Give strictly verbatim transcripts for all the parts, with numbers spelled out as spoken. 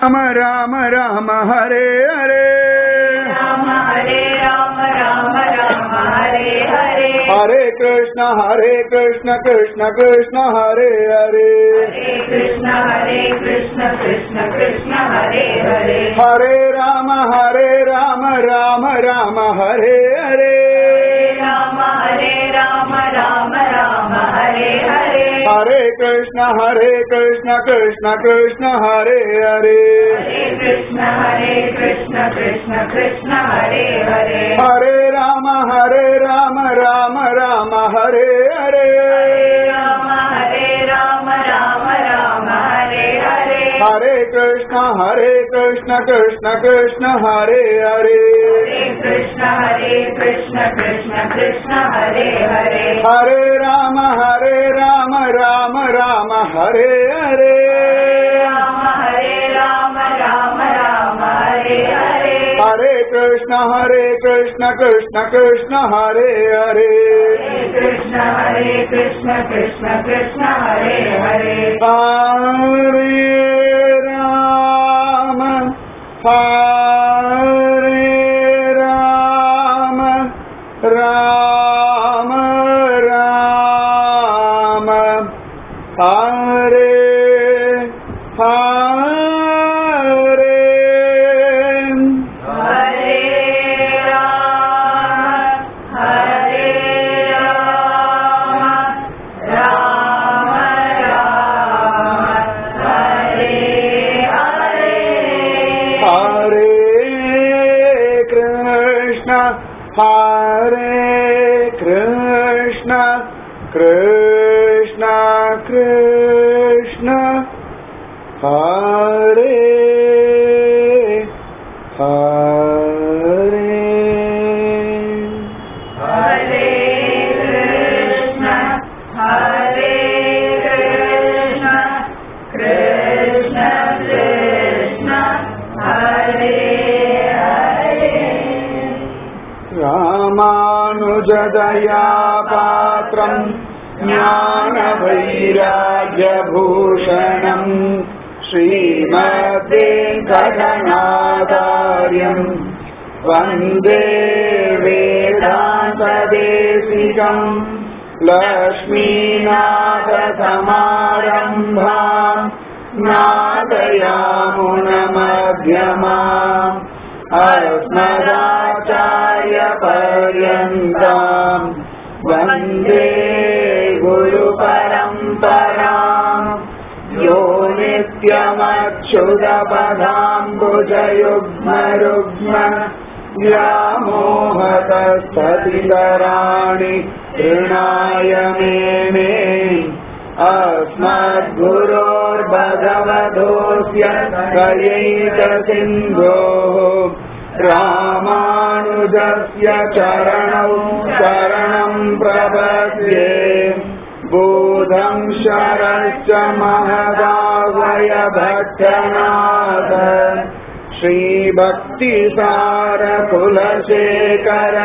Rama Rama Rama Hare Hare Rama Hare Rama Rama Rama Hare Hare Hare Krishna Hare Krishna Krishna Krishna Hare Hare Hare Krishna Hare Krishna Krishna Krishna Hare Hare Hare Rama Hare Rama Rama Rama Hare Hare Rama Hare Rama Rama Rama Hare Hare Hare Krishna Hare Krishna Krishna Krishna Hare Hare Hare Krishna Hare Krishna Krishna Krishna Hare Hare Hare Rama Hare Rama Rama Rama Hare Hare Rama Hare Rama Rama Rama Hare Hare Hare Krishna Hare Krishna Krishna Krishna Hare Hare Hare Krishna Hare Krishna Krishna Krishna Hare Hare Hare Rama Hare Rama Rama Rama Hare Hare Rama Hare Rama Rama Rama Hare Hare Hare Krishna Hare Krishna Krishna Krishna Hare Hare Hare Krishna Hare Krishna Krishna Krishna Hare Hare Hare Rama Hare Rama Rama Rama Hare Hare Hare Rama Hare Rama Rama Rama Hare Hare Hare Krishna Hare Krishna Krishna Krishna Hare Hare Hare Krishna Hare Krishna Krishna Krishna Hare Hare Ramanujadaya Patram Jnana Vairagya-bhushanam Srimad-Venkatanacharyam Vande Vedanta-desikam Lakshminatha-samarambham Nadayamuna-madhyamam Asmadacharya-paryantam Vande Guru-paramparam Yo nityamachyudapadampujayugma-rugma Vyamohatasthatikarani Trinaya mene Asmadguror-bhagavadosya Kayeta-sindhoh Ramanujasya charanau charanam prabhasye Bodham sharasya mahadavaya bhattanatha Shri Bhakti Sara Kulashekara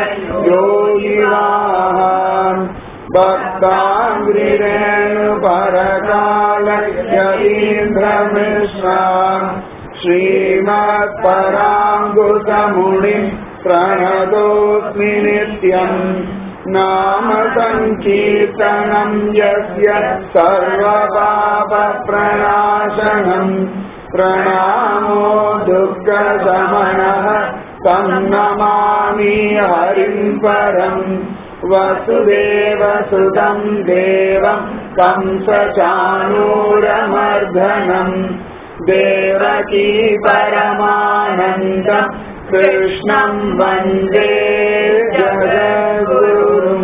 Yogivahan Bhaktāngrirenu Parakala Yadindra Mishra Srimad Parangusamunim Pranadosmi Nityam Nama Sankirtanam Yasya Sarva Papa Pranashanam Pranamo Dukkha Samanaha Sannamami Harim Param Vasudeva Sudam Devam Kamsa Chanuramardanam Devaki Paramanandam Krishnam Vande Jagagurum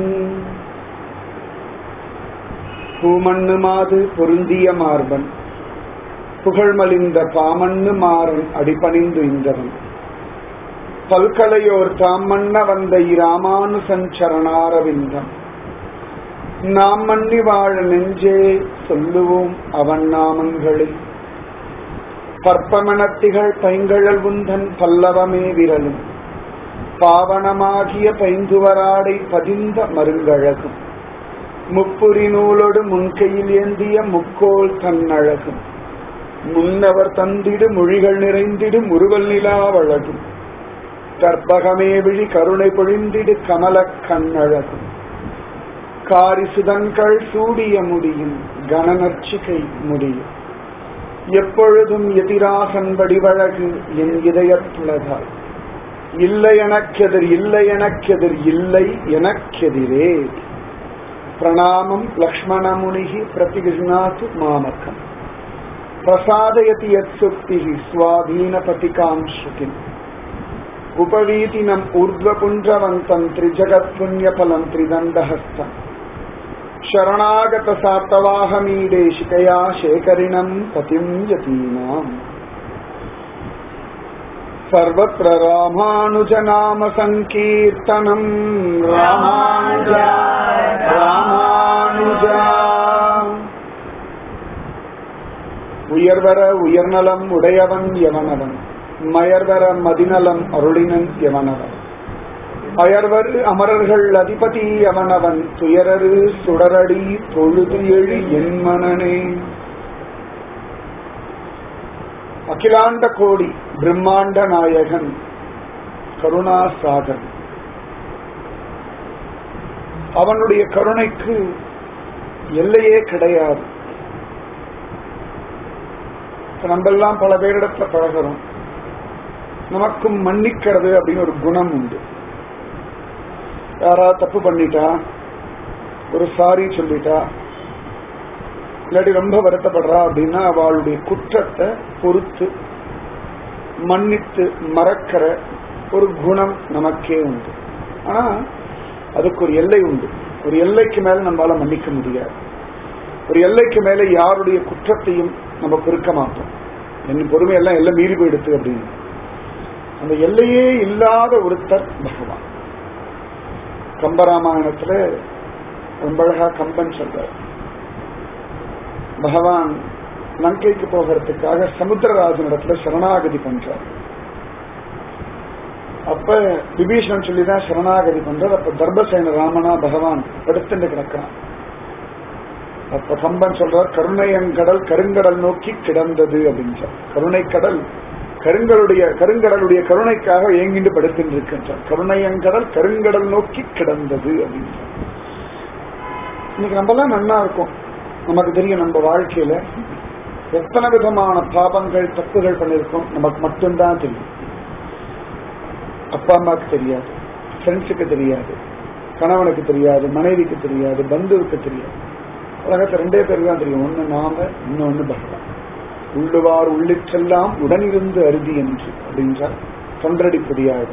பூமண்ணு மாது பொருந்திய மார்பன் புகழ்மலிந்த பாமண்ணு மாறன் அடிபணிந்து இந்தவன் பல்கலையோர் தாமண்ண வந்த இராமானுசன் சரணாரவிந்தம் நாம் மன்னி வாழ நெஞ்சே சொல்லுவோம் அவன் நாமங்களை பற்பமணத்திகள் பைங்கழல் உந்தன் பல்லவமே விரலும் பாவனமாகிய பைந்துவராடை பதிந்த மருங்கழகும் முப்புரி நூலோடு முன்கையில் ஏந்திய முக்கோள் தன்னழகும் முன்னவர் தந்திடு மொழிகள் நிறைந்திடு முருவல் நிலாவழகும் கற்பகமே விழி கருணை பொழிந்திடு கமல கண்ணழகும் காரிசுதன்கள் சூடிய முடியும் கணநர்ச்சிகை முடியும் எப்பொழுதும் எதிராகன் வடிவழகு என் இதயத்துலகாய் இல்லை எனக்கெதிர் இல்லை எனக்கெதிர் இல்லை எனக்கெதிரே பிரணாமம் லக்ஷ்மணமுனிகி பிரதிகிருணாத்து மாமகம் பிரசாதயதி யத் சுக்திஹி ஸ்வாதீனபதிகாம் ஸ்ருதிம் உபவீதினம் ஊர்த்வபுஞ்சவந்தம் த்ரிஜகத் புண்ணியபலம் த்ரிதண்டஹஸ்தம் शरणागत सातवाहमीडे शिकया शेखरिणं पतिं यतीनाम् सर्वत्र रामानुजनाम संकीर्तनं रामानुजा रामानुजा உயர்வர உயர்நலம் உடையவன் எவனவன் மயர்வர மதிநலம் அருளினன் எவனவன் அயர்வர் அமரர்கள் அதிபதி அவனவன் துயரரு சுடரடி தொழுது எழு என் மனனே. அகிலாண்ட கோடி பிரம்மாண்ட நாயகன் கருணாசாகர். அவனுடைய கருணைக்கு எல்லையே கிடையாது. நம்மெல்லாம் பல பேரிடத்துல பழகிறோம். நமக்கும் மன்னிக்கிறது அப்படின்னு ஒரு குணம் உண்டு. யாரா தப்பு பண்ணிட்டா ஒரு சாரி சொல்லிட்டா இல்லாட்டி ரொம்ப வருத்தப்படுறா அப்படின்னா அவளுடைய குற்றத்தை பொறுத்து மன்னித்து மறக்கிற ஒரு குணம் நமக்கே உண்டு. ஆனா அதுக்கு ஒரு எல்லை உண்டு. ஒரு எல்லைக்கு மேல நம்மளால மன்னிக்க முடியாது. ஒரு எல்லைக்கு மேல யாருடைய குற்றத்தையும் நம்ம பொறுக்க மாட்டோம். என் பொறுமையெல்லாம் எல்லாம் மீறி போயிடுத்து அப்படின்னு. அந்த எல்லையே இல்லாத ஒருத்தர் பகவான். கம்பராமாயணத்துல ரொம்ப அழகா கம்பன் சொல்றார். பகவான் லங்கைக்கு போகிறதுக்காக சமுத்திரராஜனிடத்துல சரணாகதி பண்றார். அப்ப விபீஷணன் சொல்லிதான் சரணாகதி பண்றார். அப்ப தர்பசேன ராமனா பகவான் படுத்துட்டு கிடக்கிறான். அப்ப கம்பன் சொல்றார், கருணையங்கடல் கருங்கடல் நோக்கி கிடந்தது அப்படின்றார். கருணை கடல் கருங்களுடைய கருங்கடலுடைய கருணைக்காக ஏங்கிட்டு படுத்துட்டு இருக்கின்றார். கருணையங்கடல் கருங்கடல் நோக்கி கிடந்தது அப்படின்றார். இன்னைக்கு நம்மலாம் நன்னா இருக்கும். நமக்கு தெரியும் நம்ம வாழ்க்கையில எத்தனை விதமான பாபங்கள் தப்புகள் பண்ணிருக்கோம் நமக்கு மட்டும்தான் தெரியும். அப்பா அம்மாவுக்கு தெரியாது, ஃப்ரெண்ட்ஸுக்கு தெரியாது, கணவனுக்கு தெரியாது, மனைவிக்கு தெரியாது, பந்துவுக்கு தெரியாது. உலகத்துல ரெண்டே பேருக்கு தான் தெரியும். ஒண்ணு நாம, இன்னொன்னு பகவான். உள்ளுவார் உள்ளிற்றெல்லாம் உடனிருந்து அருதி என்று அப்படின்றார் தொண்டரடி புதியாக.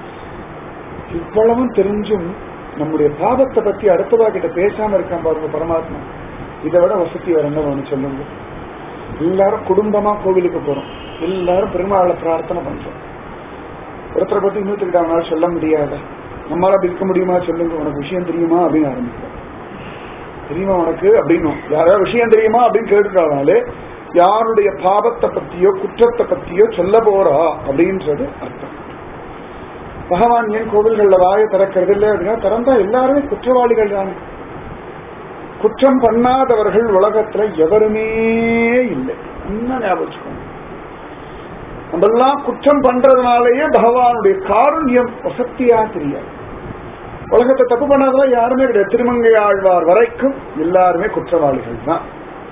இவ்வளவும் தெரிஞ்சும் நம்முடைய பாவத்தை பத்தி அடுத்தவா கிட்ட பேசாம இருக்கான் பாருங்க பரமாத்மா. இதை விட வசதி வேற என்ன ஒண்ணு சொல்லுங்க. எல்லாரும் குடும்பமா கோவிலுக்கு போறோம், எல்லாரும் பெருமாளை பிரார்த்தனை பண்றோம். ஒருத்தரை பத்தி இன்னொருத்தருக்கிட்ட அவனால சொல்ல முடியாத, நம்மளால அப்படி இருக்க முடியுமா சொல்லுங்க, உனக்கு விஷயம் தெரியுமா அப்படின்னு ஆரம்பிக்கிறோம். தெரியுமா உனக்கு அப்படின்னு யாராவது விஷயம் தெரியுமா அப்படின்னு கேட்டுட்டாலே யாருடைய பாவத்தை பத்தியோ குற்றத்தை பத்தியோ சொல்ல போறா அப்படின்றது அர்த்தம். பகவான் ஏன் கோவில்கள்ல வாயை திறக்கிறது இல்லை அப்படின்னா, திறந்தா எல்லாருமே குற்றவாளிகள் தான். குற்றம் பண்ணாதவர்கள் உலகத்துல எவருமே இல்லை. இன்னும் ஞாபகம், நம்மெல்லாம் குற்றம் பண்றதுனாலேயே பகவானுடைய காருண்யம் வசத்தியா தெரியாது. உலகத்தை தப்பு பண்ணாதான் யாருமே கிடையாது. திருமங்கை ஆழ்வார் வரைக்கும் எல்லாருமே குற்றவாளிகள் தான்.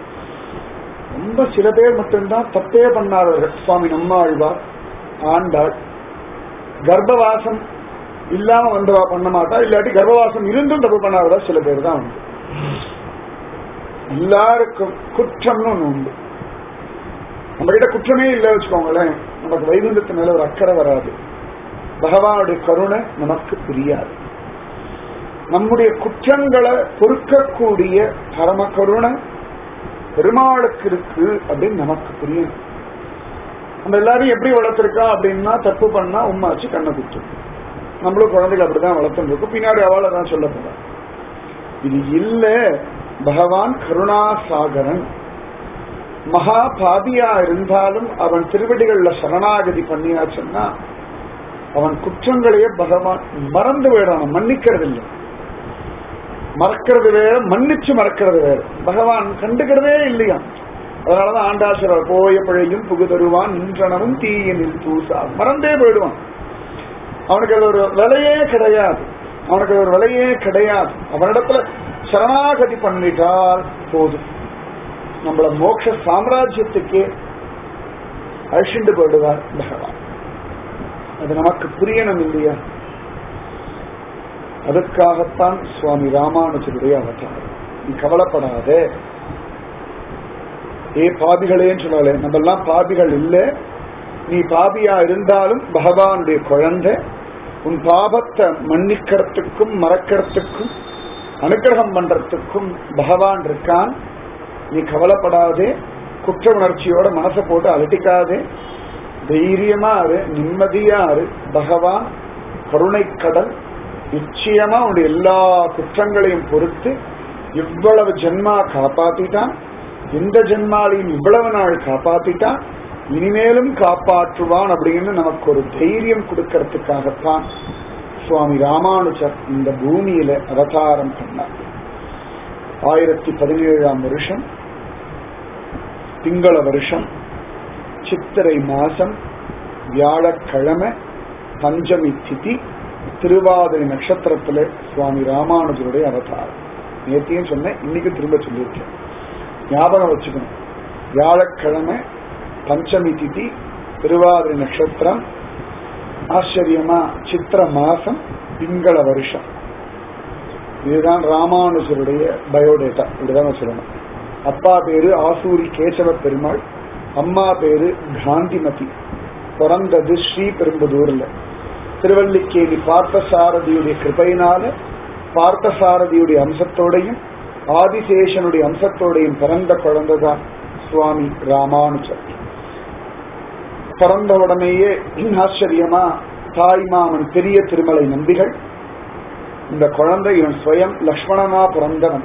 ரொம்ப சில பேர் மட்டும்தான் தப்பே பண்ணாதவர்கள். சுவாமி நம்மாழ்வார், ஆண்டாள், கர்ப்பவாசம் இல்லாம வந்தவா பண்ண மாட்டா, இல்லாட்டி கர்ப்பவாசம் இருந்தும் தப்பு பண்ணாதவா சில பேர் தான் உண்டு. எல்லாருக்கும் குற்றம்னு ஒண்ணு உண்டு. நம்ம கிட்ட குற்றமே இல்லை வச்சுக்கோங்களேன், நமக்கு வைகுந்தத்து மேல ஒரு அக்கறை வராது. பகவானுடைய கருணை நமக்கு புரியாது. நம்முடைய குற்றங்களை பொறுக்கக்கூடிய பரம கருணை பெருமாளுக்கு இருக்கு அப்படின்னு நமக்கு புரியும். நம்ம எல்லாரும் எப்படி வளர்த்திருக்கா அப்படின்னா, தப்பு பண்ணா உம்மாச்சு கண்ணை குத்து. நம்மளும் குழந்தைகள் அப்படிதான் வளர்த்துருக்கும். பின்னாடி அவளை தான் சொல்ல போற. இது இல்ல, பகவான் கருணாசாகரன். மகா பாபியா இருந்தாலும் அவன் திருவடிகள்ல சரணாகதி பண்ணியாச்சுன்னா அவன் குற்றங்களையே பகவான் மறந்து போயிடான். மன்னிக்கிறது இல்லை. மறக்கிறது வேற, மன்னிச்சு மறக்கிறது வேற. பகவான் கண்டுக்கிறதே இல்லையா. அதனாலதான் ஆண்டாசிரியர் போய பிழையும் புகுதருவான் நின்றனவும் தீயினில் தூசா மறந்தே போயிடுவான். அவனுக்கு அது ஒரு விலையே கிடையாது, அவனுக்கு அது ஒரு விலையே கிடையாது. அவனிடத்துல சரணாகதி பண்ணிட்டால் போதும், நம்மள மோட்ச சாம்ராஜ்யத்துக்கே அழிச்சுண்டு போயிடுவார் பகவான். அது நமக்கு புரியணும் இல்லையா? அதுக்காகத்தான் சுவாமி ராமானுஜருடைய அவதாரம். நீ கவலைப்படாத, ஏ பாபிகளேன்னு சொன்னாலே, நம்ம எல்லாம் பாபிகள் இல்லை, நீ பாபியா இருந்தாலும் பகவானுடைய குழந்தை, உன் பாபத்தை மன்னிக்கிறதுக்கும் மறக்கிறதுக்கும் அனுகிரகம் பண்றதுக்கும் பகவான் இருக்கான். நீ கவலைப்படாதே, குற்ற உணர்ச்சியோட மனசை போட்டு அலட்டிக்காதே, தைரியமா இரு, நிம்மதியா இரு. பகவான் கருணை கடல், நிச்சயமா உன்னுடைய எல்லா குற்றங்களையும் பொறுத்து இவ்வளவு ஜென்மா காப்பாத்திட்டான், எந்த ஜென்மாலையும் இவ்வளவு நாள் காப்பாத்திட்டான், இனிமேலும் காப்பாற்றுவான் அப்படின்னு நமக்கு ஒரு தைரியம் கொடுக்கறதுக்காகத்தான் சுவாமி ராமானுஜர் இந்த பூமியில அவதாரம் பண்ணார். ஆயிரத்தி பதினேழாம் வருஷம் திங்கள வருஷம் சித்திரை மாசம் வியாழக்கிழமை பஞ்சமி திதி திருவாதிரை நட்சத்திரத்துல சுவாமி ராமானுஜருடைய அவதாரம். நேற்றையும் சொன்னேன், இன்னைக்கு திரும்ப சொல்லியிருக்கேன், ஞாபகம் வச்சுக்கணும். வியாழக்கிழமை பஞ்சமி திதி திருவாதிரை நட்சத்திரம், ஆச்சரியமா சித்திர மாசம் திங்கள வருஷம். இதுதான் ராமானுஜருடைய பயோடேட்டா, இப்படிதான் சொல்லணும். அப்பா பேரு ஆசூரி கேசவ பெருமாள், அம்மா பேரு காந்திமதி. பிறந்தது ஸ்ரீ பெரும்புதூர்ல. திருவல்லிக்கேணி பார்த்தசாரதியுடைய கிருபையினால பார்த்தசாரதியுடைய அம்சத்தோடையும் ஆதிசேஷனுடைய அம்சத்தோடையும் பிறந்த குழந்தைதான் சுவாமி ராமானுஜர். பிறந்த உடனேயே ஆச்சரியமா தாய் மாமன் பெரிய திருமலை நம்பிகள், இந்த குழந்தை இவன் ஸ்வயம் லக்ஷ்மணனா பிறந்தவன்.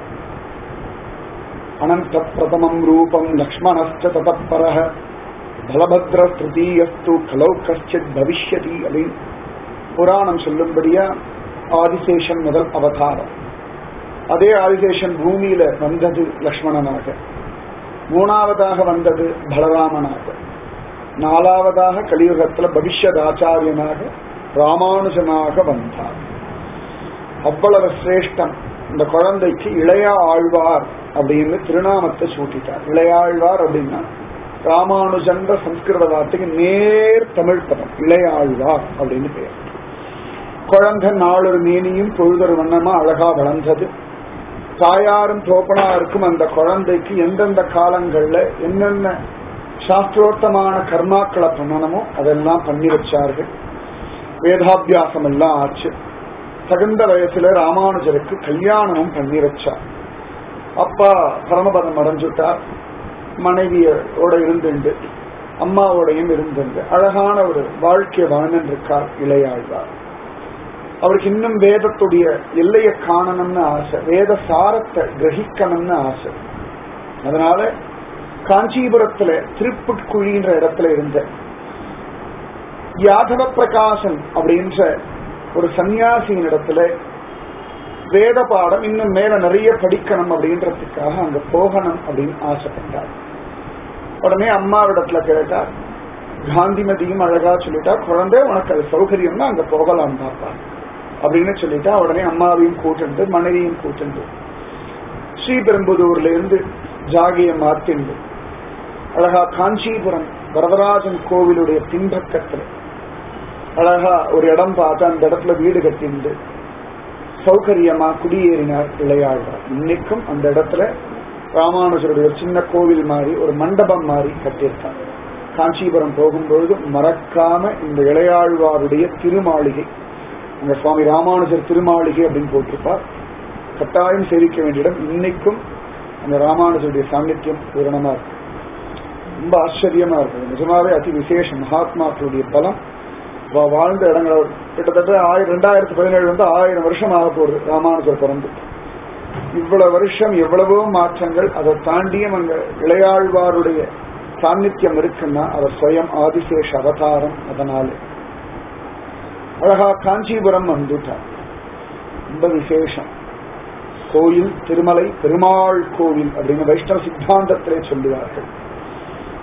அனந்த பிரதமம் ரூபம் லக்ஷ்மணஸ்ச ததப்பரஹ பலபத்ர திருதீயஸ்து கலௌ கஷ்டித் பவிஷ்யதி அப்படின்னு புராணம் சொல்லும்படியா ஆதிசேஷன் முதல் அவதாரம். அதே ஆதிசேஷன் பூமியில வந்தது லக்ஷ்மணனாக, மூணாவதாக வந்தது பலராமனாக, நாலாவதாக கலியுகத்துல பவிஷ்யத் ஆச்சாரியனாக ராமானுஜனாக வந்தார். அவ்வளவு சிரேஷ்டம். இந்த குழந்தைக்கு இளைய ஆழ்வார் அப்படின்னு திருநாமத்தை சூட்டிட்டார். இளையாழ்வார் அப்படின்னா ராமானுஜன்ற சம்ஸ்கிருத வார்த்தைக்கு நேர் தமிழ் பதம் இளையாழ்வார் அப்படின்னு பேர். குழந்தை நாளொரு மேனியும் பொழுதொரு வண்ணமா அழகா வளர்ந்தது. தாயாரும் தோப்பனாருக்கும் அந்த குழந்தைக்கு எந்தெந்த காலங்கள்ல என்னென்ன சாஸ்திரோத்தமான கர்மாக்களை பண்ணணுமோ அதெல்லாம் பண்ணி வச்சார்கள். வேதாபியாசம் எல்லாம் ஆச்சு. தகுந்த வயசுல ராமானுஜருக்கு கல்யாணமும் பண்ணி வச்சார். அப்பா பரமபதம் அடைஞ்சுட்டார். மனைவியோட இருந்துண்டு அம்மாவோடையும் இருந்துண்டு அழகான ஒரு வாழ்க்கை வாழ்ந்து இருக்கார் இளையாழ்வார். அவருக்கு இன்னும் வேதத்துடைய எல்லையை காணணும்னு ஆசை, வேத சாரத்தை கிரகிக்கணும்னு ஆசை. அதனால காஞ்சிபுரத்துல திருப்புட்குழின்ற இடத்துல இருந்த யாதவ பிரகாசன் அப்படின்ற ஒரு சன்னியாசியின் இடத்துல வேத பாடம் இன்னும் மேல நிறைய படிக்கணும் அப்படின்றதுக்காக அங்க போகணும் அப்படின்னு ஆசைப்பட்டார். உடனே அம்மாவிடத்துல கேட்டார். காந்திமதியும் அழகா சொல்லிட்டா, குழந்தை உனக்கு அது சௌகரியம்னா அங்க போகலாம் பாப்பா அப்படின்னு சொல்லிட்டா. உடனே அம்மாவையும் கூட்டுண்டு மனைவியும் கூட்டுண்டு ஸ்ரீபெரும்புதூர்ல இருந்து ஜாகிய மாத்திண்டு அழகா காஞ்சிபுரம் வரதராஜன் கோவிலுடைய பின்பக்கத்துல அழகா ஒரு இடம் பார்த்து அந்த இடத்துல வீடு கட்டிண்டு சௌகரியமா குடியேறினார் இளையாழ்வார். இன்னைக்கும் அந்த இடத்துல ராமானுஜருடைய ஒரு சின்ன கோவில் மாதிரி ஒரு மண்டபம் மாதிரி கட்டியிருக்காங்க. காஞ்சிபுரம் போகும்பொழுது மறக்காம இந்த இளையாழ்வாருடைய திருமாளிகை, அந்த சுவாமி ராமானுஜர் திருமாளிகை அப்படின்னு போட்டிருப்பார். கட்டாயம் சேவிக்க வேண்டிய இடம். இன்னைக்கும் அந்த ராமானுஜருடைய சாநித்தியம் பூரணமா இருக்கு. ரொம்ப ஆச்சரியமா இருக்கு. நிஜமாவே அதி விசேஷம். மகாத்மாக்களுடைய பலம் வாழ்ந்த இடங்கள் கிட்டத்தட்ட ஆயிரம் ரெண்டாயிரத்தி பதினேழு வந்து ஆயிரம் வருஷம் ஆக போகுது ராமானுஜர் பிறந்து. இவ்வளவு வருஷம் எவ்வளவோ மாற்றங்கள். அதை தாண்டியும் அங்க இளையாழ்வாருடைய சாநித்தியம் இருக்குன்னா அவர் ஸ்வயம் ஆதிசேஷ அவதாரம். அதனால அழகா காஞ்சிபுரம் வந்துட்டார். ரொம்ப விசேஷம். கோயில் திருமலை பெருமாள் கோவில் அப்படின்னு வைஷ்ணவ சித்தாந்தத்திலே சொல்லுவார்கள்.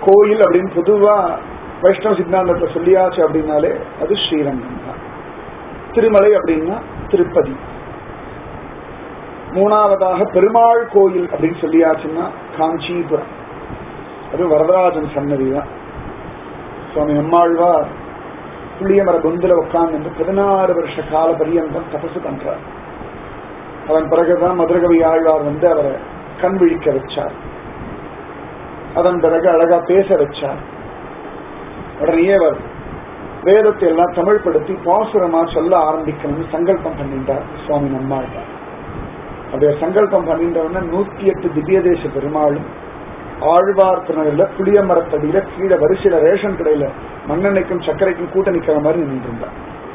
கோயில் அப்படின்னு பொதுவா வைஷ்ணவ சித்தாந்தத்தை சொல்லியாச்சு அப்படின்னாலே அது ஸ்ரீரங்கம் தான். திருமலை அப்படின்னா திருப்பதி. மூணாவதாக பெருமாள் கோயில் அப்படின்னு சொல்லியாச்சுன்னா காஞ்சிபுரம், அது வரதராஜன் சன்னதி தான். சுவாமி நம்மாழ்வார் புளியமர பொந்துல உட்கார்ந்து பதினாறு வருஷ கால பரியந்தம் தபசு பண்றார். அதன் பிறகுதான் மதுரகவி ஆழ்வார் வந்து அவரை கண் விழிக்க வச்சார். அதன் பிறகு அழகா பேச வச்சார். உடனே அவர் வேதத்தை எல்லாம் தமிழ் படுத்தி பாசுரமா சொல்ல ஆரம்பிக்கணும்னு சங்கல்பம் பண்ணிட்டார் சுவாமி நம்மாழ்வார். அப்படியே சங்கல்பம் பண்ணிட்டவன நூத்தி எட்டு திவ்ய தேச பெருமாளும் ஆழ்வார் திருநகர்ல புளிய மரத்தடியில கீழே வரிசையில ரேஷன் கடையில மண்ணெண்ணைக்கும் சர்க்கரைக்கும் கூட்ட நிக்கிற மாதிரி நின்று இருந்தார்.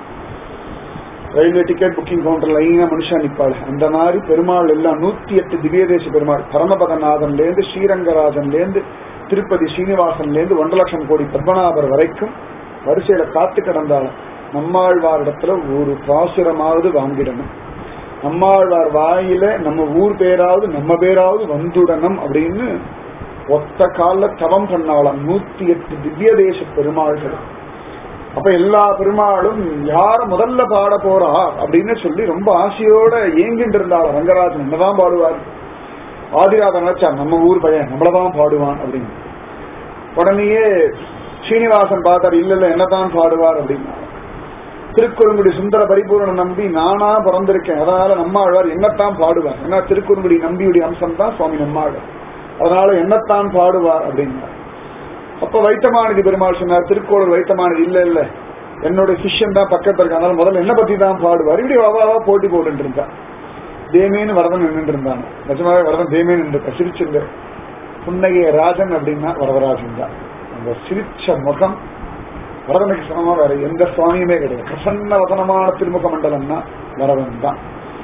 ரயில்வே டிக்கெட் புக்கிங் கவுண்டர் லைனா மனுஷா நிப்பாள். அந்த மாதிரி பெருமாள் எல்லாம் நூத்தி எட்டு திவ்ய தேச பெருமாள் பரமபதநாதன்ல இருந்து ஸ்ரீரங்கராஜன்ல இருந்து திருப்பதி ஸ்ரீனிவாசன்ல இருந்து ஒன்றரை லட்சம் கோடி பத்மநாபர் வரைக்கும் வரிசையில காத்து கிடந்தாலும் நம்மாழ்வாரிடத்துல ஒரு பாசுரமாவது வாங்கிடணும், நம்மாழ்வார் வாயில நம்ம ஊர் பேராவது நம்ம பேராவது வந்துடணும் அப்படின்னு ஒத்த கால தவம் பண்ணாலாம் நூத்தி எட்டு திவ்ய தேச பெருமாள்கள். அப்ப எல்லா பெருமாளும் யார முதல்ல பாட போறா அப்படின்னு சொல்லி ரொம்ப ஆசையோட ஏங்கிட்டு இருந்தாள். ரங்கராஜன் என்னதான் பாடுவார், ஆதிராஜன் நினைச்சா நம்ம ஊர் பையன் நம்மளதான் பாடுவான் அப்படின்னு. உடனேயே ஸ்ரீனிவாசன் பார்த்தார், இல்ல இல்ல என்னதான் பாடுவார் அப்படின்னா. திருக்குறுங்குடி சுந்தர பரிபூரணம் நம்பி நானா பிறந்திருக்கேன், அதனால நம்மாழ்வார் என்னத்தான் பாடுவார், ஏன்னா திருக்குறுங்குடி நம்பியுடைய அம்சம் தான் சுவாமி நம்மாழ்வார், அதனால என்னத்தான் பாடுவார் அப்படின்னா. அப்ப வைத்தமானதி பெருமாள் சொன்னார், திருக்கோளூர் வைத்தமானதி இல்ல இல்ல என்னோட சிஷ்யன் தான் பக்கத்துல இருக்க, அதனால முதல்ல என்ன பத்தி தான் பாடுவார். இப்படி வாவா போட்டி போட்டு இருந்தான். தேமேன்னு வரதன் நின்று இருந்தான். நிஜமாவே வரதன் தேமேன்னு நின்று சிரிச்சிருந்த புன்னகைய ராஜன் அப்படின்னா வரதராஜன் தான். அந்த சிரிச்ச முகம் வரதனுக்கு சமமா வேற எந்த சுவாமியுமே கிடையாது. பிரசன்ன வசனமான திருமுக மண்டலம்னா வரதன் தான்.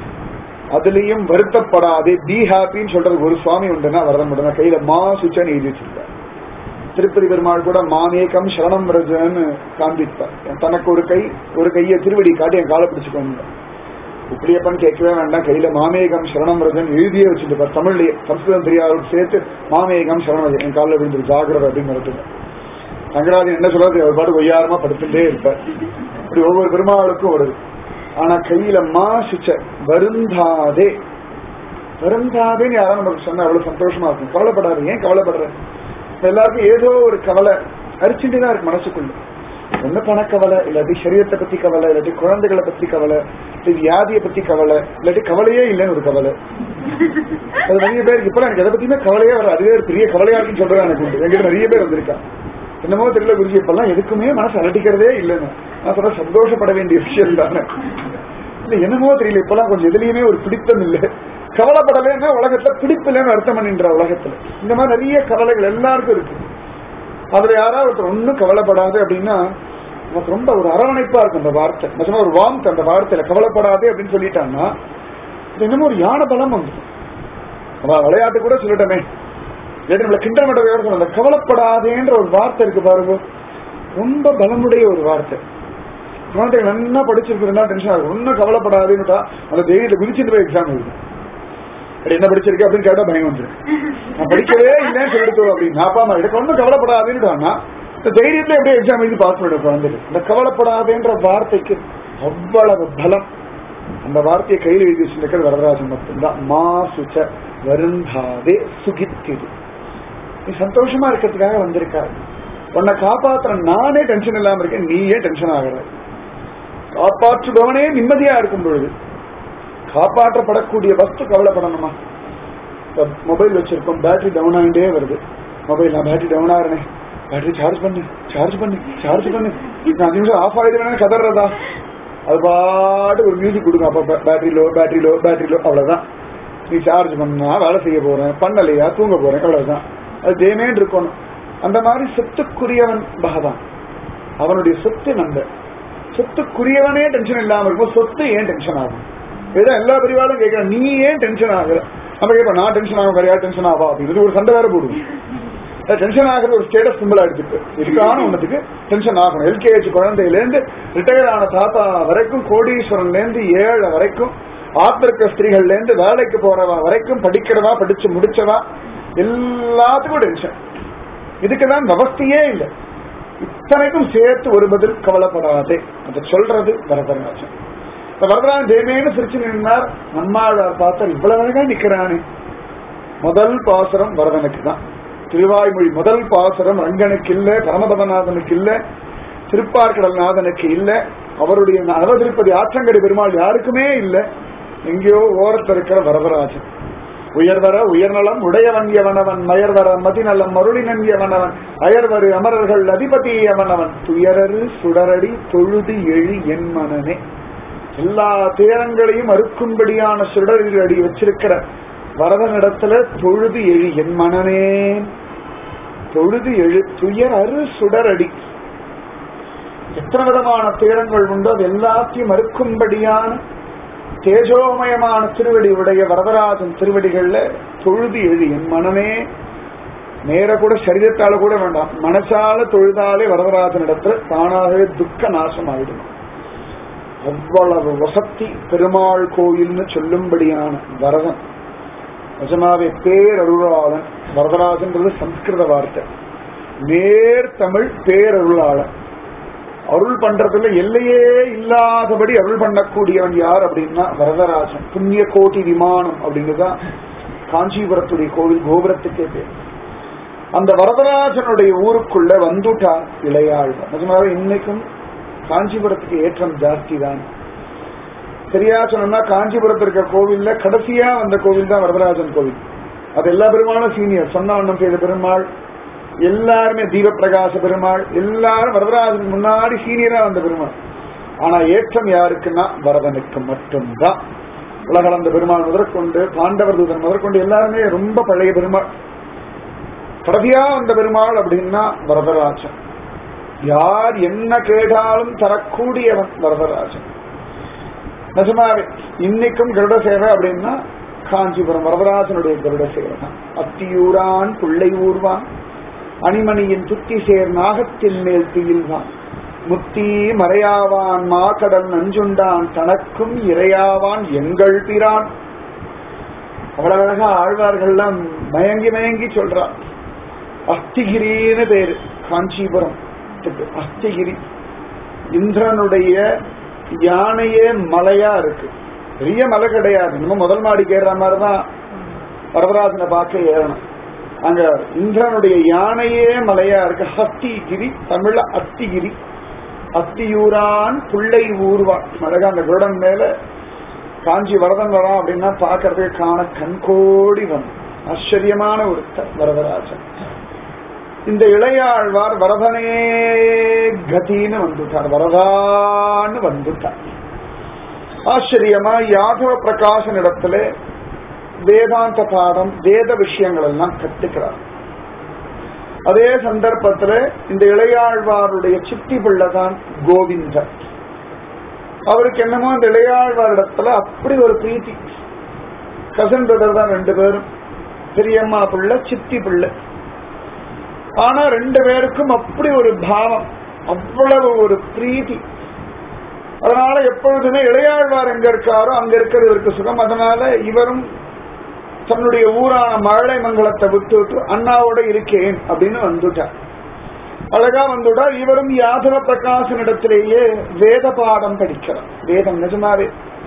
அதுலயும் வருத்தப்படாதே பி ஹாப்பின்னு சொல்றது ஒரு சுவாமி உண்டுன்னா வரதன் உடனே கையில மா சுச்சன்னு எழுதி வச்சிருக்கார். திருப்பதி பெருமாள் கூட மாமேகம் சரணம் ரஜன்னு காண்பிப்பார். தனக்கு ஒரு கை ஒரு கையை திருவடி காட்டி என் காலை பிடிச்சுக்கோங்க. இப்படியப்பன்னு கேட்கவே வேண்டாம், கையில மாமேகம் சரணம் ரஜன் எழுதியே வச்சுட்டு தமிழ்லயே சம்ஸ்கிருதம் தெரியாத சேர்த்து மாமேகம் சரணம் ரஜன் என் காலில் விழுந்து ஜாகிரதை அப்படின்னு நடத்துங்க. ரங்கராஜன் என்ன சொல்றது, அவர் பாட்டு ஒய்யாரமா படுத்துட்டே இருப்பார். இப்படி ஒவ்வொரு பெருமாளுக்கும் வருது. ஆனா கையில மா சுச்ச வருந்தாதே வருந்தாதேன்னு யாரும் நமக்கு சொன்னா அவ்வளவு சந்தோஷமா இருக்கும். கவலைப்படாது, ஏன் கவலைப்படுற? எல்லாருக்கும் ஏதோ ஒரு கவலை அரிச்சுட்டுதான் இருக்கு மனசுக்குள்ள. ஒண்ணு பணக்கவலை, இல்லாட்டி சரீரத்தை பத்தி கவலை, இல்லாட்டி குழந்தைகளை பத்தி கவலை, இல்லாட்டி வியாதியை பத்தி கவலை, இல்லாட்டி கவலையே இல்லைன்னு ஒரு கவலை. அது நிறைய பேருக்கு இப்ப எனக்கு எதை பத்தியுமே கவலையே வர, அதுவே ஒரு பெரிய கவலையா இருக்குன்னு சொல்றதா எனக்கு உண்டு. எங்கிட்ட நிறைய பேர் வந்திருக்கா. என்னமோ தெரியல குருஜி, இப்பெல்லாம் எதுக்குமே மனசு அலட்டிக்கிறதே இல்லைன்னு நான் சொல்ற சந்தோஷப்பட வேண்டிய விஷயம் தானே. இல்ல என்னமோ தெரியல இப்பெல்லாம் கொஞ்சம் எதுலயுமே ஒரு பிடித்தம் இல்லை. கவலைப்படலைன்னா உலகத்துல பிடிப்பு இல்லைன்னு அர்த்தம் பண்ணின்ற உலகத்துல இந்த மாதிரி நிறைய கவலைகள் எல்லாருக்கும் இருக்கு. அதுல யாராவது ஒன்னும் கவலைப்படாது அப்படின்னா நமக்கு ரொம்ப ஒரு அரவணைப்பா இருக்கும் அந்த வார்த்தை. நிஜமா ஒரு வார்த்தை அந்த வார்த்தையில கவலைப்படாதே அப்படின்னு சொல்லிட்டாங்கன்னா என்னமோ ஒரு யான பலம் வந்துடும். விளையாட்டு கூட சொல்லட்டமே, நம்மள கிண்டல் மட்ட அந்த கவலைப்படாதேன்ற ஒரு வார்த்தை இருக்கு பாருங்க, ரொம்ப பலமுடைய ஒரு வார்த்தை. குழந்தைகள் நல்லா படிச்சிருக்குதுன்னா டென்ஷன் ஆகும். ஒன்னும் கவலைப்படாதுன்னு அந்த தைரியத்தை குதிச்சுட்டு போய் எக்ஸாம் எழுது. என்ன படிச்சிருக்கேன் அப்படின்னு கேட்டா பயம் வந்துருக்கு. நான் படிக்கவே இல்லைன்னு சொல்லிட்டு அப்படின்னு அப்பா அம்மா எனக்கு ஒன்னும் கவலைப்படாதுன்னு இந்த தைரியத்துல எப்படியே எக்ஸாம் எழுதி பாஸ் பண்ணிட்டு குழந்தைகள். இந்த கவலைப்படாதேன்ற வார்த்தைக்கு அவ்வளவு பலம். அந்த வார்த்தையை கையில் எழுதி வச்சிருக்கிறது வரதராஜன் மட்டும்தான். மா சுச்ச வருந்தாதே சுகித்திரு, நீ சந்தோஷமா இருக்கிறதுக்காக வந்திருக்காரு. உன்னை காப்பாற்ற நானே டென்ஷன் இல்லாம இருக்கேன், நீயே டென்ஷன் ஆகிற. காப்பாற்றுபவனே நிம்மதியா இருக்கும் பொழுது காப்பாற்றப்படக்கூடிய வஸ்து கவலைப்படணுமா? மொபைல் வச்சிருக்கோம், பேட்டரி டவுன் ஆகிட்டே வருது. மொபைல் நான் பேட்டரி டவுன் ஆகிறேன், பேட்டரி சார்ஜ் பண்ணு சார்ஜ் பண்ணு சார்ஜ் பண்ணு, நான் அஞ்சு நிமிஷம் ஆஃப் ஆகிடுவேன் கதறதா? அது பாட்டு ஒரு மியூசிக் கொடுங்க, அப்ப battery low battery low battery low அவ்வளவுதான். நீ சார்ஜ் பண்ணா வேலை செய்ய போறேன், பண்ணலையா தூங்க போறேன், அவ்வளவுதான். அது தேமேன் இருக்கணும். அந்த மாதிரி சொத்துக்குரியவன் பகவான், அவனுடைய சொத்து நம்ம சொத்துக்குரியவனே டென்ஷன் இல்லாம இருக்கும். சொத்து ஏன் டென்ஷன் ஆகும்? இதுதான் எல்லா பரிவாரும் கேட்கிறேன், நீ ஏன் டென்ஷன் ஆகுற? நம்ம கேட்போம், நான் டென்ஷன் ஆகும் வேற யார் டென்ஷன் ஆவா அப்படின்னு ஒரு சண்டை வேற போடுவோம். டென்ஷன் ஆகிறது ஒரு ஸ்டேட்டஸ் சிம்பிளா எடுத்துட்டு இதுக்கான ஒன்றுக்கு டென்ஷன் ஆகணும். எல்கேஜி குழந்தையில இருந்து ரிட்டையர் ஆன தாத்தா வரைக்கும், கோடீஸ்வரன்ல இருந்து ஏழை வரைக்கும், ஆத்திருக்க ஸ்திரீகள்ல இருந்து வேலைக்கு போறவா வரைக்கும், படிக்கிறவா படிச்சு முடிச்சவா எல்லாத்துக்கும் டென்ஷன். இதுக்குதான் விவஸ்தையே இல்லை. இத்தனைக்கும் சேர்த்து ஒரு பதில் கவலைப்படாதே அதை சொல்றது வரதராஜன். வரதராஜன் தேவேன்னு சிரிச்சு நின்றார். நம்மாழ்வார் பார்த்தார், இவ்வளவு அழகா நிக்கிறானே. முதல் பாசுரம் வரதனுக்கு தான். திருவாய்மொழி முதல் பாசுரம் ரங்கனுக்கு இல்ல, பரமபதநாதனுக்கு இல்ல, திருப்பார்கடல் நாதனுக்கு இல்ல, அவருடைய நவதிருப்பதி ஆற்றங்கடி பெருமாள் யாருக்குமே இல்ல. எங்கேயோ ஓரத்தில் இருக்கிற வரதராஜன். உயர்வர உயர்நலம் உடையவன் எவனவன், மயர்வர மதிநலம் மருளினன் எவனவன், அயர்வரு அமரர்கள் அதிபதி எவனவன், துயரரு சுடரடி தொழுது எழு என் மனனே. எல்லா துயரங்களையும் அறுக்கும்படியான சுடரில் அடி வச்சிருக்கிற வரதனிடத்துல தொழுது எழு என் மனனே. தொழுது எழு துயர் அரு சுடரடி. எத்தனை விதமான துயரங்கள் உண்டோ அது எல்லாத்தையும் மறுக்கும்படியான தேஜோமயமான திருவடி உடைய வரதராஜன் திருவடிகள்ல தொழுது எழு என் மனமே. நேர கூட சரீரத்தால கூட வேண்டாம், மனசால தொழுதாலே வரதராஜன் இடத்துல தானாகவே துக்க நாசம் ஆயிடும். அவ்வளவு வசத்தி பெருமாள் கோயில்னு சொல்லும்படியான வரதன். நிஜமாவே பேரருளாளன். வரதராஜன்றது சம்ஸ்கிருத வார்த்தை. நேர் தமிழ் பேரருளாளன். அருள் பண்றதுல எல்லையே இல்லாதபடி அருள் பண்ணக்கூடியவன் யார் அப்படின்னா வரதராஜன். புண்ணிய கோட்டி விமானம் அப்படின்னுதான் காஞ்சிபுரத்துடைய கோவில் கோபுரத்துக்கே பேர். அந்த வரதராஜனுடைய ஊருக்குள்ள வந்துட்டார் இளையாழ்வார். நிஜமாவே இன்னைக்கும் காஞ்சிபுரத்துக்கு ஏற்றம் ஜாஸ்தி தான். சரியா சொன்னா காஞ்சிபுரத்தில் இருக்க கோவில்ல கடைசியா வந்த கோவில் தான் வரதராஜன் கோவில். அது எல்லா பெருமாளும் சீனியர். சொன்ன வண்ணம் செய்த பெருமாள் எல்லாருமே, தீபப்பிரகாச பெருமாள் எல்லாரும் வரதராஜன் முன்னாடி சீனியரா வந்த பெருமாள். ஆனா ஏற்றம் யாருக்குன்னா வரதனுக்கு மட்டும்தான். உலகளந்த பெருமாள் முதற்கொண்டு பாண்டவர் தூதன் முதற்கொண்டு எல்லாருமே ரொம்ப பழைய பெருமாள். கடைசியா வந்த பெருமாள் அப்படின்னா வரதராஜன். யார் என்ன கேட்டாலும் தரக்கூடியவன் வரதராஜன். நிஜமாவே இன்னைக்கும் கருட சேவை அப்படின்னா காஞ்சிபுரம் வரதராஜனுடைய கருட சேவை தான். அத்தியூரான் பிள்ளை ஊர்வான், அணிமணியின் துத்தி சேர் நாகத்தின் மேல் துயில்வான், முத்தி மறையாவான் மாக்கடல் நஞ்சுண்டான், தனக்கும் இறையாவான் எங்கள் பிரான். அவ்வளவு அழகா ஆழ்வார்கள்லாம் மயங்கி மயங்கி சொல்றார். அஸ்திகிரின்னு பேரு காஞ்சிபுரம். அஸ்திகிரி இந்திரனுடைய யானையே மலையா இருக்கு. பெரிய மலை கிடையாது, நம்ம முதல் மாடி ஏறுற மாதிரிதான் வரதராஜனை பார்க்க ஏறணும். அங்க இந்திரனுடைய யானையே மலையா இருக்கு. ஹஸ்திகிரி, தமிழ அத்திகிரி. அத்தியூரான் பிள்ளை ஊர்வான். அழகா அந்த குருடன் மேல காஞ்சி வரதன் வரான் அப்படின்னா பாக்கிறதுக்கு காண கண்கோடி வந்து ஆச்சரியமான ஒரு வரதராஜன். இந்த இளையாழ்வார் வரதனே கதின்னு வந்துட்டார், வரதான்னு வந்துட்டார். ஆச்சரியமா யாதவ பிரகாசன் இடத்துல வேதாந்த பாடம் வேத விஷயங்கள் எல்லாம் கத்துக்கிறார். அதே சந்தர்ப்பத்துல இந்த இளையாழ்வாருடைய சித்தி பிள்ளைதான் கோவிந்தர். அவருக்கு என்னமோ இந்த இளையாழ்வார் இடத்துல அப்படி ஒரு பிரீத்தி. கசன் பிரதர் தான் ரெண்டு பேரும், பெரியம்மா பிள்ளை சித்தி பிள்ளை. ஆனா ரெண்டு பேருக்கும் அப்படி ஒரு பாவம், அவ்வளவு ஒரு பிரீத்தி. அதனால எப்பொழுதுமே இளையாழ்வார் எங்க இருக்காரோ அங்க இருக்கிறது இவருக்கு சுகம். அதனால இவரும் தன்னுடைய ஊரான மழை மங்கலத்தை விட்டு விட்டு அண்ணாவோட இருக்கேன் அப்படின்னு வந்துட்டார். அழகா வந்துட்டார். இவரும் யாதவ பிரகாசனிடத்திலேயே வேத பாடம் படிக்கிறார். வேதம் நிஜமாவே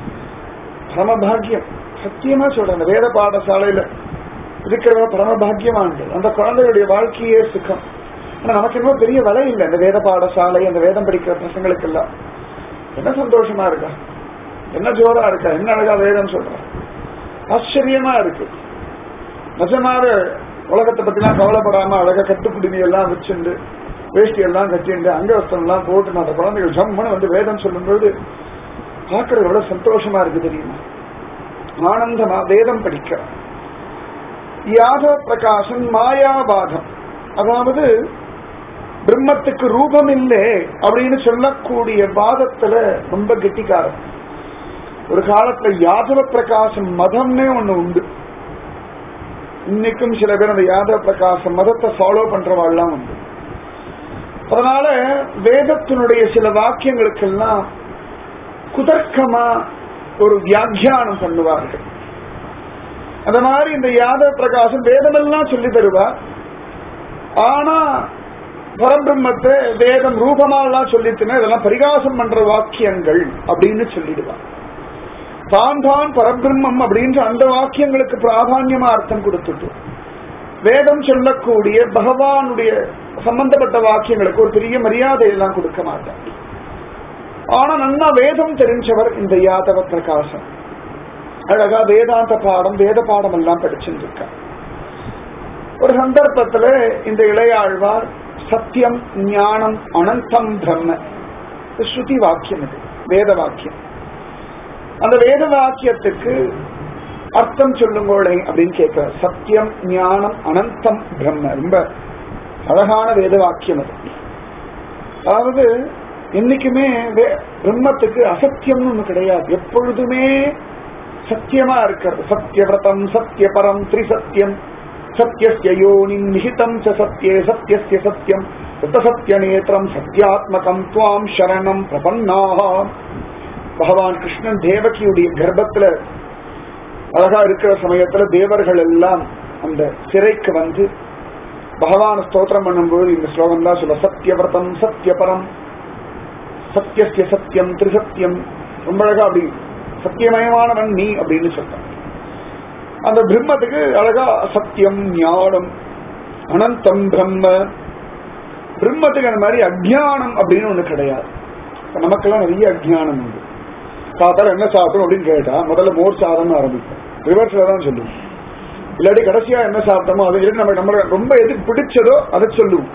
பரமபாகியம். சத்தியமா சொல்றேன், வேத பாடசாலையில இருக்கிறவங்க பரமபாகியமானது. அந்த குழந்தைகளுடைய வாழ்க்கையே சுகம். ஆனா நமக்கு இன்னும் பெரிய விலை இல்லை இந்த வேத பாடசாலை, அந்த வேதம் படிக்கிற பசங்களுக்கு எல்லாம். என்ன சந்தோஷமா இருக்கா, என்ன ஜோரா இருக்கா, என்ன அழகா வேதம் சொல்ற. ஆச்சரியமா இருக்கு. நிஜமாக உலகத்தை பத்திலாம் கவலைப்படாம அழகா கட்டுப்பிடிமை எல்லாம் வச்சுண்டு வேஷ்டி எல்லாம் கட்டிண்டு அங்கவஸ்தம் எல்லாம் போட்டு அந்த குழந்தைகள் ஜம்முன்னு வந்து வேதம் சொல்லும்போது பார்க்கறது எவ்வளவு சந்தோஷமா இருக்கு தெரியுமா. ஆனந்தமா வேதம் படிக்க. யாதவ பிரகாசன் மாயாபாதம், அதாவது பிரம்மத்துக்கு ரூபம் இல்லை அப்படின்னு சொல்லக்கூடிய வாதத்துல ரொம்ப கெட்டிக்காரன். ஒரு காலத்துல யாதவ பிரகாசம் மதம்னே ஒண்ணு உண்டு. இன்னைக்கும் சில பேர் அந்த யாதவ பிரகாசம் மதத்தை ஃபாலோ பண்றவாள்லாம் உண்டு. அதனால வேதத்தினுடைய சில வாக்கியங்களுக்கெல்லாம் குதர்க்கமா ஒரு வியாக்கியானம் பண்ணுவார்கள். அந்த மாதிரி இந்த யாதவ பிரகாசம் வேதமெல்லாம் சொல்லி தருவார். ஆனா பரபிரம்மத்தை வேதம் ரூபமாலாம் சொல்லிட்டுனா இதெல்லாம் பரிகாசம் பண்ற வாக்கியங்கள் அப்படின்னு சொல்லிடுவான். தான் தான் பரபிரம்மம் அப்படின்ற அந்த வாக்கியங்களுக்கு பிராதான்யமா அர்த்தம் கொடுத்துட்டு வேதம் சொல்லக்கூடிய பகவானுடைய சம்பந்தப்பட்ட வாக்கியங்களுக்கு ஒரு பெரிய மரியாதையெல்லாம் கொடுக்க மாட்டார். ஆனா நன்னா வேதம் தெரிஞ்சவர் இந்த யாதவ பிரகாசம். அழகா வேதாந்த பாடம் வேத பாடம் எல்லாம் படிச்சுட்டு இருக்கார். ஒரு சந்தர்ப்பத்துல இந்த இளையாழ்வார் சத்தியம் ஞானம் அனந்தம் பிரம்ம ஸ்ருதி வாக்கியம், இது வேத வாக்கியம். அந்த வேத வாக்கியத்துக்கு அர்த்தம் சொல்லுங்களே அப்படின்னு கேட்கிறார். சத்தியம் ஞானம் அனந்தம் பிரம்ம, ரொம்ப அழகான வேத வாக்கியம் அது. அதாவது என்னைக்குமே பிரம்மத்துக்கு அசத்தியம்னு ஒண்ணு கிடையாது, எப்பொழுதுமே சத்தியமா இருக்கிறது. சத்தியவிரதம் சத்தியபரம் திரிசத்தியம் சத்யஸ்ய யோனிம் நிஹிதம் ச சத்யே சத்யஸ்ய சத்யம் சத்ய நேத்திரம் சத்யாத்மகம் துவாம் சரணம் பிரபன்னாஹ. பகவான் கிருஷ்ணன் தேவகியுடைய கர்ப்பத்துல அழகா இருக்கிற சமயத்துல தேவர்கள் எல்லாம் அந்த சிறைக்கு வந்து பகவான் ஸ்தோத்திரம் பண்ணும்போது இந்த ஸ்லோகம் தான் சொல்ல. சத்தியவிரதம் சத்தியபரம் சத்யஸ்ய சத்யம் திரிசத்தியம், ரொம்ப அழகா அப்படி சத்தியமயமானவன் நீ அப்படின்னு சொல்றான். அந்த பிரம்மத்துக்கு அழகா சத்தியம் ஞானம் அனந்தம் பிரம்ம. பிரம்மத்துக்கு அந்த மாதிரி அஜ்ஞானம் அப்படின்னு ஒண்ணு கிடையாது. நமக்கெல்லாம் நிறைய அஜ்ஞானம் உண்டு. சாதாரண என்ன சாப்பிடும் அப்படின்னு கேட்டா முதல்ல மோர் சாதம்னு ஆரம்பிப்போம், ரிவர்ஸ்ல தான் சொல்லுவோம். இல்லாட்டி கடைசியா என்ன சாப்பிட்டோமோ அது நம்ம நம்ம ரொம்ப எது பிடிச்சதோ அதை சொல்லுவோம்.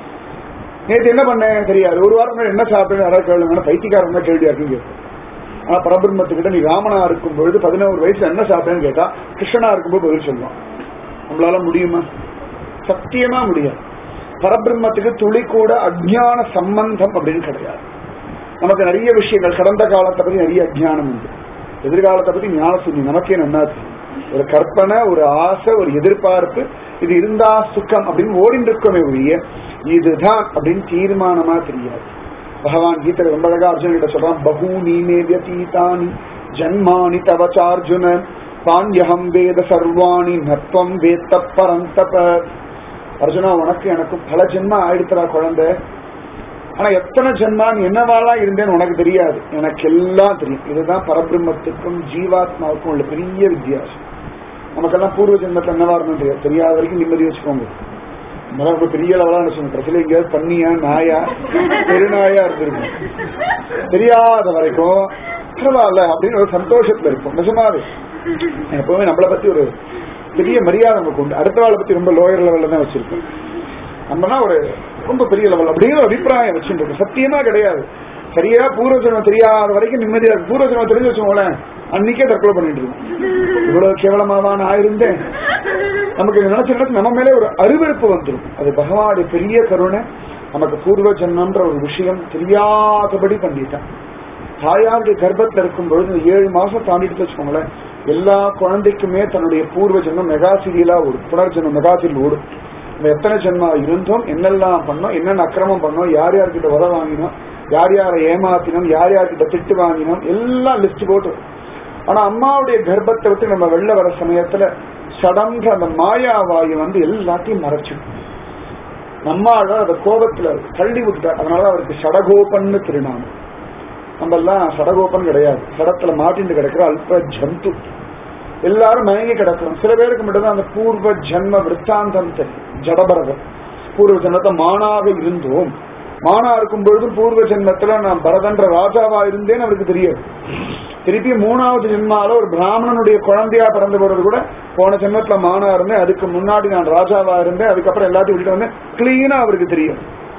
நேற்று என்ன பண்ணேன் தெரியாது, ஒரு வாரம் என்ன சாப்பிட்டேன்னு யாராவது கேள்வி பைத்தியக்காரங்க கேள்வியா இருக்குன்னு கேட்போம். ஆனா பரபிரம்மத்துக்கிட்ட நீ ராமனா இருக்கும் பொழுது பதினோரு வயசுல என்ன சாப்பிட்டேன்னு கேட்டா கிருஷ்ணனா இருக்கும்போது பதில் சொல்லுவான். நம்மளால முடியுமா? சத்தியமா முடியாது. பரபிரம்மத்துக்கு துளி கூட அஜ்ஞான சம்பந்தம் அப்படின்னு கிடையாது. நமக்கு நிறைய விஷயங்கள் கடந்த காலத்தை பத்தி நிறைய அஜ்ஞானம் உண்டு, எதிர்காலத்தை பத்தி ஞானம் சொல்லி நமக்கே நன்னா தெரியும். ஒரு கற்பனை, ஒரு ஆசை, ஒரு எதிர்பார்ப்பு, இது இருந்தா சுக்கம் அப்படின்னு ஓடிட்டு இருக்கோமே ஒழிய இதுதான் அப்படின்னு தீர்மானமா தெரியாது. பகவான் கீதையில ரொம்ப அழகா அர்ஜுன கிட்ட சொல்றான். பகூனி மே வ்யதீதானி ஜன்மானி தவச்சார்ஜுன பாண்யஹம் வேத சர்வாணி நத்வம் வேத்த பரந்தப. அர்ஜுனா, உனக்கு எனக்கும் பல ஜென்மா ஆயிடுத்துறா குழந்தை. ஆனா எத்தனை ஜென்மா நீ என்னவாலாம் இருந்தேன்னு உனக்கு தெரியாது, எனக்கு எல்லாம் தெரியும். இதுதான் பரபிரம்மத்துக்கும் ஜீவாத்மாவுக்கும் உள்ள பெரிய வித்தியாசம். நமக்கெல்லாம் பூர்வ ஜென்மத்தில் என்னவா இருந்தோம் தெரியாது, தெரியாத வரைக்கும் நிம்மதி வச்சுக்கோங்க. ரொம்ப பெரிய லெவலான சொன்ன பிரச்சனை எங்கேயாவது பண்ணியா நாயா பெருநாயா இருந்திருக்கும், தெரியாத வரைக்கும் பரவாயில்ல அப்படின்னு ஒரு சந்தோஷத்துல இருக்கும். நிஜமாவே எப்பவுமே நம்மளை பத்தி ஒரு பெரிய மரியாதை நமக்கு உண்டு. அடுத்த வாழை பத்தி ரொம்ப லோயர் லெவல்ல தான் வச்சிருக்கோம். நம்மனா ஒரு ரொம்ப பெரிய லெவல் அப்படிங்கிற அபிப்பிராயம் வச்சுட்டு இருக்கு. சத்தியமா கிடையாது. சரியா பூர்வஜன்மம் தெரியாத வரைக்கும் நிம்மதியா இருக்கு. பூர்வஜன்மம் தெரிஞ்சு வச்சுக்கோங்களேன், அன்னைக்கே தற்கொலை பண்ணிட்டு இருக்கோம். இவ்வளவு கேவலமாவா நான் இருந்தேன். நமக்கு நினைச்ச நினைச்சு நம்ம மேலே ஒரு அருவருப்பு வந்துடும். அது பகவானுடைய பெரிய கருணை. நமக்கு பூர்வ ஜன்மன்ற ஒரு விஷயம் தெரியாதபடி பண்ணிட்டான். தாயாருடைய கர்ப்பத்தில் இருக்கும் பொழுது ஏழு மாசம் தாண்டிட்டு வச்சுக்கோங்களேன், எல்லா குழந்தைக்குமே தன்னுடைய பூர்வ ஜென்மம் மெகா சீரியலா ஓடும், புனர்ஜென்மம் மெகா சீரியல் ஓடும். நம்ம எத்தனை ஜென்மா இருந்தோம், என்னெல்லாம் பண்ணோம், என்னென்ன அக்கிரமம் பண்ணோம், யார் யார்கிட்ட உத வாங்கினோம், யார் யாரை ஏமாத்தினோம், யார் யார்கிட்ட திட்டு வாங்கினோம், எல்லாம் லிஸ்ட் போட்டு. ஆனா அம்மாவுடைய கர்ப்பத்தை விட்டு நம்ம வெளில வர சமயத்துல சடன்ற அந்த மாயாவாயு வந்து எல்லாத்தையும் மறைச்சிடும். நம்மால அந்த கோபத்துல தள்ளி விட்டுட்டார். அதனால அவருக்கு சடகோபன்னு திருநாமம். நம்ம எல்லாம் சடகோபன் கிடையாது, சடத்துல மாட்டிட்டு கிடக்கிற அல்ப ஜந்து. எல்லாரும் மயங்கி கிடக்கிறோம். சில பேருக்கு மட்டும்தான் அந்த பூர்வ ஜென்ம விற்த்தாந்தம் தெரியும். ஜடபரதம் பூர்வ ஜென்மத்தை மானாக இருந்தோம், மானா இருக்கும் பொழுதும் பூர்வ ஜென்மத்துல நான் பரதன்ற ராஜாவா இருந்தேன்னு அவருக்கு தெரியாது. திருப்பி மூணாவது ஜென்மால ஒரு பிராமணனுடைய குழந்தையா பிறந்த போறது கூட போன ஜென்மத்துல மானா இருந்தேன், அதுக்கு முன்னாடி நான் ராஜாவா இருந்தேன், அதுக்கப்புறம் எல்லாத்தையும் விட்டுட்டு வந்தேன், கிளீனா அவருக்கு தெரியும்.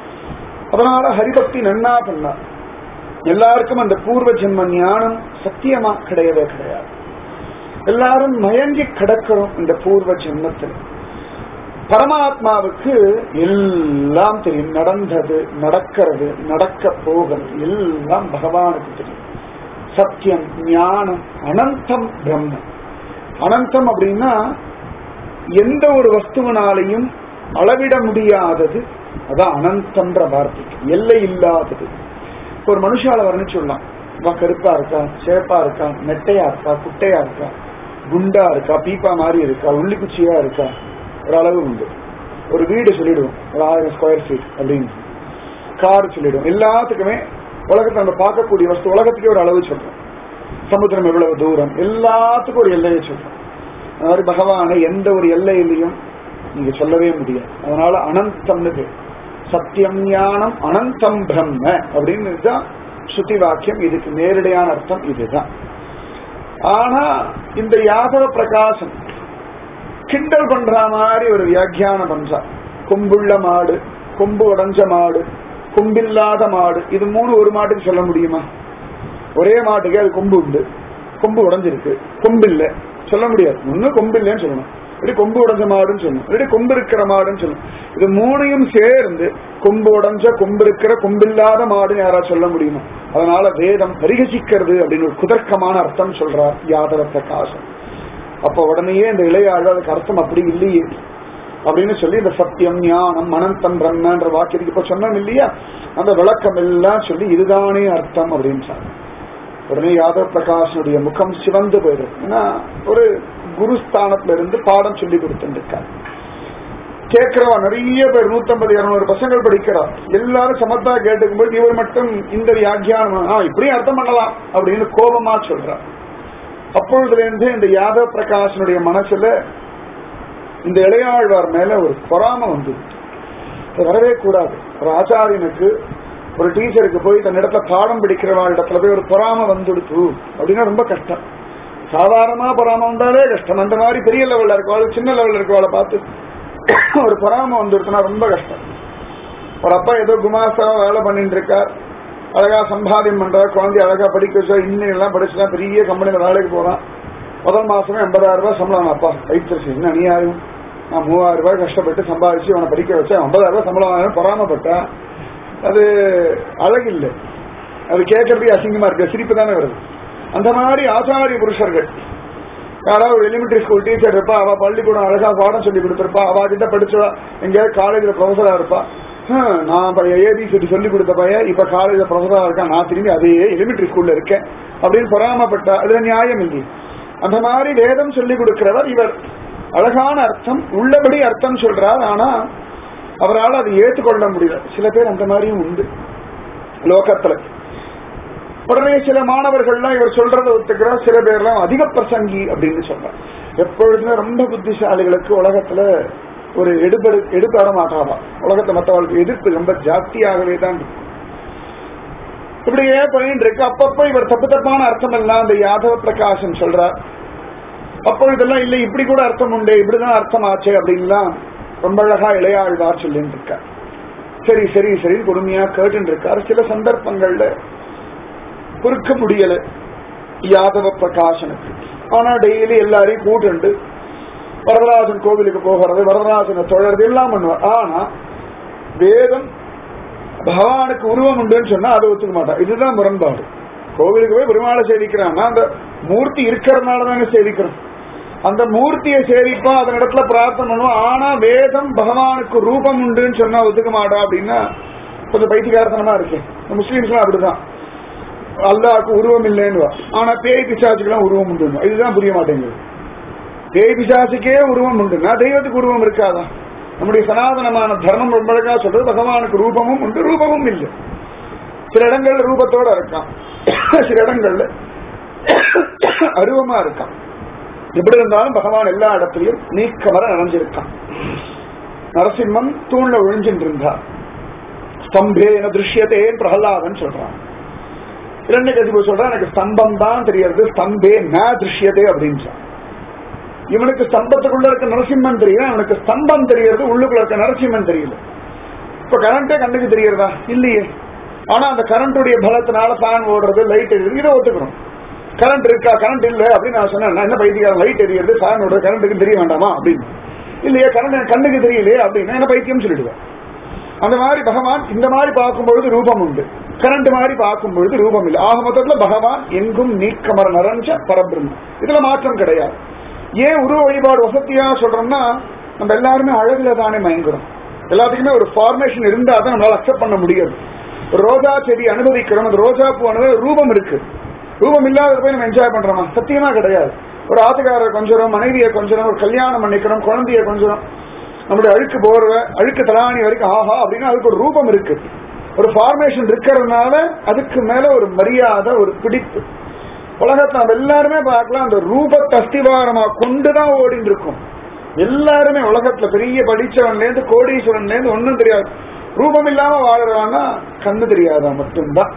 அதனால ஹரிபக்தி நன்னா பண்ணார். எல்லாருக்கும் அந்த பூர்வ ஜென்ம ஞானம் சத்தியமா கிடையவே கிடையாது. எல்லாரும் மயங்கி கிடக்கிறோம் இந்த பூர்வ ஜென்மத்தில். பரமாத்மாவுக்கு எல்லாம் தெரியும், நடந்தது, நடக்கிறது, நடக்க போகிறது எல்லாம் பகவானுக்கு தெரியும். சத்தியம் ஞானம் அனந்தம் பிரம்ம. அனந்தம் அப்படின்னா எந்த ஒரு வஸ்துவனாலையும் அளவிட முடியாதது, அதான் அனந்தம்ன்ற வார்த்தைக்கு எல்லை இல்லாதது. ஒரு மனுஷால வர்ணிச்சுடலாம். கருப்பா இருக்கா, சேப்பா இருக்கா, நெட்டையா இருக்கா, குட்டையா இருக்கா, குண்டா இருக்கா, பீப்பா மாதிரி இருக்கா, உள்ளிக்குச்சியா இருக்கா, ஒரு அளவு உண்டு. ஒரு வீடு சொல்லிடுவோம், ஒரு ஆயிரம் ஸ்கொயர் ஃபீட் அப்படின்னு. கார் சொல்லிடுவோம். எல்லாத்துக்குமே உலகத்தை நம்ம பார்க்கக்கூடிய வஸ்து உலகத்துக்கே ஒரு அளவு சொல்றோம். சமுத்திரம் எவ்வளவு தூரம், எல்லாத்துக்கும் ஒரு எல்லையை சொல்றோம். அது மாதிரி பகவானை எந்த ஒரு எல்லையிலையும் நீங்க சொல்லவே முடியாது. அதனால அனந்தம்னு சத்தியம் ஞானம் அனந்தம் பிரம்ம அப்படின்னு தான் ஸ்ருதி வாக்கியம். இதுக்கு நேரடியான அர்த்தம் இதுதான். ஆனா இந்த யாதவ பிரகாசம் கிண்டல் பண்ற மாதிரி ஒரு வியாக்கியானம் பண்றா. கொம்புள்ள மாடு, கொம்பு உடைஞ்ச மாடு, கொம்பில்லாத மாடு, இது மூணு ஒரு மாட்டுக்கு சொல்ல முடியுமா? ஒரே மாட்டுக்கு அது கொம்பு உண்டு, கொம்பு உடைஞ்சிருக்கு, கொம்பு இல்லை சொல்ல முடியாது. ஒண்ணு கொம்பு இல்லைன்னு சொல்லணும், இப்படி கொம்பு உடைஞ்ச மாடுன்னு சொல்லணும், இப்படி கொம்பு இருக்கிற மாடுன்னு சொல்லணும். இது மூணையும் சேர்ந்து கொம்பு உடைஞ்ச, கொம்பு இருக்கிற, கொம்பில்லாத மாடுன்னு யாராவது சொல்ல முடியுமா? அதனால வேதம் பரிகசிக்கிறது அப்படின்னு ஒரு குதர்க்கமான அர்த்தம் சொல்றார் யாதவ பிரகாசம். அப்ப உடனேயே இந்த இளையாழ அதுக்கு அர்த்தம் அப்படி இல்லையே அப்படின்னு சொல்லி இந்த சத்தியம் ஞானம் அனந்தம் பிரம்மன்ற வாக்கியத்துக்கு இப்ப சொன்னோம் இல்லையா, அந்த விளக்கம் எல்லாம் சொல்லி இதுதானே அர்த்தம் அப்படின்னு சொன்ன உடனே யாதவ பிரகாஷனுடைய முகம் சிவந்து போயிடுது. ஏன்னா ஒரு குருஸ்தானத்துல இருந்து பாடம் சொல்லி கொடுத்துருக்காரு. கேட்கிறவா நிறைய பேர், நூத்தம்பது இருநூறு பசங்கள் படிக்கிறா, எல்லாரும் சமத்தா கேட்டுக்கும் போது இவர் மட்டும் இந்த வியாக்கியானம் இப்படியும் அர்த்தம் பண்ணலாம் அப்படின்னு கோபமா சொல்றார். அப்பொழுதுல இருந்து இந்த யாதவ பிரகாஷனுடைய மனசுல இந்த இளையாழ்வார் மேல ஒரு பொறாம வந்து வரவே கூடாது. ஒரு ஆச்சாரியனுக்கு, ஒரு டீச்சருக்கு போய் தன் இடத்துல பாடம் படிக்கிறவா இடத்துல போய் ஒரு பொறாம வந்துடுத்து அப்படின்னா ரொம்ப கஷ்டம். சாதாரணமா பொறாம வந்தாலே கஷ்டம். அந்த மாதிரி பெரிய லெவல்ல இருக்கவாள், சின்ன லெவல்ல இருக்கவாளை பார்த்து ஒரு பொறாம வந்துடுத்துனா ரொம்ப கஷ்டம். ஒரு அப்பா ஏதோ குமாஸ்தா வேலை பண்ணிட்டு இருக்கார், அழகா சம்பாதியம் பண்றார், குழந்தைய அழகா படிக்க வச்சா, இன்னும் எல்லாம் படிச்சுட்டா பெரிய கம்பெனியில வேலைக்கு போறான். முதல் மாசமே எண்பதாயிரம் ரூபாய் சம்பளம். அப்பா வயிற்று என்ன அநியாயம், நான் மூவாயிரம் ரூபாய் கஷ்டப்பட்டு சம்பாதிச்சு அவனை படிக்க வச்சேன், ஐம்பதாயிரம் ரூபாய் சம்பளம் பொறாமப்பட்டேன். அது அழகில்லை, அது கேட்கறதுக்கு அசிங்கமா இருக்கு, சிரிப்பு தானே வருது. அந்த மாதிரி ஆச்சாரிய புருஷர்கள் யாராவது ஒரு எலிமெண்டரி ஸ்கூல் டீச்சர் இருப்பா, அவ பள்ளிக்கூடம் அழகா பாடம் சொல்லி கொடுத்திருப்பா, அவ கிட்ட படிச்சவா எங்கேயாவது காலேஜ்ல ப்ரொஃபஸரா இருப்பா. நான் ஏபிசிடி சொல்லி கொடுத்த பையன் இப்ப காலேஜ்ல ப்ரொஃபஸரா இருக்கேன், நான் திரும்பி அதே எலிமெண்டரி ஸ்கூல்ல இருக்கேன் அப்படின்னு பொறாமப்பட்டா அதுல நியாயம் இல்லை. அந்த மாதிரி வேதம் சொல்லி கொடுக்கிறவர் இவர் அழகான அர்த்தம் உள்ளபடி அர்த்தம் சொல்றார். ஆனா அவரால் அதை ஏற்றுக்கொள்ள முடியல. சில பேர் அந்த மாதிரியும் உண்டு லோகத்துல. உடனே சில மாணவர்கள்லாம் இவர் சொல்றதை ஒத்துக்கிறார், சில பேர்லாம் அதிக பிரசங்கி அப்படின்னு சொல்றார். எப்பொழுதுமே ரொம்ப புத்திசாலிகளுக்கு உலகத்துல ஒரு எடுபடு எடுபட மாட்டாவா, உலகத்தை மற்றவர்களுக்கு எதிர்ப்பு ரொம்ப ஜாஸ்தியாகவே தான் இருக்கும். இப்படியே பண்ணிட்டு இருக்கு. அப்பப்ப இவர் தப்பு தப்பான அர்த்தம் எல்லாம் அந்த யாதவ பிரகாசன் சொல்றார். அப்போ இதெல்லாம் இல்லை, இப்படி கூட அர்த்தம் உண்டு, இப்படிதான் அர்த்தம் ஆச்சு அப்படின்லாம் ரொம்ப அழகா இளையாழ்வார் சொல்லிட்டு இருக்கார். சரி சரி சரி பொறுமையா கேட்டு இருக்கார். சில சந்தர்ப்பங்கள்ல பொறுக்க முடியல யாதவ பிரகாசனுக்கு. ஆனா டெய்லி எல்லாரையும் கூட்டு வரதராஜன் கோவிலுக்கு போகிறது, வரதராஜனை தொழறது எல்லாம் பண்ணுவார். ஆனா வேதம் பகவானுக்கு உருவம் உண்டுன்னு சொன்னா அதை ஒத்துக்க மாட்டான். இதுதான் முரண்பாடு. கோவிலுக்கு போய் பெருமாளை சேவிக்கிறான்னா அந்த மூர்த்தி இருக்கிறதுனால தானே சேவிக்கிறோம். அந்த மூர்த்தியை சேவிப்பா, அதன் இடத்துல பிரார்த்தனை பண்ணுவோம். ஆனா வேதம் பகவானுக்கு ரூபம் உண்டுன்னு சொன்னா ஒத்துக்க மாட்டா அப்படின்னா கொஞ்சம் பைத்தியகாரத்தனமா இருக்கு. முஸ்லீம்ஸ் எல்லாம் அப்படிதான், அல்லாஹ்வுக்கு உருவம் இல்லைன்னு. ஆனா பேய் பிசாசுக்கெல்லாம் உருவம் உண்டு. இதுதான் புரிய மாட்டேங்குது. பேய் பிசாசுக்கே உருவம் உண்டுன்னா தெய்வத்துக்கு உருவம் இருக்காதா? நம்முடைய சனாதனமான தர்மம் ரொம்ப அழகா சொல்றது பகவானுக்கு ரூபமும் உண்டு, ரூபமும் இல்லை. சில இடங்கள்ல ரூபத்தோட இருக்கான், சில இடங்கள்ல அருவமா இருக்கான். எப்படி இருந்தாலும் பகவான் எல்லா இடத்திலையும் நீக்கமர நிறைஞ்சிருக்கான். நரசிம்மன் தூண்ல ஒழிஞ்சிட்டு இருந்தார். ஸ்தம்பேன திருஷ்யத்தேன் பிரகலாதன் சொல்றான். இரண்டு கதிபு சொல்றான், எனக்கு ஸ்தம்பம் தான் தெரியறது, ஸ்தம்பே ந திருஷ்யத்தே அப்படின்னு. இவனுக்கு ஸ்தம்பத்துக்குள்ள இருக்க நரசிம்மன் தெரியல, அவனுக்கு ஸ்தம்பம் தெரியறது, உள்ளுக்குள்ள இருக்க நரசிம்மன் தெரியல. இப்ப கரண்டே கண்ணுக்கு தெரியறதா? இல்லையே. ஆனா அந்த கரண்டுடைய பலத்தினால ஃபேன் ஓடுறது, லைட் எரியுது, இதை ஒத்துக்கிறோம். கரண்ட் இருக்கா, கரண்ட் இல்ல அப்படின்னு நான் சொன்னேன். என்ன பைத்தியம், லைட் எரியுது, ஃபேன் ஓடுறது, கரண்ட்டுக்கு தெரிய வேண்டாமா அப்படின்னு. இல்லையே, கரண்ட் கண்ணுக்கு தெரியலையே அப்படின்னா என்ன பைத்தியம் சொல்லிடுவேன். அந்த மாதிரி பகவான் இந்த மாதிரி பார்க்கும்பொழுது ரூபம் உண்டு, கரண்ட் மாதிரி பார்க்கும் பொழுது ரூபம் இல்லை. ஆக மொத்தத்துல பகவான் எங்கும் நீக்கமர நிறைஞ்ச பரபிரம்மம், இதுல மாற்றம் கிடையாது. ஏன் உருவ வழிபாடு வசதியா சொல்றோம்னா, நம்ம எல்லாருமே அழகுல தானே மயங்குறோம். எல்லாத்துக்குமே ஒரு ஃபார்மேஷன் இருந்தா தான் நம்மளால அக்செப்ட் பண்ண முடியாது. ஒரு ரோஜா செடி அனுபவிக்கிறோம், அந்த ரோஜா பூ அனுபவ ரூபம் இருக்கு. ரூபம் இல்லாத போய் நம்ம என்ஜாய் பண்றோமா? சத்தியமா கிடையாது. ஒரு ஆத்துக்காரர் கொஞ்சம், மனைவியை கொஞ்சம், ஒரு கல்யாணம் பண்ணிக்கிறோம், குழந்தைய கொஞ்சம், நம்முடைய அழுக்கு போர்வை அழுக்கு தலாணி வரைக்கும் ஆஹா அப்படின்னா அதுக்கு ஒரு ரூபம் இருக்கு, ஒரு ஃபார்மேஷன் இருக்கிறதுனால அதுக்கு மேல ஒரு மரியாதை, ஒரு பிடிப்பு. உலகத்தை நம்ம எல்லாருமே பார்க்கலாம், அந்த ரூபத்தை அஸ்திவாரமா கொண்டுதான் ஓடிட்டு இருக்கும். எல்லாருமே உலகத்துல பெரிய படிச்சவன்ல இருந்து கோடீஸ்வரன்ல இருந்து ஒன்னும் தெரியாது, ரூபம் இல்லாம வாழறான்னா கண்ணு தெரியாதா மட்டும்தான்.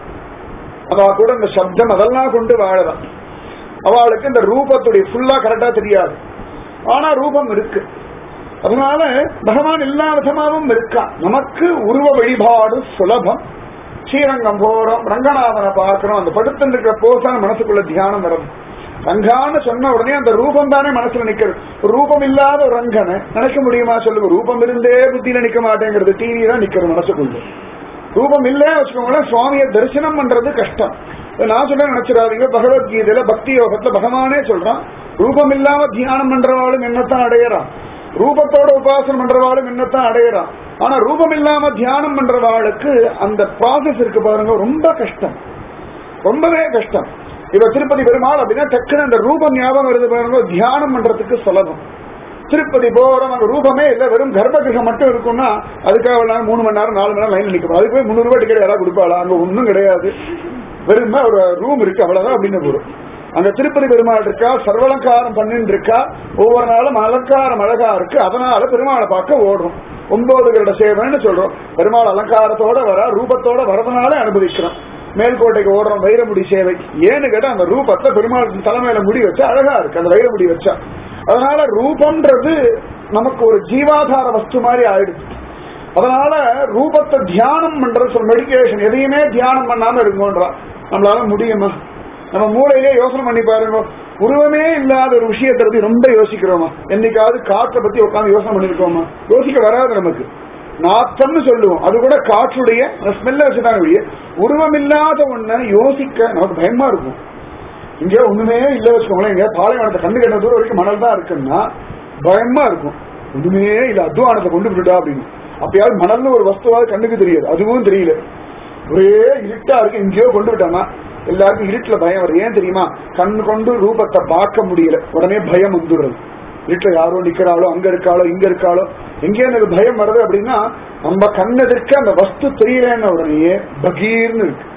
அவ கூட இந்த சப்தம் அதெல்லாம் கொண்டு வாழறான். அவளுக்கு இந்த ரூபத்துடைய ஃபுல்லா கரெக்டா தெரியாது, ஆனா ரூபம் இருக்கு. அதனால பகவான் எல்லா விதமாவும் இருக்கான். நமக்கு உருவ வழிபாடு சுலபம். ஸ்ரீரங்கம் போறோம், ரங்கநாதனை பார்க்கிறோம், அந்த படுத்து இருக்கிற போசான மனசுக்குள்ள தியானம் வரும். ரங்கான்னு சொன்ன உடனே அந்த ரூபம் தானே மனசுல நிக்கிறது. ரூபம் இல்லாத ஒரு ரங்கனை நினைக்க முடியுமா சொல்லுங்க? ரூபம் இருந்தே புத்தியில நிக்க மாட்டேங்கிறது, டிவி தான் நிக்கிறது மனசுக்குள்ள. ரூபம் இல்ல வச்சுக்கோங்களேன், சுவாமியை தரிசனம் பண்றது கஷ்டம். நான் சொல்ல நினைச்சிடாதீங்க, பகவத்கீதையில பக்தி யோகத்துல பகவானே சொல்றான், ரூபம் இல்லாம தியானம் பண்றவாளும் என்னத்தான் அடையறான், ரூபத்தோட உபாசனம் பண்றவாளும் என்னத்தான் அடையறான். ஆனா ரூபம் இல்லாம தியானம் பண்றவாளுக்கு அந்த ப்ராசஸ் இருக்கு பாருங்க, ரொம்ப கஷ்டம், ரொம்பவே கஷ்டம். இப்ப திருப்பதி பெருமாள் அப்படின்னா டக்குன்னு அந்த ரூபம் ஞாபகம் வருது பாருங்க, தியானம் பண்றதுக்கு சுலபம். திருப்பதி போறோம், அங்க ரூபமே இல்ல, வெறும் கர்ப்பகிரகம் மட்டும் இருக்கும்னா அதுக்காக மூணு மணி நேரம் நாலு மணி நேரம் லைன் நிற்கும். அதுக்கு போய் முந்நூறு ரூபாய் டிக்கெட் யாராவது கொடுப்பாளா? அங்க ஒன்னும் கிடையாது, வெறும் ஒரு ரூம் இருக்கு அவ்வளவுதான் அப்படின்னு போறோம். அங்க திருப்பதி பெருமாள் இருக்கா, சர்வலங்காரம் பண்ணிட்டு இருக்கா, ஒவ்வொரு நாளும் அலங்காரம் அழகா இருக்கு, அதனால பெருமாளை பார்க்க ஓடுறோம். ஒன்பது வருட சேவைன்னு சொல்றோம். பெருமாள் அலங்காரத்தோட வர, ரூபத்தோட வரதுனால அனுபவிக்கிறோம். மேல்கோட்டைக்கு ஓடுறோம் வைரமுடி சேவை, ஏன்னு கேட்டா அந்த ரூபத்துல பெருமாள் தலைமையில முடி வச்சா அழகா இருக்கு, அந்த வைரமுடி வச்சா. அதனால ரூபம்ன்றது நமக்கு ஒரு ஜீவாதார வஸ்து மாதிரி ஆயிடுச்சு. அதனால ரூபத்தை தியானம் பண்றது சொல்ல, மெடிடேஷன் எதையுமே தியானம் பண்ணாம இருக்கும்ன்றா. நம்மளால முடியுமா? நம்ம மூளையிலே யோசனை பண்ணி பாருங்க, உருவமே இல்லாத ஒரு விஷயத்தை பத்தி ரொம்ப யோசிக்கிறோமா? என்னைக்காவது காற்றை பத்தி உட்காந்து யோசனை பண்ணிருக்கோமா? யோசிக்க வராது நமக்கு. நாத்தம்னு சொல்லுவோம், அது கூட காற்றுடைய ஸ்மெல்ல வச்சுதான் வெளியே. உருவம் இல்லாத ஒண்ண யோசிக்க நமக்கு பயமா இருக்கும். இங்க ஒண்ணுமே இல்ல வச்சுக்கோங்களேன், இங்க பாலைவனத்தை கண்டு கட்ட தூரம் வரைக்கும் மணல் தான் இருக்குன்னா பயமா இருக்கும். ஒண்ணுமே இல்ல, அத்வானத்தை கொண்டு விட்டுட்டா அப்படின்னு. அப்பயாவது மணல்னு ஒரு வஸ்துவாவது கண்ணுக்கு தெரியாது, அதுவும் தெரியல, ஒரே இருட்டா இருக்கு, எங்கேயோ கொண்டு விட்டாமா. எல்லாருக்கும் இருட்டுல பயம் வருது, ஏன் தெரியுமா? கண் கொண்டு ரூபத்தை பார்க்க முடியல, உடனே பயம் வந்துடுறது. இருட்டுல யாரோ நிக்கிறாளோ, அங்க இருக்காளோ, இங்க இருக்காளோ, எங்கேயும் எனக்கு பயம் வருது அப்படின்னா நம்ம கண்ணெதிர்க்க அந்த வஸ்து தெரியலன்னு உடனே பகீர்னு இருக்கு.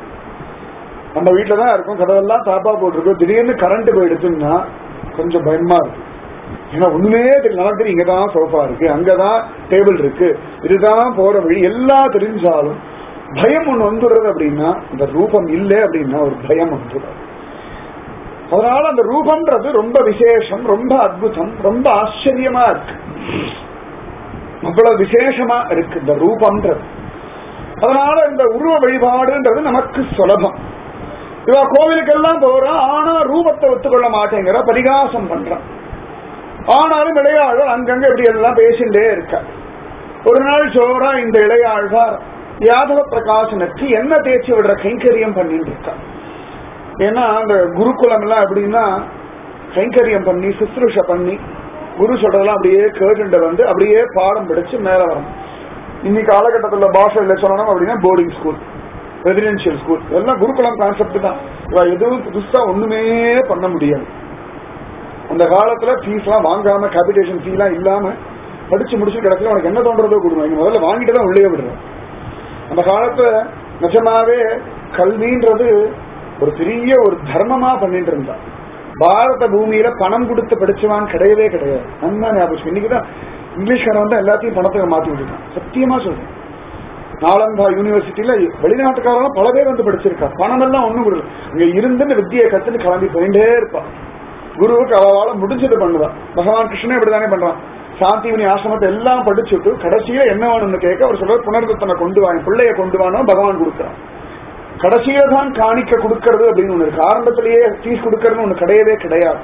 நம்ம வீட்டுலதான் இருக்கும், கதவெல்லாம் தாப்பா போட்டிருக்கோம், திடீர்னு கரண்ட் போயிடுச்சுன்னா கொஞ்சம் பயமா இருக்கு. ஏன்னா ஒண்ணுமே தெரியல, நமக்கு தெரியும் இங்கதான் சோஃபா இருக்கு, அங்கதான் டேபிள் இருக்கு, இதுதான் போற வழி, எல்லாம் தெரிஞ்சாலும் பயம் ஒண்ணு வந்துடுறது. அப்படின்னா இந்த ரூபம் இல்லை அப்படின்னா ஒரு பயம் வந்துடுறது. அதனால அந்த ரூபம்ன்றது ரொம்ப விசேஷம், ரொம்ப அற்புதம், ரொம்ப ஆச்சரியமா இருக்கு, அவ்வளவு விசேஷமா இருக்கு இந்த ரூபம்ன்றது. அதனால இந்த உருவ வழிபாடுன்றது நமக்கு சுலபம். இவ கோவிலுக்கெல்லாம் போறான், ஆனா ரூபத்தை ஒத்துக்கொள்ள மாட்டேங்கிற, பரிகாசம் பண்றான். ஆனாலும் இளையாழ்வார் அங்கங்க இப்படி எல்லாம் பேசிட்டே இருக்க. ஒரு நாள் சோரா இந்த இளையாழ்வார் யாதவ பிரகாசனுக்கு என்ன தேய்ச்சி விடுற கைங்கரியம் பண்ணிட்டு இருக்கா. ஏன்னா அந்த குருகுலம் எல்லாம் எப்படின்னா கைங்கரியம் பண்ணி சுசுருஷ பண்ணி குரு சொல்றதெல்லாம் அப்படியே கேட்டு வந்து அப்படியே பாடம் படிச்சு மேல வரும். இன்னைக்கு காலகட்டத்தில் பாஷையில சொல்லணும் அப்படின்னா போர்டிங் ஸ்கூல், ரெசிடென்சியல் ஸ்கூல், எல்லாம் குருகுலம் கான்செப்ட் தான். எதுவும் புதுசா ஒண்ணுமே பண்ண முடியாது. அந்த காலத்துல ஃபீஸ் எல்லாம் வாங்காம, கேபிடேஷன் ஃபீ எல்லாம் இல்லாம படிச்சு முடிச்சு கிடக்கல, உனக்கு என்ன தோன்றதோ கொடுங்க, முதல்ல வாங்கிட்டு தான் உள்ளே விடுறோம். அந்த காலத்துல நிஜமாவே கல்வின்றது ஒரு பெரிய ஒரு தர்மமா பண்ணிட்டு இருந்தா. பாரத பூமியில பணம் கொடுத்து படிச்சவான் கிடையவே கிடையாது. நல்லா ஞாபகம். இன்னைக்குதான் இங்கிலீஷ்காரன் வந்து எல்லாத்தையும் பணத்தை மாத்தி விட்டுருக்கான், சத்தியமா சொல்றேன். நாலந்தா யூனிவர்சிட்டியில வெளிநாட்டுக்காரங்களும் பல பேர் வந்து படிச்சிருக்கா. பணம் எல்லாம் ஒண்ணும் கொடுக்கல, அங்க இருந்து வித்தியை கத்துன்னு கிளம்பி போயிட்டே இருப்பான். குருவுக்கு அவளால முடிஞ்சது பண்ணுவான். பகவான் கிருஷ்ணன் இப்படிதானே பண்றான். சாந்திவனி ஆசிரமத்தை எல்லாம் படிச்சுட்டு கடைசியில என்ன வேணும்னு கேட்க அவர் சொல்ற புனர்தத்தனை கொண்டு வாங்க, பிள்ளைய கொண்டு வானோ பகவான் கொடுக்குறான். கடைசியில தான் காணிக்க கொடுக்கறது அப்படின்னு ஒண்ணு இருக்கு. ஆரம்பத்திலேயே ஃபீஸ் கொடுக்கறதுன்னு ஒண்ணு கிடையவே கிடையாது.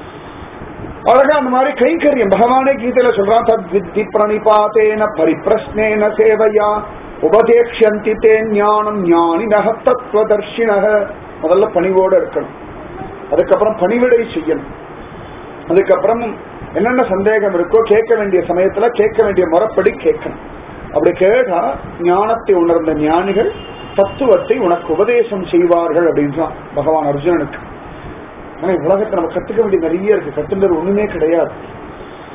அழகா அந்த மாதிரி கைங்கரியம் பகவானே கீதையில சொல்றான், தத் வித்தி பிரணிபாத்தேன பரிப்ரஸ்னேன சேவையா உபதேக்ஷந்தி தே ஞானம் ஞானினஹ தத்துவதர்ஷினஹ. முதல்ல பணிவோட இருக்கணும், அதுக்கப்புறம் பணிவிடை செய்யணும், அதுக்கப்புறம் என்னென்ன சந்தேகம் இருக்கோ கேட்க வேண்டிய சமயத்துல கேட்க வேண்டிய முறைப்படி கேட்கணும். அப்படி கேட்டா ஞானத்தை உணர்ந்த ஞானிகள் தத்துவத்தை உனக்கு உபதேசம் செய்வார்கள் அப்படின்னு பகவான் அர்ஜுனனுக்கு. ஆனா உலகத்தை நம்ம கத்துக்க வேண்டிய நிறைய இருக்கு, கத்துன்றது ஒண்ணுமே கிடையாது.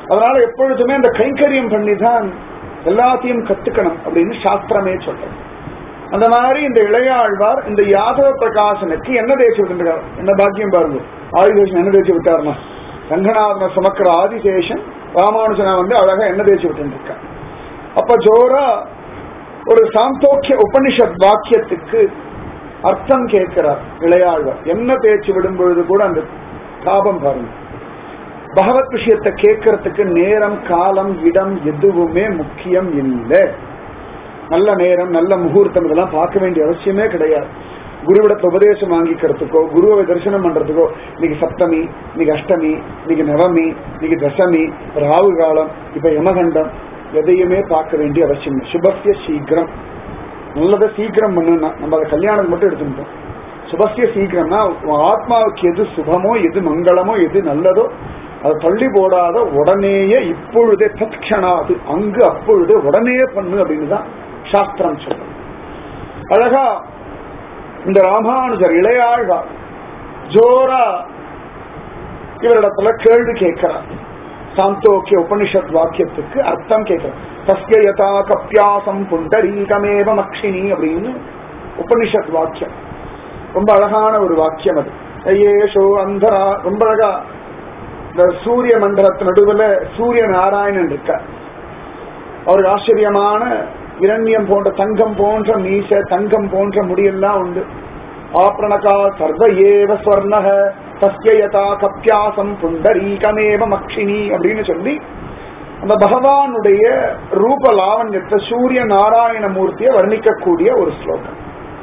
அதனால எப்பொழுதுமே அந்த கைங்கரியம் பண்ணிதான் எல்லாத்தையும் கத்துக்கணும் அப்படின்னு சாஸ்திரமே சொல்றது. அந்த மாதிரி இந்த இளையாழ்வார் இந்த யாதவ பிரகாசனுக்கு என்ன தேய்ச்சி விட்டுருக்காரு, என்ன பாக்கியம் பாருங்க. ஆதிசேஷன் என்ன தேய்ச்சி விட்டாருன்னா, ரங்கநாதன சுமக்கிற ஆதிசேஷன் ராமானுஜனா வந்து அழகா என்ன தேய்ச்சி விட்டு இருக்கார். அப்ப ஜோரா ஒரு சாந்தோக்கிய உபனிஷத் வாக்கியத்துக்கு அர்த்தம் கேட்கிறார் இளையாழ்வார். என்ன தேய்ச்சி விடும் பொழுது கூட அந்த தாபம் பாருங்க. பகவத் விஷயத்தை கேட்கறதுக்கு நேரம் காலம் இடம் எதுவுமே முக்கியம் இல்லை. நல்ல நேரம் நல்ல முகூர்த்தம் இதெல்லாம் பார்க்க வேண்டிய அவசியமே கிடையாது. குருவிடத்துல உபதேசம் வாங்கிக்கிறதுக்கோ குருவை தரிசனம் பண்றதுக்கோ இன்னைக்கு சப்தமி, இன்னைக்கு அஷ்டமி, இன்னைக்கு நவமி, இன்னைக்கு தசமி, ராகு காலம், இப்ப யமகண்டம் எதையுமே பார்க்க வேண்டிய அவசியம் இல்லை. சுபஸ்ய சீக்கிரம், நல்லதை சீக்கிரம் பண்ணுன்னா நம்ம அதை கல்யாணம் மட்டும் எடுத்துட்டோம். சுபஸ்ய சீக்கிரம்னா ஆத்மாவுக்கு எது சுபமோ எது மங்களமோ எது நல்லதோ அதை தள்ளி போடாத உடனேயே இப்பொழுதே தட்சணாது அங்கு அப்பொழுது உடனே பண்ணு அப்படின்னு தான் சாஸ்திரம் சொல்றது. அழகா இந்த ராமானுஜர் இளையாழ்வார் ஜோரா இவரிடத்துல கேள்வி கேட்கிறார். சாந்தோக்கிய உபனிஷத் வாக்கியத்துக்கு அர்த்தம் கேட்கிறார். தஸ்ய யதா கப்யாசம் புண்டரீகமேவ மக்ஷினி அப்படின்னு உபனிஷத் வாக்கியம். ரொம்ப அழகான ஒரு வாக்கியம் அது. ஐயேஷோ அந்தரா, ரொம்ப அழகா இந்த சூரிய மண்டலத்து நடுவில் சூரிய நாராயணன் இருக்கார். அவருக்கு ஆச்சரியமான இரண்யம் போன்ற தங்கம் போன்ற மீச, தங்கம் போன்ற முடியெல்லாம் உண்டு. ஆப்ரணகா சர்வ ஏவ ஸ்வர்ணக தஸ்ய யதா கப்யாசம் புண்டரீகமேவ மக்ஷினி அப்படின்னு சொல்லி அந்த பகவானுடைய ரூப லாவண்யத்தை சூரிய நாராயண மூர்த்தியை வர்ணிக்கக்கூடிய ஒரு ஸ்லோகம்.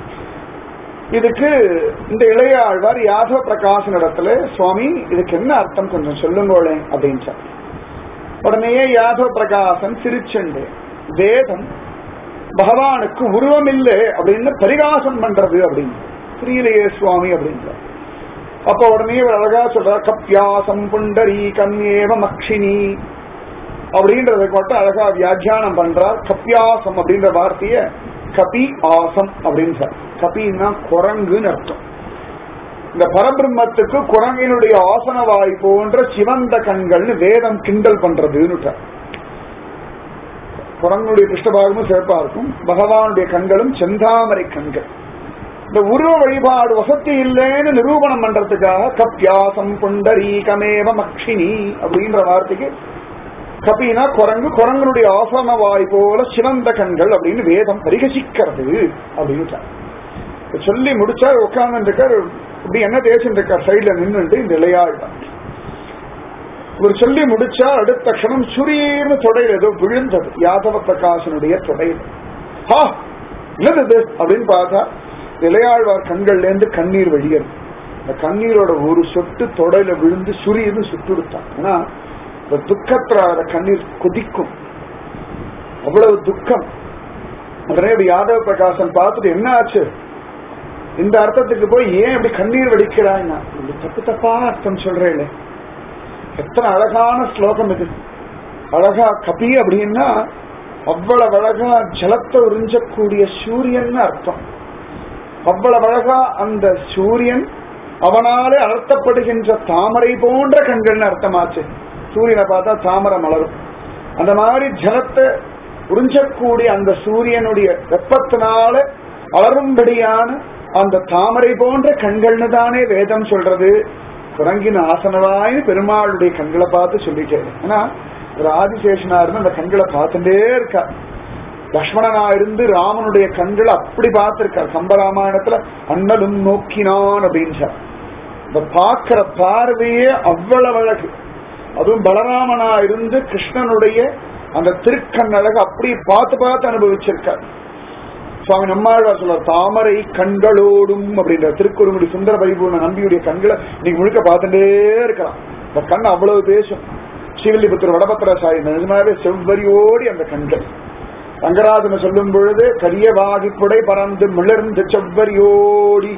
இதுக்கு இந்த இளையாழ்வார் யாதவ பிரகாசன் இடத்துல, சுவாமி இதுக்கு என்ன அர்த்தம் கொஞ்சம் சொல்லுங்களே அப்படின்னு சொன்ன உடனே யாதவ பிரகாசன் சிரிச்சண்டு, வேதம் பகவானுக்கு உருவம் இல்லை அப்படின்னு பரிகாசம் பண்றது அப்படின்னு புரியலையே சுவாமி அப்படின்ற. அப்ப உடனே ஒரு அழகா சொல்ற, கப்யாசம் புண்டரீகம் ஏவ மக்ஷினி அப்படின்றதுக்கு மட்டும் அழகா வியாக்கியானம் பண்றார். கப்யாசம் அப்படின்ற வார்த்தைய கபி ஆசம் அப்படின்னு சார். கபின்னா குரங்குன்னு அர்த்தம். இந்த பரபிரம்மத்துக்கு குரங்கினுடைய ஆசனவாய் போன்ற சிவந்த கண்கள்னு வேதம் கிண்டல் பண்றதுன்னு. குரங்குடைய கிருஷ்ணபாகமும் சிறப்பா இருக்கும், பகவானுடைய கண்களும் செந்தாமரை கண்கள். இந்த உருவ வழிபாடு வசதி இல்லைன்னு நிரூபணம் பண்றதுக்காக கப்யாசம் புண்டரீகமேவ மக்ஷினி அப்படின்ற வார்த்தைக்கு கபினா குரங்கு, குரங்கனுடைய ஆசனவாய் போல சிவந்த கண்கள் அப்படின்னு வேதம் பரிகசிக்கிறது அப்படின்னு சொல்லி முடிச்சார். உட்கார்ந்து இருக்கார், இப்படி என்ன தேய்ச்சிட்டு இருக்கார் சைட்ல நின்று இந்த இளையாழ்வார். இவர் சொல்லி முடிச்சா அடுத்த க்ஷணம் சுரீர்னு தொடையில் ஏதோ விழுந்தது யாதவ பிரகாசனுடைய தொடையில். ஹா என்னது அப்படின்னு பார்த்தா இளையாழ்வார் கண்கள்ல இருந்து கண்ணீர் வழியது. அந்த கண்ணீரோட ஒரு சொட்டு தொடையில விழுந்து சுரீர்னு சுட்டு விட்டான். ஏன்னா துக்கத்துல கண்ணீர் கொதிக்கும், அவ்வளவு துக்கம். உடனே யாதவ பிரகாசன் பார்த்துட்டு என்ன ஆச்சு, இந்த அர்த்தத்துக்கு போய் ஏன் இப்படி கண்ணீர் வடிக்கிறாய்னா, தப்பு தப்பா அர்த்தம் சொல்றேன். எத்தனை அழகான ஸ்லோகம் இது. அழகா கபி அப்படின்னா அவ்வளவு அழகா ஜலத்தை உறிஞ்சக்கூடிய சூரியன் அர்த்தம். அவ்வளவு அழகா அந்த சூரியன் அவனாலே அர்த்தப்படுகின்ற தாமரை போன்ற கண்கள்னு அர்த்தமாச்சு. சூரியனை பார்த்தா தாமரை மலரும். அந்த மாதிரி ஜலத்தை உறிஞ்சக்கூடிய அந்த சூரியனுடைய வெப்பத்தினால அலரும்படியான அந்த தாமரை போன்ற கண்கள்னு தானே வேதம் சொல்றது. குரங்கின் ஆசனவாயின்னு பெருமாளுடைய கண்களை பார்த்து சொல்லிட்டேன். ஏன்னா ஒரு ஆதிசேஷனா இருந்து அந்த கண்களை பார்த்துட்டே இருக்கா. லக்ஷ்மணனா இருந்து ராமனுடைய கண்களை அப்படி பார்த்திருக்கார். கம்பராமாயணத்துல அண்ணலும் நோக்கினான் அப்படின்னு இந்த பார்க்கிற பார்வையே அவ்வளவு அழகு. அதுவும் பலராமனா இருந்து கிருஷ்ணனுடைய அந்த திருக்கண் அழகு அப்படி பார்த்து பார்த்து அனுபவிச்சிருக்கார். சுவாமி நம்மாழ்வார் சொல்ற தாமரை கண்களோடும் அப்படின்ற திருக்குறுங்குடி சுந்தர பரிபூர்ண நம்பியுடைய கண்களை நீங்க முழுக்க பார்த்துட்டே இருக்கலாம். இந்த கண் அவ்வளவு பேசும். ஸ்ரீவில்லிபுத்தூர் வடபத்திர சாயி நிஜமாவே செவ்வரியோடி அந்த கண்கள். ரங்கராஜனை சொல்லும் பொழுது கரிய வாகிப்புடை பறந்து மிளர்ந்து செவ்வரியோடி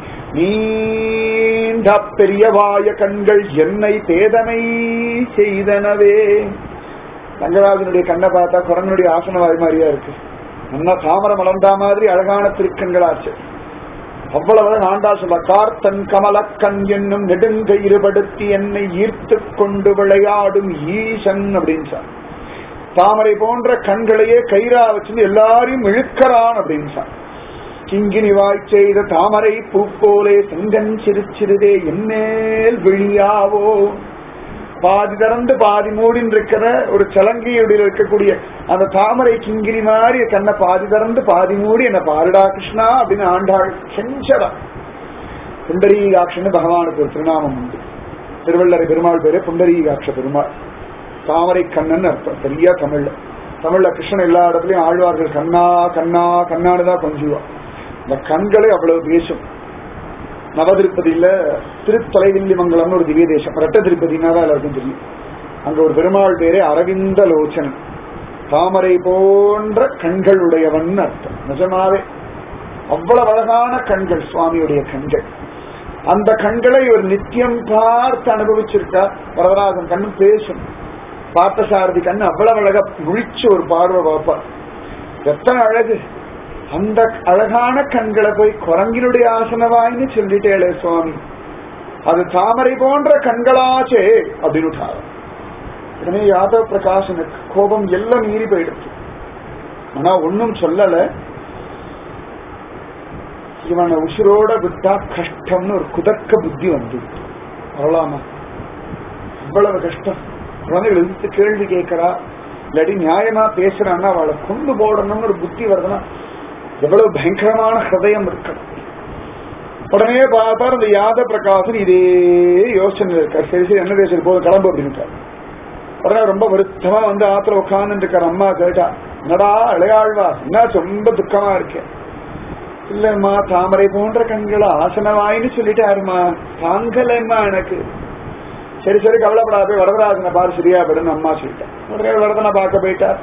நீண்ட பெரியவாய கண்கள் என்னை பேதனை செய்தனவே. ரங்கராஜனுடைய கண்ணை பார்த்தா குரங்கனுடைய ஆசனவாய் மாதிரியா இருக்கு. நல்லா தாமரை மலர்ந்தா மாதிரி அழகான திருக்கண்களாச்சு. அவ்வளவு ஆண்டா சொல்ல, கார்த்தன் கமலக்கண் என்னும் நெடுங்கயிறுபடுத்தி என்னை ஈர்த்து கொண்டு விளையாடும் ஈசன் அப்படின்னு சார். தாமரை போன்ற கண்களையே கயிறா வச்சு எல்லாரையும் இழுக்கிறான் அப்படின்னு சார். கிங்கினி வாய் செய்த தாமரை பூப்போலே செங்கன் சிறு சிறிதே என்மேல் விழியாவோ. பாதி திறந்து பாதி மூடின்னு இருக்கிற ஒரு சலங்கையுடைய இருக்கக்கூடிய அந்த தாமரை கிங்கிரி மாதிரி கண்ணை பாதி திறந்து பாதி மூடி என்ன பாருடா கிருஷ்ணா அப்படின்னு ஆண்டாள் செஞ்சரா. புண்டரீகாட்சன்னு பகவானுக்கு ஒரு திருநாமம் உண்டு. திருவள்ளரை பெருமாள் பேரு புண்டரீகாட்ச பெருமாள். தாமரை கண்ணன் அர்த்தம் சரியா தமிழ்ல. தமிழ்ல கிருஷ்ணன் எல்லா இடத்துலயும் ஆழ்வார்கள் கண்ணா கண்ணா கண்ணானுதான் கொஞ்சுவா. இந்த கண்களை அவ்வளவு பேசும். நவதிருப்பதியில திருத்தலைவில்லிமங்கலம்னு ஒரு திவ்ய தேசம், ரெட்ட திருப்பதினாதான் எல்லாருக்கும் தெரியும். அங்க ஒரு பெருமாள் பேரே அரவிந்த லோச்சனன், தாமரை போன்ற கண்கள் உடையவன் அர்த்தம். நிஜமாவே அவ்வளவு அழகான கண்கள் சுவாமியுடைய கண்கள். அந்த கண்களை ஒரு நித்தியம் பார்த்து அனுபவிச்சிருக்கார். வரதராஜன் கண்ணு பேசும், பார்த்தசாரதி கண்ணு அவ்வளவு அழகா முழிச்சு ஒரு பார்வை பார்ப்பார். எத்தனை அழகு! அந்த அழகான கண்களை போய் குரங்கினுடைய ஆசனவாயின்னு சொல்லிட்டேளே சுவாமி, அது தாமரை போன்ற கண்களாச்சே அப்படின்னு உடனே யாதவ பிரகாசனுக்கு கோபம் எல்லாம் மீறி போயிடுச்சு. ஆனா ஒன்னும் சொல்லல. இவனை உசுரோட விட்டா கஷ்டம்னு ஒரு குதர்க்க புத்தி வந்து வரலாமா? இவ்வளவு கஷ்டம். குழந்தைகள் இழுத்து கேள்வி கேட்கிறா, இல்லாட்டி நியாயமா பேசுறான்னா அவளை கொண்டு போடணும்னு ஒரு புத்தி வருதுன்னா எவ்வளவு பயங்கரமான ஹிருதயம் இருக்கணும். உடனே பார்த்தார் இந்த யாதவ பிரகாசன் இதே யோசனை இருக்கார். சரி சரி என்ன பேசுறது போதும் கிளம்பு அப்படின்னு. உடனே ரொம்ப வருத்தமா வந்து ஆத்துல உட்கார்ந்து இருக்கார். அம்மா கேட்டா, என்னடா இளையாழ்வா என்ன ரொம்ப துக்கமா இருக்கேன்? இல்லம்மா, தாமரை போன்ற கண்களை ஆசனவாயின்னு சொல்லிட்டாருமா, தாங்கலம்மா எனக்கு. சரி சரி கவலைப்படாது, வரதராஜனை பாரு சரியா போயிடுன்னு அம்மா சொல்லிட்டேன். உடனே வரதனை பார்க்க போயிட்டார்.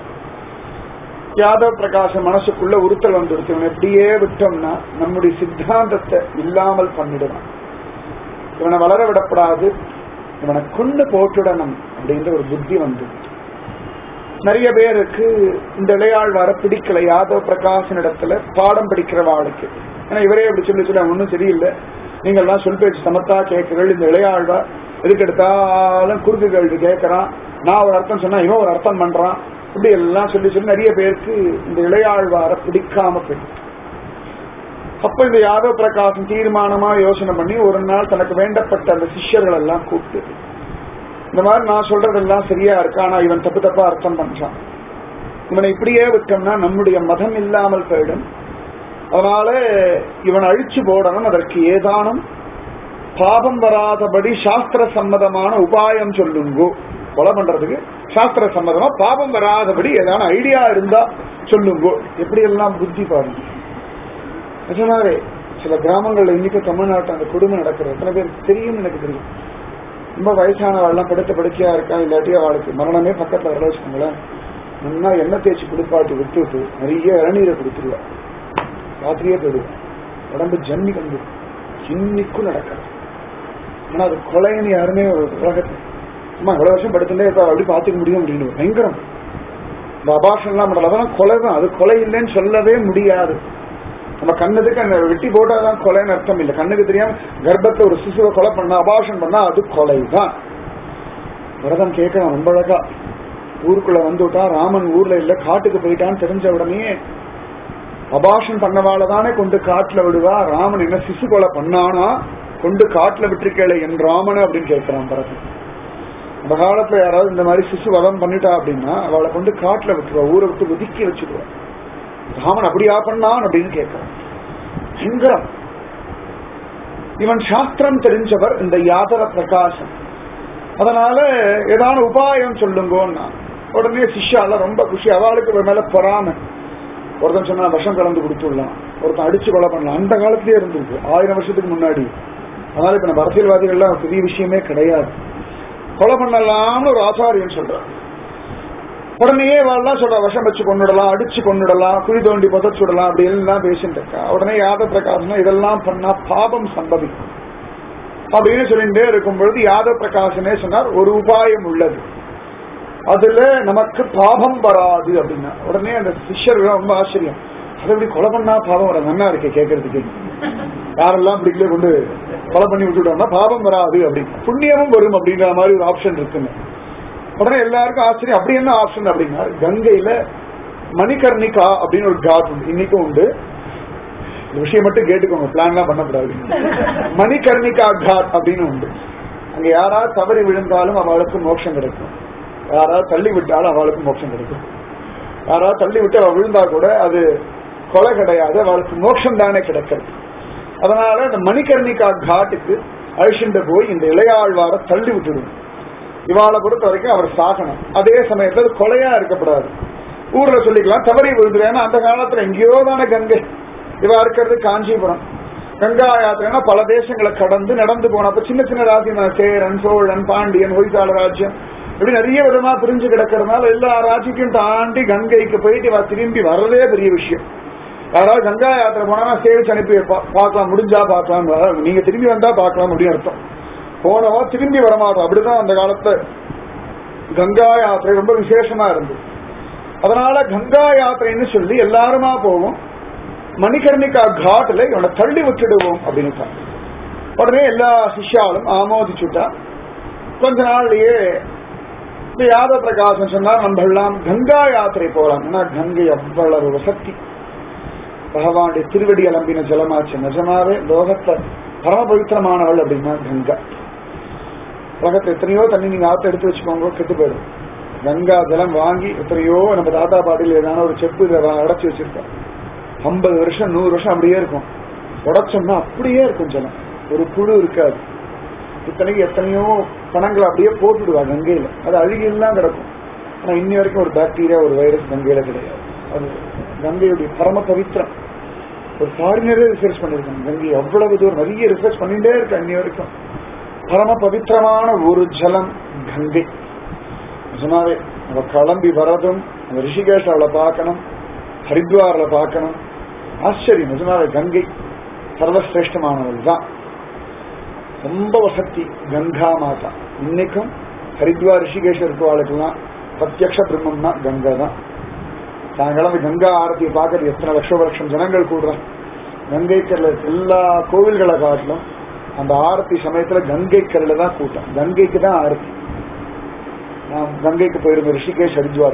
யாதவ பிரகாசம் மனசுக்குள்ள உறுத்தல் வந்துடுச்சு. இவனை எப்படியே விட்டோம்னா நம்முடைய சித்தாந்தத்தை இல்லாமல் பண்ணிடுவான். இவனை வளர விடப்படாது, இவனை கொண்டு போட்டுடணும் அப்படின்ற ஒரு புத்தி வந்து நிறைய பேருக்கு இந்த இளையாழ்வார பிடிக்கல. யாதவ பிரகாசன் இடத்துல பாடம் படிக்கிற வாழ்க்கை. ஏன்னா இவரே அப்படி சொல்லி சொல்ல ஒன்னும் சரியில்லை, நீங்க எல்லாம் சொல் பேச்சு சமத்தா கேட்கிறீர்கள். இந்த இளையாழ்வார் எதுக்கு எடுத்தாலும் குறுக்கு கேள்வி கேட்கறான், நான் ஒரு அர்த்தம் சொன்னா இவன் ஒரு அர்த்தம் பண்றான், இப்படி எல்லாம் சொல்லி சொல்லி நிறைய பேருக்கு இந்த இளையாழ்வார பிடிக்காம போயிடுச்சு. அப்ப இந்த யாதவ பிரகாசம் தீர்மானமா யோசனை பண்ணி ஒரு நாள் தனக்கு வேண்டப்பட்ட அந்த சிஷ்யர்கள் எல்லாம் கூப்பிட்டு, இந்த மாதிரி நான் சொல்றதெல்லாம் சரியா இருக்கா, ஆனா இவன் தப்பு தப்பா அர்த்தம் பண்றான், இவனை இப்படியே விட்டோம்னா நம்முடைய மதம் இல்லாமல் போயிடும், அதனால இவன் அழிச்சு போடணும், அதற்கு ஏதானும் பாபம் வராதபடி சாஸ்திர சம்மதமான உபாயம் சொல்லுங்கோ. கொலை பண்றதுக்கு சாஸ்திர சம்மதமா பாபம் வராதபடி ஏதான ஐடியா இருந்தா சொல்லுங்கோ. எப்படி எல்லாம் புத்தி பாருங்க. நிஜமாவே சில கிராமங்கள்ல இன்னைக்கு தமிழ்நாட்டு அந்த கொடுமை நடக்கிறது எத்தனை பேருக்கு தெரியும்? எனக்கு தெரியும். ரொம்ப வயசானவாள்லாம் படுத்த படுக்கையா இருக்கா, இல்லாட்டி அவளுக்கு மரணமே பக்கத்துல வர வச்சுக்கோங்களேன், நல்லா எண்ணெய் தேய்ச்சி குளிப்பாட்டி விட்டுட்டு நிறைய இளநீரை கொடுத்துருவா, ராத்திரியே போயிடுவேன், உடம்பு ஜன்னி கண்டு இன்னைக்கும் நடக்காது. ஆனா அது கொலைன்னு யாருமே உலகத்துல அம்மா இவ்வளவு வருஷம் படுத்துட்டே அப்படி பாத்துக்க முடியும் அப்படின்னு பயங்கரம். இந்த அபாஷன்லாம் பண்ணல, அதெல்லாம் கொலை தான். அது கொலை இல்லைன்னு சொல்லவே முடியாது. நம்ம கண்ணுக்கு அந்த வெட்டி போட்டாதான் கொலைன்னு அர்த்தம் இல்லை. கண்ணுக்கு தெரியாம கர்ப்பத்தை ஒரு சிசுவை கொலை பண்ணா, அபாஷன் பண்ணா அது கொலை தான். வரதன் கேட்கலாம் ரொம்ப அழகா. ஊருக்குள்ள வந்து விட்டா ராமன் ஊர்ல இல்ல காட்டுக்கு போயிட்டான்னு தெரிஞ்ச உடனே அபாஷன் பண்ணவாளதானே கொண்டு காட்டுல விடுவா, ராமன் என்ன சிசு கொலை பண்ணானா கொண்டு காட்டுல விட்டுருக்கேளே என் ராமன் அப்படின்னு கேட்கிறான் பரதன். அந்த காலத்துல யாராவது இந்த மாதிரி சிசு வதம் பண்ணிட்டா அப்படின்னா அவளை கொண்டு காட்டுல விட்டுருவா, ஊரை விட்டு ஒதுக்கி வச்சுடுவா. ராமன் அப்படியா பண்ணான் அப்படின்னு கேட்கிறான். பயங்கரம். இவன் சாஸ்திரம் தெரிஞ்சவர் இந்த யாதவ பிரகாசம். அதனால ஏதான உபாயம் சொல்லுங்கன்னா உடனே சிஷ்யால ரொம்ப குஷி. அவளுக்கு மேல பொறாம. ஒருத்தன் சொன்னா விஷம் கலந்து கொடுத்துடலாம், ஒருத்தன் அடிச்சு கொலை பண்ணலாம். அந்த காலத்திலேயே இருந்திருக்கு, ஆயிரம் வருஷத்துக்கு முன்னாடி. அதனால இப்ப நம்ம அரசியல்வாதிகள்லாம் பெரிய விஷயமே கிடையாது. கொலை பண்ணலாம்னு ஒரு ஆச்சாரியன் சொல்றான். உடனே வாழலாம் சொல்ற விஷம் வச்சு கொண்டுடலாம், அடிச்சு கொண்டுடலாம், குழி தோண்டி புதைச்சுடலாம், அப்படி எல்லாம் பேசிட்டு இருக்கா. உடனே யாதவ பிரகாசனா இதெல்லாம் பண்ணா பாபம் சம்பவிக்கும் அப்படின்னு சொல்லிட்டே இருக்கும் பொழுது யாதவ பிரகாசனே சொன்னார் ஒரு உபாயம் உள்ளது, அதுல நமக்கு பாபம் வராது அப்படின்னா. உடனே அந்த சிஷ்யர்கள் ரொம்ப ஆச்சரியம், அதை எப்படி கொலை பண்ணா பாபம் வர நல்லா இருக்கே கேட்கறதுக்கு. யாரெல்லாம் பிடிக்கல கொண்டு கொலை பண்ணி விட்டுட்டோம்னா பாபம் வராது அப்படி புண்ணியமும் வரும் அப்படிங்கிற மாதிரி ஒரு ஆப்ஷன் இருக்குன்னு உடனே எல்லாருக்கும் ஆச்சரியம். அப்படி என்ன ஆப்ஷன் அப்படின்னா கங்கையில மணிகர்ணிகா அப்படின்னு ஒரு காட் உண்டு, இன்னைக்கும் உண்டு. இந்த விஷயம் மட்டும் கேட்டுக்கோங்க, பிளான்லாம் பண்ணக்கூடாது. மணிகர்ணிகா காட் அப்படின்னு உண்டு. அங்க யாராவது தவறி விழுந்தாலும் அவளுக்கு மோட்சம் கிடைக்கும், யாராவது தள்ளி விட்டாலும் அவளுக்கு மோட்சம் கிடைக்கும். யாராவது தள்ளி விட்டு அவள் விழுந்தா கூட அது கொலை கிடையாது, அவளுக்கு மோட்சம் தானே கிடைக்கிறது. அதனால இந்த மணிகர்ணிகா காட்டுக்கு அழிச்சுட்டு போய் இந்த இளையாழ்வார தள்ளி விட்டுடும். இவாளை பொறுத்த வரைக்கும் அவர் சாகனம், அதே சமயத்துல கொலையா இருக்கப்படாது. ஊர்ல சொல்லிக்கலாம் தவறி விழுந்து, ஏன்னா அந்த காலத்துல எங்கேயோ தானே கங்கை, இவா இருக்கிறது காஞ்சிபுரம். கங்கா யாத்திரைனா பல தேசங்களை கடந்து நடந்து போனப்ப சின்ன சின்ன ராஜ்யம், சேரன், சோழன், பாண்டியன், ஹொய்சால ராஜ்யம், இப்படி நிறைய விதமா பிரிஞ்சு கிடக்கிறதுனால எல்லா ராஜ்யத்தையும் தாண்டி கங்கைக்கு போயிட்டு இவா திரும்பி வர்றதே பெரிய விஷயம். யாராவது கங்கா யாத்திரை போனா சேவிச்சு அனுப்பி பார்க்கலாம், முடிஞ்சா பார்க்கலாம், நீங்க திரும்பி வந்தா பார்க்கலாம் அப்படின்னு அர்த்தம். போனவா திரும்பி வரமாட்டோம். அப்படிதான் அந்த காலத்துல கங்கா யாத்திரை ரொம்ப விசேஷமா இருந்தது. அதனால கங்கா யாத்திரைன்னு சொல்லி எல்லாருமா போவோம், மணிகர்ணிகா காட்டுல இவனை தள்ளி விட்டுடுவோம் அப்படின்னு. உடனே எல்லா சிஷ்யாலும் ஆமோதிச்சுட்டா. கொஞ்ச நாள்லயே இந்த யாதவ பிரகாசம் சொன்னார், நம்ம எல்லாம் கங்கா யாத்திரை போலாம். ஏன்னா கங்கை அவ்வளவு வசதி, பகவானுடைய திருவடி அலம்பின ஜலமாச்சு. நிஜமாவே லோகத்தை பரம பவித்திரமானவள் அப்படின்னா கங்கா. உலகத்தை எத்தனையோ தண்ணி நீங்க ஆத்த எடுத்து வச்சுக்கோங்க, கெட்டு போயிடும். கங்கா ஜலம் வாங்கி எத்தனையோ நம்ம தாத்தா பாட்டில் ஏதான ஒரு செப்பு அடைச்சி வச்சிருக்கோம், ஐம்பது வருஷம் நூறு வருஷம் அப்படியே இருக்கும். உடைச்சோம்னா அப்படியே இருக்கும் ஜலம், ஒரு புழு இருக்காது. இத்தனைக்கு எத்தனையோ பணங்களை அப்படியே போட்டுடுவா கங்கையில, அது அழுகிலாம் கிடக்கும். ஆனா இன்னி வரைக்கும் ஒரு பாக்டீரியா ஒரு வைரஸ் கங்கையில கிடையாது. அது கங்கையுடைய பரம பவித்திரம். ஒரு ஃபாரினரே ரிசர்ச் பண்ணிருக்காங்க கங்கை, அவ்வளவு தூரம் நிறைய ரிசர்ச் பண்ணிட்டே இருக்கு இன்னி வரைக்கும். பரம பவித்திரமான ஒரு ஜலம் கங்கை. நிஜமாவே அவ கிளம்பி வரதும் அந்த ரிஷிகேஷ் அவளை பார்க்கணும், ஹரித்வார்ல பார்க்கணும். ஆச்சரியம். நிஜமாவே கங்கை சர்வசிரேஷ்டமானவள் தான், ரொம்ப வசதி கங்கா மாதா. இன்னைக்கும் ஹரித்வார் ரிஷிகேஷ் இருக்கவாளுக்கெல்லாம் பிரத்யக்ஷ பிரம்மம்னா கங்கை தான். சாயங்காலம் கங்கா ஆரத்தியை பார்க்கறது எத்தனை லட்சம் லட்சம் ஜனங்கள் கூடுறான். கங்கை கரையில எல்லா கோவில்களை காட்டிலும் அந்த ஆரத்தி சமயத்துல கங்கை கரையில தான் கூட்டம், கங்கைக்கு தான் ஆரத்தி. நான் கங்கைக்கு போயிருந்தேன், ரிஷிகேஷ் ஹரித்வார்.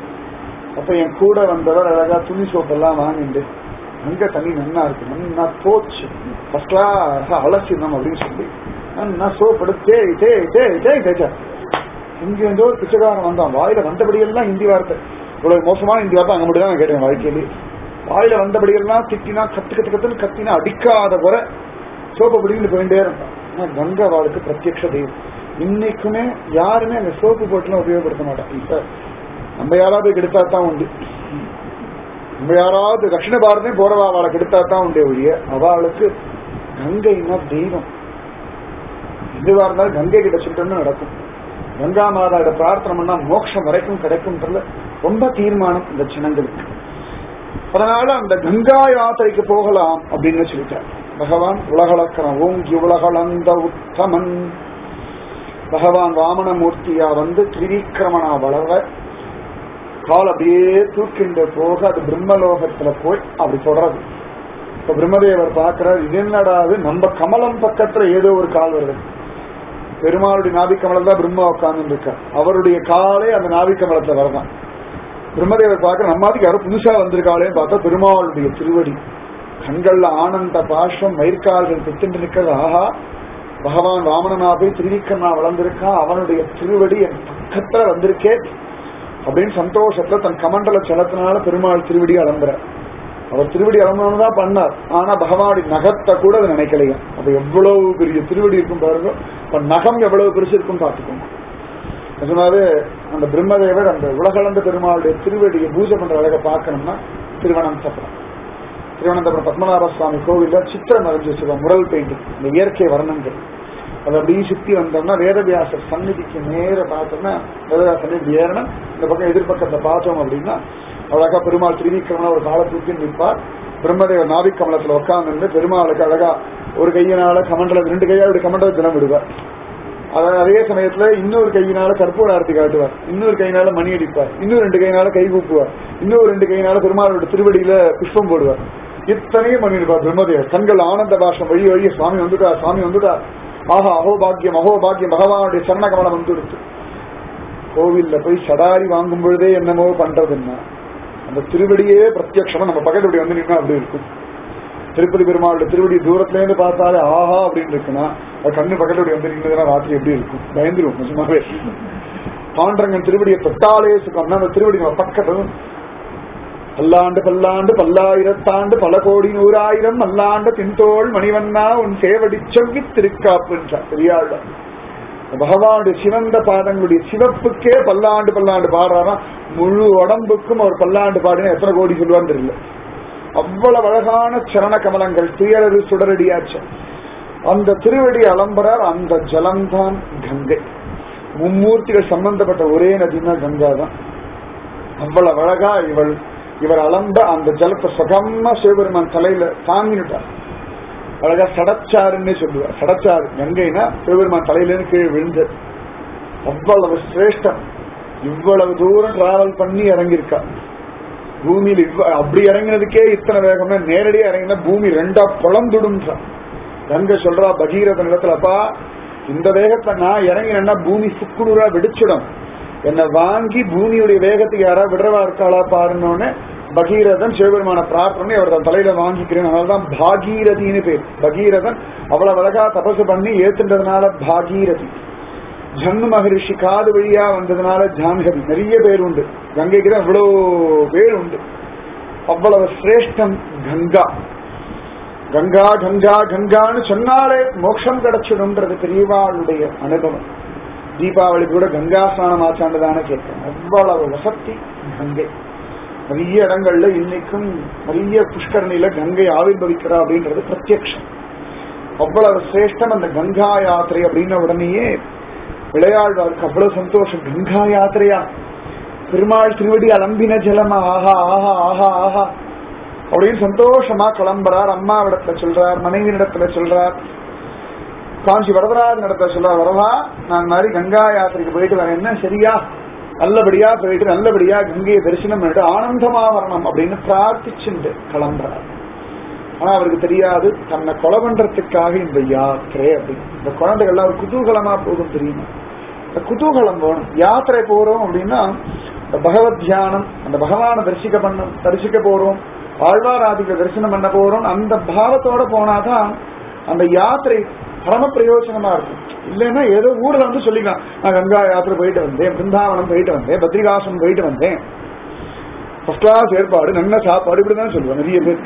அப்ப என் கூட வந்தவர் அழகா துணி சோப்பெல்லாம் வாங்கிட்டு, அங்க தண்ணி நன்னா இருக்கு, நன்னா போச்சு, ஃபர்ஸ்ட் கிளாஸ் அலசிடணும் அப்படின்னு சொல்லி நான் சோப் எடுத்து தேய் தேய் தேய் தேய் தேய்ச்சா. இங்க வந்து ஒரு பிச்சைக்காரன் வந்தான், வாயில வந்தபடியெல்லாம் ஹிந்தி வார்த்தை, இவ்வளவு மோசமான ஹிந்தி வார்த்தை அங்க மட்டும் தான் கேட்டேன் வாழ்க்கையிலே. வாயில வந்தபடியெல்லாம் திட்டினா கத்து கத்து கத்துன்னு கத்தினா அடிக்காத வர சோப்பை பிடிக்கிட்டு போயிட்டே இருந்தான். ஆனா கங்கா வாழ்க்கை பிரத்யக்ஷ தெய்வம். இன்னைக்குமே யாருமே அந்த சோப்பு போட்டுலாம் உபயோகப்படுத்த மாட்டாங்க. இப்ப நம்ம யாராவது கெடுத்தா தான் உண்டு, நம்ம யாராவது தட்சிண பாரதமே போறவா அவளை கெடுத்தா தான் உண்டே ஒழிய அவளுக்கு கங்கைன்னா தெய்வம். எதுவா இருந்தாலும் கங்கை கிட்ட சொல்லிட்டோம்னு நடக்கும். கங்கா மாதாவோட பிரார்த்தனை பண்ணா மோட்சம் வரைக்கும் கிடைக்கும்ன்றதுல ரொம்ப தீர்மானம் இந்த ஜனங்களுக்கு. அதனால அந்த கங்கா யாத்திரைக்கு போகலாம் அப்படின்னு சொல்லிட்டார் பகவான். உலகளக்கரம் ஓங்கி உலகளந்த உத்தமன் பகவான் வாமனமூர்த்தியா வந்து திரிவிக்கிரமனா வளர கால் அப்படியே தூக்கிண்டு போக அது பிரம்மலோகத்துல போய் அப்படி தொடறது. இப்ப பிரம்மதேவர் பார்க்கிறார், இது என்னடாது நம்ம கமலம் பக்கத்துல ஏதோ ஒரு கால் வருது. பெருமாளுடைய நாபிக்கமலம் தான் பிரம்மா உட்கார்ந்து இருக்கார், அவருடைய காலே அந்த நாபிக்கமலத்துல வரதான். பிரம்மதேவர் பார்க்க நம்மாதிக்கு யாரும் புதுசா வந்திருக்காளே பார்த்தா பெருமாளுடைய திருவடி, கண்கள்ல ஆனந்த பாஷ்பம், மயிர்கால்கள் திட்டு நிற்கிறது. ஆஹா, பகவான் வாமனனா போய் திருவிக்கண்ணா வளர்ந்திருக்கான், அவனுடைய திருவடி என் பக்கத்துல வந்திருக்கே அப்படின்னு சந்தோஷத்துல தன் கமண்டல செலத்தினால பெருமாள் திருவடி அலம்புற. அவர் திருவடி அலம்புறன்னு தான் பண்ணார், ஆனா பகவானுடைய நகத்தை கூட அதை நினைக்கலையா. அப்ப எவ்வளவு பெரிய திருவடி இருக்கும் பாருங்க, இப்ப நகம் எவ்வளவு பெருசு இருக்கும் பார்த்துக்கோங்க. நிஜமாவே அந்த பிரம்மதேவர் அந்த உலகளந்த பெருமாளுடைய திருவடியை பூஜை பண்ற அழகை பார்க்கணும்னா திருவனந்தபுரம் திருவனந்தபுரம் பத்மநாப சுவாமி கோவில்ல சித்திரம் வரைஞ்சி வச்சிருக்கோம், முரல் பெயிண்டிங், இந்த இயற்கை வர்ணங்கள். அது அப்படியே சுத்தி வந்தோம்னா வேதவியாசர் சந்நிதிக்கு நேர பார்த்தோம்னா வேதவியாச சந்நிதி ஏறணும், இந்த பக்கம் எதிர்பக்கத்தை பார்த்தோம் அப்படின்னா அழகா பெருமாள் திருவிக்கிரமனா ஒரு காலை தூக்கி நிற்பார். பிரம்மதேவர் நாபிக்கமலத்துல உட்கார்ந்து இருந்து பெருமாளுக்கு அழகா ஒரு கையினால கமண்டல ரெண்டு கையாளுடைய கமண்டல தினம் விடுவார். அதே சமயத்துல இன்னொரு கையினால கற்பூர ஆரத்தி காட்டுவார், இன்னொரு கையினால மணி அடிப்பார், இன்னொரு ரெண்டு கையினால கை கூப்புவார், இன்னொரு ரெண்டு கையினால பெருமாளோட திருவடியில புஷ்பம் போடுவார். இத்தனையும் பண்ணிருப்பார் பிரம்மதேவர். கண்கள் ஆனந்த பாஷம் வழி வழிய சுவாமி வந்துட்டா சுவாமி வந்துட்டா ஆஹா அகோபாகியம் அகோபாகியம் பகவானுடைய சரண கமலம் வந்துடுச்சு. கோவில்ல போய் சடாரி வாங்கும் பொழுதே என்னமோ பண்றதுன்னா அந்த திருவடியே பிரத்யக்ஷமா நம்ம பக்கத்து வந்து நின்னா அப்படி இருக்கும். திருப்பதி பெருமாளுடைய திருவடி தூரத்துல இருந்து பார்த்தாலே ஆஹா அப்படின்னு இருக்குன்னா அது கண்ணு பக்கத்து வந்து நின்றதுன்னா ராத்திரி எப்படி இருக்கும், பயந்துரும் நிஜமாவே. பாண்டரங்கன் திருவடியை தொட்டாலே சுக்கம்னா அந்த திருவடி நம்ம பக்கத்துல பல்லாண்டு பல்லாண்டு பல்லாயிரத்தாண்டு பல கோடி நூறாயிரம் மல்லாண்டு தின்தோள் மணிவண்ணா உன் சேவடி செவ்வி திருக்காப்புன்றார் பெரியாள். பகவானுடைய சிவந்த பாதங்களுடைய சிவப்புக்கே பல்லாண்டு பல்லாண்டு பாடுறாரா, முழு உடம்புக்கும் அவர் பல்லாண்டு பாடினா எத்தனை கோடி சொல்லுவான்னு தெரியல. அவ்வளவு அழகான சரண கமலங்கள் துயரது சுடரடியாச்சு. அந்த திருவடி அலம்பரார். அந்த ஜலம்தான் கங்கை. மும்மூர்த்திகள் சம்பந்தப்பட்ட ஒரே நதினா கங்கா தான். அவ்வளவு அழகா இவள் இவர் அலம்ப அந்த ஜலத்தை சுகமா சிவபெருமான் தலையில தாங்கிட்டார். அழகா சடச்சாருன்னு சொல்லுவார். சடச்சாறு கங்கைனா சிவபெருமான் தலையிலேருந்து கீழே விழுந்தது. அவ்வளவு சிரேஷ்டம். இவ்வளவு தூரம் டிராவல் பண்ணி இறங்கியிருக்கா பூமியில். அப்படி இறங்கினதுக்கே இத்தனை வேகம்னா நேரடியா இறங்கினா பூமி ரெண்டா பொழந்துடும்ன்றான். கங்கை சொல்றா பகீரதன் இடத்துலப்பா இந்த வேகத்தை நான் இறங்கினா பூமி சுக்குநூறா வெடிச்சிடும், என்னை வாங்கி பூமியுடைய வேகத்துக்கு யாராவது விடுறவா இருக்காளா பாருன்னு பகீரதன் சிவபெருமான பிரார்த்தனை அவர் தன் தலையில வாங்கிக்கிறேன். அதனாலதான் பாகீரதின்னு பேர். பகீரதன் அவ்வளவு அழகா தபசு பண்ணி ஏத்துன்றதுனால பாகீரதி. ஜன்னு மகரிஷி காது வழியா வந்ததுனால ஜான்கவி. நிறைய பேர் உண்டு கங்கைக்கு தான் அவ்வளோ பேர் உண்டு. அவ்வளவு சிரேஷ்டம் கங்கா. கங்கா கங்கா கங்கான்னு சொன்னாலே மோட்சம் கிடைச்சிடும்ன்றது பெரியவாளுடைய அனுபவம். தீபாவளி கூட கங்கா ஸ்நானம் ஆச்சாண்டுதானே கேட்கிறேன். அவ்வளவு வசதி கங்கை. நிறைய இடங்கள்ல இன்னைக்கும் நிறைய புஷ்கரணியில கங்கை ஆவிர்வவிக்கிறா அப்படின்றது பிரத்யக்ஷம். அவ்வளவு சிரேஷ்டம் அந்த கங்கா யாத்திரை அப்படின்ன உடனேயே விளையாடுவாருக்கு அவ்வளவு சந்தோஷம். கங்கா யாத்திரையா, பெருமாள் திருவடி அலம்பின ஜலமா, ஆஹா ஆஹா ஆஹா ஆஹா அப்படின்னு சந்தோஷமா கிளம்புறார். அம்மாவிடத்துல சொல்றார், மனைவியிடத்துல சொல்றார், காஞ்சி வரதராஜன் இடத்துல சொல்றார், வரவா நான் மாதிரி கங்கா யாத்திரைக்கு போயிட்டு வரேன், என்ன சரியா நல்லபடியா போயிட்டு நல்லபடியா கங்கையை தரிசனம் பண்ணிட்டு ஆனந்தமா வரணும் அப்படின்னு பிரார்த்திச்சுட்டு கிளம்புறார். ஆனா அவருக்கு தெரியாது தன்னை கொலை பண்றதுக்காக இந்த யாத்திரை அப்படின்னு. இந்த குழந்தைகள்லாம் ஒரு குதூகலமா போதும் தெரியுமா, இந்த குதூகலம் போகணும். யாத்திரை போறோம் அப்படின்னா இந்த பகவத் தியானம், அந்த பகவானை தரிசிக்க பண்ண தரிசிக்க போறோம், ஆழ்வாராதிகளை தரிசனம் பண்ண போறோம். அந்த பாவத்தோட போனாதான் அந்த யாத்திரை பரம பிரயோஜனமா இருக்கும். இல்லைன்னா ஏதோ ஊர்ல வந்து சொல்லிக்கலாம், நான் கங்கா யாத்திரை போயிட்டு வந்தேன், பிருந்தாவனம் போயிட்டு வந்தேன், பத்ரிகாசம் போயிட்டு வந்தேன், ஃபர்ஸ்ட் கிளாஸ் ஏற்பாடு, நல்ல சாப்பாடு, இப்படிதான் சொல்லுவேன். நிறைய பேர்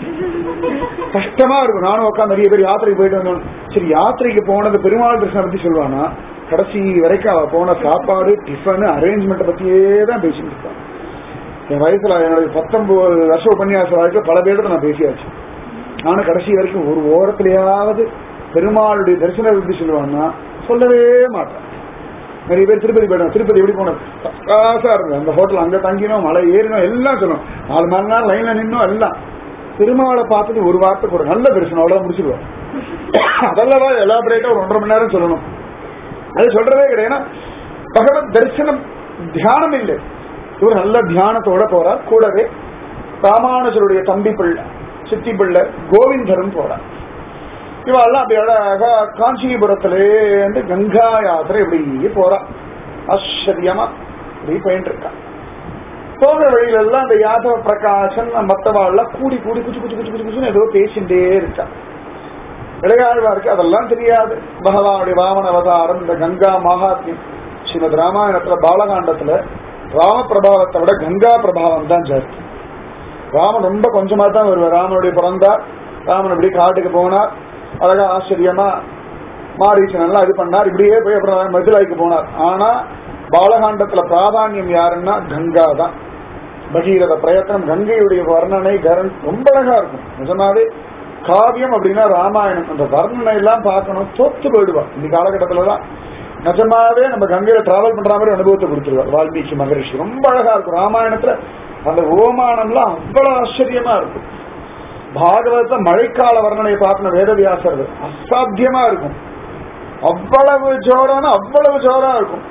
கஷ்டமா இருக்கும். நானும் உட்காந்து நிறைய பேர் யாத்திரைக்கு போயிட்டு வந்தோம். சரி யாத்திரைக்கு போனது பெருமாள் கிருஷ்ணனை பத்தி சொல்லுவானா, கடைசி வரைக்கும் அவ போன சாப்பாடு டிஃபன் அரேஞ்ச்மெண்ட்டை பத்தியே தான் பேசிட்டு இருப்பான். என் வயசுல என்னுடைய பத்தொன்பது வருஷம் உபன்யாச வாழ்க்கை பல பேர்கிட்ட நான் பேசியாச்சு. நானும் கடைசி வரைக்கும் ஒரு ஓரத்திலேயாவது பெருமாளுடைய தரிசனம் எப்படி சொல்லுவான்னா சொல்லவே மாட்டேன். நிறைய பேர் திருப்பதி போயிடும், திருப்பதி எப்படி போனோம், காசா இருந்தது, அந்த ஹோட்டல் அங்க தங்கினோம், மழை ஏறினோம், எல்லாம் சொல்லுவோம், நாலு மணி நேரம் லைன்ல நின்னோம் எல்லாம். பெருமாளை பார்த்துட்டு ஒரு வார்த்தைக்கு ஒரு நல்ல தரிசனம் அவ்வளவு முடிச்சிருவோம். அதெல்லாம் எலாபரேட்டா ஒரு ஒன்றரை மணி நேரம் சொல்லணும். அது சொல்றதே கிடையாது. பகவத் தரிசனம் தியானம் இல்லை. ஒரு நல்ல தியானத்தோட போறார். கூடவே ராமானுஜருடைய தம்பி பிள்ளை சித்தி பிள்ளை கோவிந்தரும் போறார். இவெல்லாம் அப்படி அழகா காஞ்சிபுரத்திலேருந்து கங்கா யாத்திரை இப்படி போறா. ஆச்சரியமா இப்படி போயிட்டு இருக்கா. போகிற வழியில எல்லாம் அந்த யாதவ பிரகாசன் மத்தவாள்லாம் கூடி கூடி குச்சு குச்சு குச்சு குச்சு குச்சுன்னு ஏதோ பேசிட்டே இருக்கா. விளையாடுவா இருக்கு, அதெல்லாம் தெரியாது. பகவானுடைய வாமன அவதாரம், இந்த கங்கா மகாத்மியம். ஸ்ரீமத் ராமாயணத்துல பாலகாண்டத்துல ராம பிரபாவத்தை விட கங்கா பிரபாவம் தான் ஜாஸ்தி. ராமன் ரொம்ப கொஞ்சமா தான் வருவார். ராமனுடைய பிறந்தார், ராமன் இப்படி காட்டுக்கு போனார், அழகா ஆச்சரியமா மாரீசன் எல்லாம் இது பண்ணார், இப்படியே போய் அப்புறம் மதுரைக்கு போனார். ஆனா பாலகாண்டத்துல பிராதானியம் யாருன்னா கங்கா தான். பகீரத பிரயத்தனம், கங்கையுடைய வர்ணனை கரண் ரொம்ப அழகா இருக்கும். நிஜமாவே காவியம் அப்படின்னா ராமாயணம். அந்த வர்ணனை எல்லாம் பார்க்கணும், தோத்து போயிடுவார். இந்த காலகட்டத்துலதான் நிஜமாவே நம்ம கங்கையில டிராவல் பண்ற மாதிரி அனுபவத்தை கொடுத்துருவார் வால்மீகி மகரிஷி. ரொம்ப அழகா இருக்கும். ராமாயணத்துல அந்த ஓமானம்லாம் அவ்வளவு ஆச்சரியமா இருக்கும். பாகவத மழைக்கால வர்ணனையை பார்க்கணும் வேதவியாசர், அசாத்தியமா இருக்கும். அவ்வளவு ஜோரான அவ்வளவு ஜோரா இருக்கும்.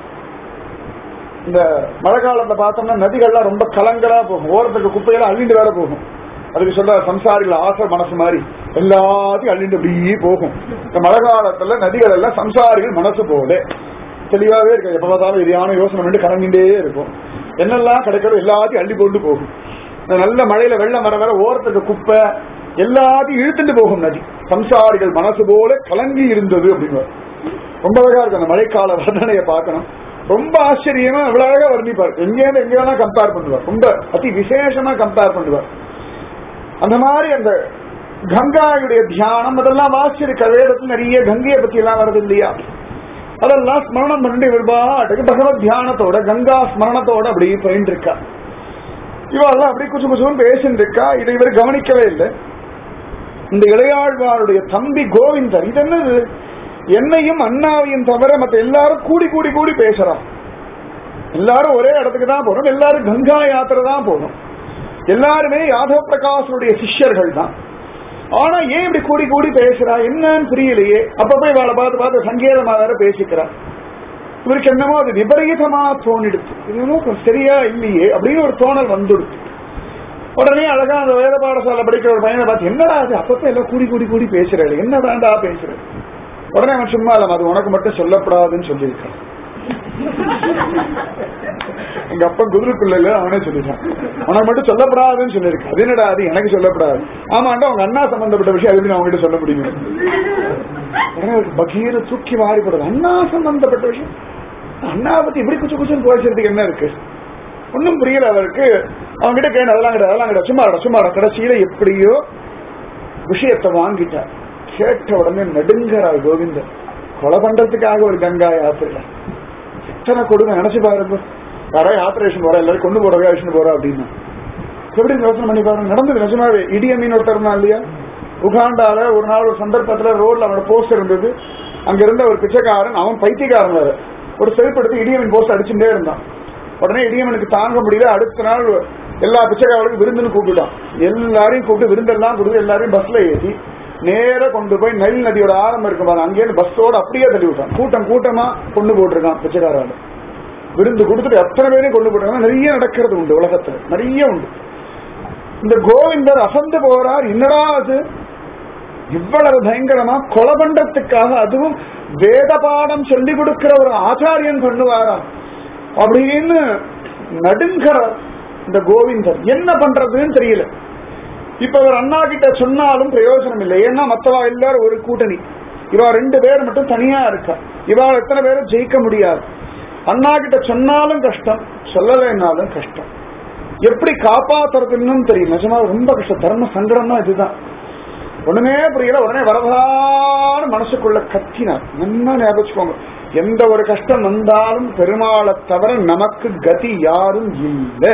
இந்த மழை காலத்துல பார்த்தோம்னா நதிகள்லாம் ரொம்ப கலங்கலா போகும், ஓரத்துக்கு குப்பையெல்லாம் அள்ளிட்டு வேற போகும். அதுக்கு சொல்ற சம்சாரிகள் ஆசை மனசு மாதிரி எல்லாத்தையும் அள்ளிட்டு அப்படியே போகும். இந்த மழை காலத்துல நதிகள் எல்லாம் சம்சாரிகள் மனசு போல தெளிவாவே இருக்கு. எப்ப பார்த்தாலும் எரியான யோசனை பண்ணி கலங்கிட்டே இருக்கும். என்னெல்லாம் கிடைக்கிறதோ எல்லாத்தையும் அள்ளி கொண்டு போகும். நல்ல மழையில வெள்ளம் வர வர ஓரத்துக்கு குப்பை எல்லாத்தையும் இழுத்துட்டு போகும் நதி. சம்சாரிகள் மனசு போல கலங்கி இருந்தது அப்படின்னு ரொம்ப அழகா இருக்கு. அந்த மழைக்கால வர்ணனையை பார்க்கணும். ரொம்ப ஆச்சரியமா அவ்வளவு அழகா வர்ணிப்பார். எங்கேயாவது எங்கேயா கம்பேர் பண்ணுவார். ரொம்ப அதி விசேஷமா கம்பேர் பண்ணுவார். அந்த மாதிரி அந்த கங்காயுடைய தியானம் அதெல்லாம் வாசிச்சிருக்க வேதத்துல நிறைய கங்கையை பத்தி எல்லாம் வருது இல்லையா? அதெல்லாம் ஸ்மரணம் பண்ணி விரும்பாட்டுக்கு பகவத் தியானத்தோட கங்கா ஸ்மரணத்தோட அப்படி போயிட்டு இருக்கா. இவெல்லாம் அப்படி குசு குசுன்னு பேசிட்டு இருக்கா. இதை இவர் கவனிக்கவே இல்லை. இந்த இளையாழ்வாருடைய தம்பி கோவிந்தர் இது என்னது, என்னையும் அண்ணாவையும் தவிர மற்ற எல்லாரும் கூடி கூடி கூடி பேசுறான். எல்லாரும் ஒரே இடத்துக்கு தான் போறோம். எல்லாரும் கங்கா யாத்திரை தான் போகணும். எல்லாருமே யாதவ பிரகாசனுடைய சிஷ்யர்கள் தான். ஆனா ஏன் இப்படி கூடி கூடி பேசுறா என்னன்னு புரியலையே. அப்ப போய் வேலை பார்த்து பார்த்து சங்கேதமா வேற பேசிக்கிறா. இவருக்கு என்னமோ அது விபரீதமா தோணிடுச்சு. இது சரியா இல்லையே அப்படின்னு ஒரு தோணல் வந்துடுச்சு. உடனே அழகா அந்த வேத பாடசாலை படிக்கிற ஒரு பையனை பார்த்து என்னடா அது அப்பப்ப எல்லாம் கூடி கூடி கூடி பேசுறாரு, என்ன வேண்டா பேசுற. உடனே அவன் சும்மா இல்ல அது உனக்கு மட்டும் சொல்லப்படாதுன்னு சொல்லியிருக்கான். எங்க அப்பா குதிரைக்குள்ள அவனே சொல்லிட்டான் உனக்கு மட்டும் சொல்லப்படாதுன்னு சொல்லியிருக்கான். அது என்னடா அது எனக்கு சொல்லப்படாது. ஆமாண்டா அவங்க அண்ணா சம்பந்தப்பட்ட விஷயம் அது அவங்க கிட்ட சொல்ல முடியும். உடனே பகீர தூக்கி மாறிப்படுது. அண்ணா சம்பந்தப்பட்ட விஷயம் அண்ணா பத்தி இப்படி குச்சு குச்சுன்னு பேசுறதுக்கு என்ன இருக்கு ஒன்னும் புரியல அவருக்கு. அவங்க கிட்ட கேட்டு அதெல்லாம் கிடையாது அதெல்லாம் கிடையாது சும்மாடா சும்மாடா. கடைசியில எப்படியோ விஷயத்தை வாங்கிட்டார். கேட்ட உடனே நடுங்கிறார் கோவிந்தர். கொலை பண்றதுக்காக ஒரு கங்கா யாத்திரை எத்தனை கொடுங்க நினைச்சு பாருங்க. யாரா யாத்திரேஷன் போறா எல்லாரும் கொண்டு போற வேஷன் போறா அப்படின்னா எப்படி யோசனை பண்ணி பாருங்க. நடந்தது நிஜமாவே. இடியமீன் ஒருத்தர் இருந்தா இல்லையா உகாண்டால ஒரு நாள் ஒரு சந்தர்ப்பத்துல ரோட்ல அவனோட போஸ்ட் இருந்தது. அங்க இருந்த ஒரு பிச்சைக்காரன் அவன் பைத்தியக்காரன் வேற ஒரு செல்ஃப் எடுத்து இடியமீன் போஸ்ட் அடிச்சுட்டே இருந்தான். உடனே இடியமனுக்கு தாங்க முடியல. அடுத்த நாள் எல்லா பிச்சைக்காரர்களுக்கும் விருந்துன்னு கூப்பிட்டுட்டான். எல்லாரையும் கூப்பிட்டு விருந்தெல்லாம் கொடுத்து எல்லாரையும் பஸ்ல ஏற்றி நேர கொண்டு போய் நெல் நதியோட ஆரம்பம் இருக்கு பாருங்க அங்கேயிருந்து பஸ்ஸோட அப்படியே தள்ளி விட்டான். கூட்டம் கூட்டமா கொண்டு போட்டிருக்கான் பிச்சைக்காரால. விருந்து கொடுத்துட்டு எத்தனை பேரையும் கொண்டு போட்டிருக்காங்க. நிறைய நடக்கிறது உண்டு உலகத்துல நிறைய உண்டு. இந்த கோவிந்தர் அசந்து போறார். என்னடா அது இவ்வளவு பயங்கரமா கொலை பண்றதுக்காக அதுவும் வேத பாடம் சொல்லி கொடுக்கிற ஒரு ஆச்சாரியன் பண்ணுவாரா அப்படின்னு நடுங்கிறார் இந்த கோவிந்தர். என்ன பண்றதுன்னு தெரியல. இப்ப அவர் அண்ணா கிட்ட சொன்னாலும் பிரயோஜனம் இல்லை. ஏன்னா மத்தவா எல்லாரும் ஒரு கூட்டணி. இவா ரெண்டு பேர் மட்டும் தனியா இருக்கா. இவாள் எத்தனை பேரும் ஜெயிக்க முடியாது. அண்ணா கிட்ட சொன்னாலும் கஷ்டம் சொல்லலைன்னாலும் கஷ்டம். எப்படி காப்பாத்துறதுன்னு தெரியும். நிஜமா ரொம்ப கஷ்டம். தர்ம சங்கடம் தான் இதுதான். ஒண்ணுமே புரியல. உடனே வரதான மனசுக்குள்ள கத்தினார். நல்லா ஞாபகம். எந்த ஒரு கஷ்டம் வந்தாலும் பெருமாளை தவிர நமக்கு கதி யாரும் இல்லை.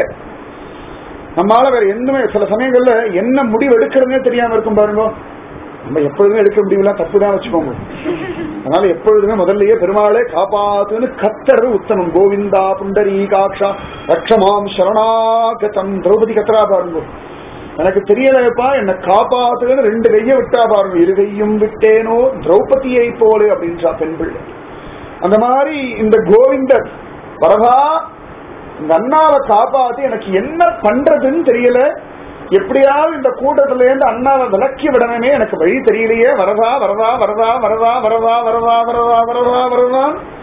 நம்மளால வேற எதுவுமே சில சமயங்கள்ல என்ன முடிவு எடுக்கிறதுனே தெரியாம இருக்கும் பாருங்க. நம்ம எப்பொழுதுமே எடுக்க முடிவுலாம் தப்புதான் வச்சுக்கோங்க. அதனால எப்பொழுதுமே முதல்லயே பெருமாளை காப்பாத்துன்னு கத்துறது உத்தமம். கோவிந்தா புண்டரீகாட்சா ரக்ஷமாம் சரணாகதம். திரௌபதி கத்துறா பாருங்க. எனக்கு தெரியலப்பா என்ன காப்பாத்துன்னு ரெண்டு கைய விட்டா பாருங்க. இரு கையும் விட்டேனோ திரௌபதியை போல அப்படின்றா பெண் பிள்ளை. அந்த மாதிரி இந்த கோவிந்தர் வரதா இந்த அண்ணாவை காப்பாத்தி எனக்கு என்ன பண்றதுன்னு தெரியல. எப்படியாவது இந்த கூட்டத்துல இருந்து அண்ணாவை விலக்கி விடணுமே எனக்கு வழி தெரியலையே. வரதா வரதா வரதா வரதா வரதா வரதா வரதா வரதா வரதா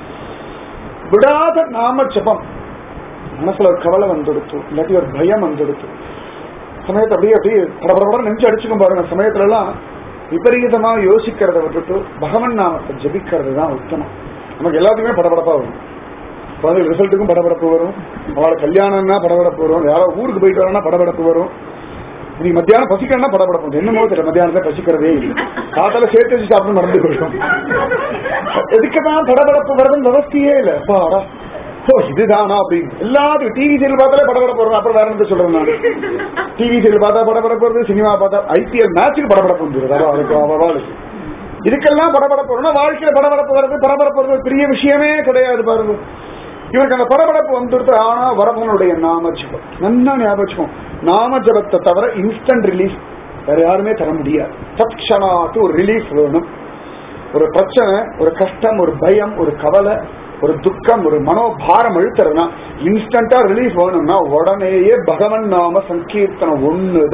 விடாத நாம ஜபம். மனசுல ஒரு கவலை வந்துடுத்து இல்லாட்டி ஒரு பயம் வந்துடுத்து. சமயத்தை அப்படியே அப்படியே படபடபட நெஞ்சு அடிச்சுக்கும் பாருங்க. சமயத்துல எல்லாம் விபரீதமா யோசிக்கிறத விட்டுட்டு பகவன் நாமத்தை ஜபிக்கிறது தான் உத்தமம். நமக்கு எல்லாத்துக்குமே படபடப்பா வரும். குழந்தை ரிசல்ட்டுக்கும் படபடப்பு வரும். அவளை கல்யாணம்னா படபடப்பு வரும். யாராவது ஊருக்கு போயிட்டு வரனா படபடப்பு வரும். நீ மத்தியானம் பசிக்கணும்னா படபடப்பு. என்னமோ தெரியல மத்தியானத்தை பசிக்கிறதே இல்லை. காத்தால சேர்த்து வச்சு சாப்பிட்டு மறந்து போயிடும். எதுக்குதான் படபடப்பு வரதுன்னு விவஸ்தையே இல்லை. பாடா ஓ இதுதானா அப்படின்னு எல்லாத்துக்கும் டிவி சீரியல் பார்த்தாலே படபடப்பு வரும். அப்புறம் வேற என்ன சொல்றேன் நான். டிவி சீரியல் பார்த்தா படபடப்பு வருது. சினிமா பார்த்தா ஐபிஎல் மேட்சுக்கு படபடப்பு வந்துருது. அவளுக்கு அவளுக்கு இதுக்கெல்லாம் படபடப்பு வரும்னா வாழ்க்கையில படபடப்பு வருது. படபடப்பு வருது பெரிய விஷயமே கிடையாது பாருங்க. இவருக்கு அந்த படபடப்பு வந்துடுது. ஆனா வரவனுடைய நாம ஜபம் நல்லா ஞாபகம். நாம ஜபத்தை தவிர இன்ஸ்டன்ட் ரிலீஃப் வேற யாருமே தர முடியாது. தட்சணாட்டு ஒரு ரிலீஃப் வேணும். ஒரு பிரச்சனை ஒரு கஷ்டம் ஒரு பயம் ஒரு கவலை ஒரு துக்கம் ஒரு மனோபாரம் அழுத்துறதுனா இன்ஸ்டன்டா ரிலீஃப் வேணும்னா உடனேயே பகவன் நாம சங்கீர்த்தனம் ஒண்ணுதான்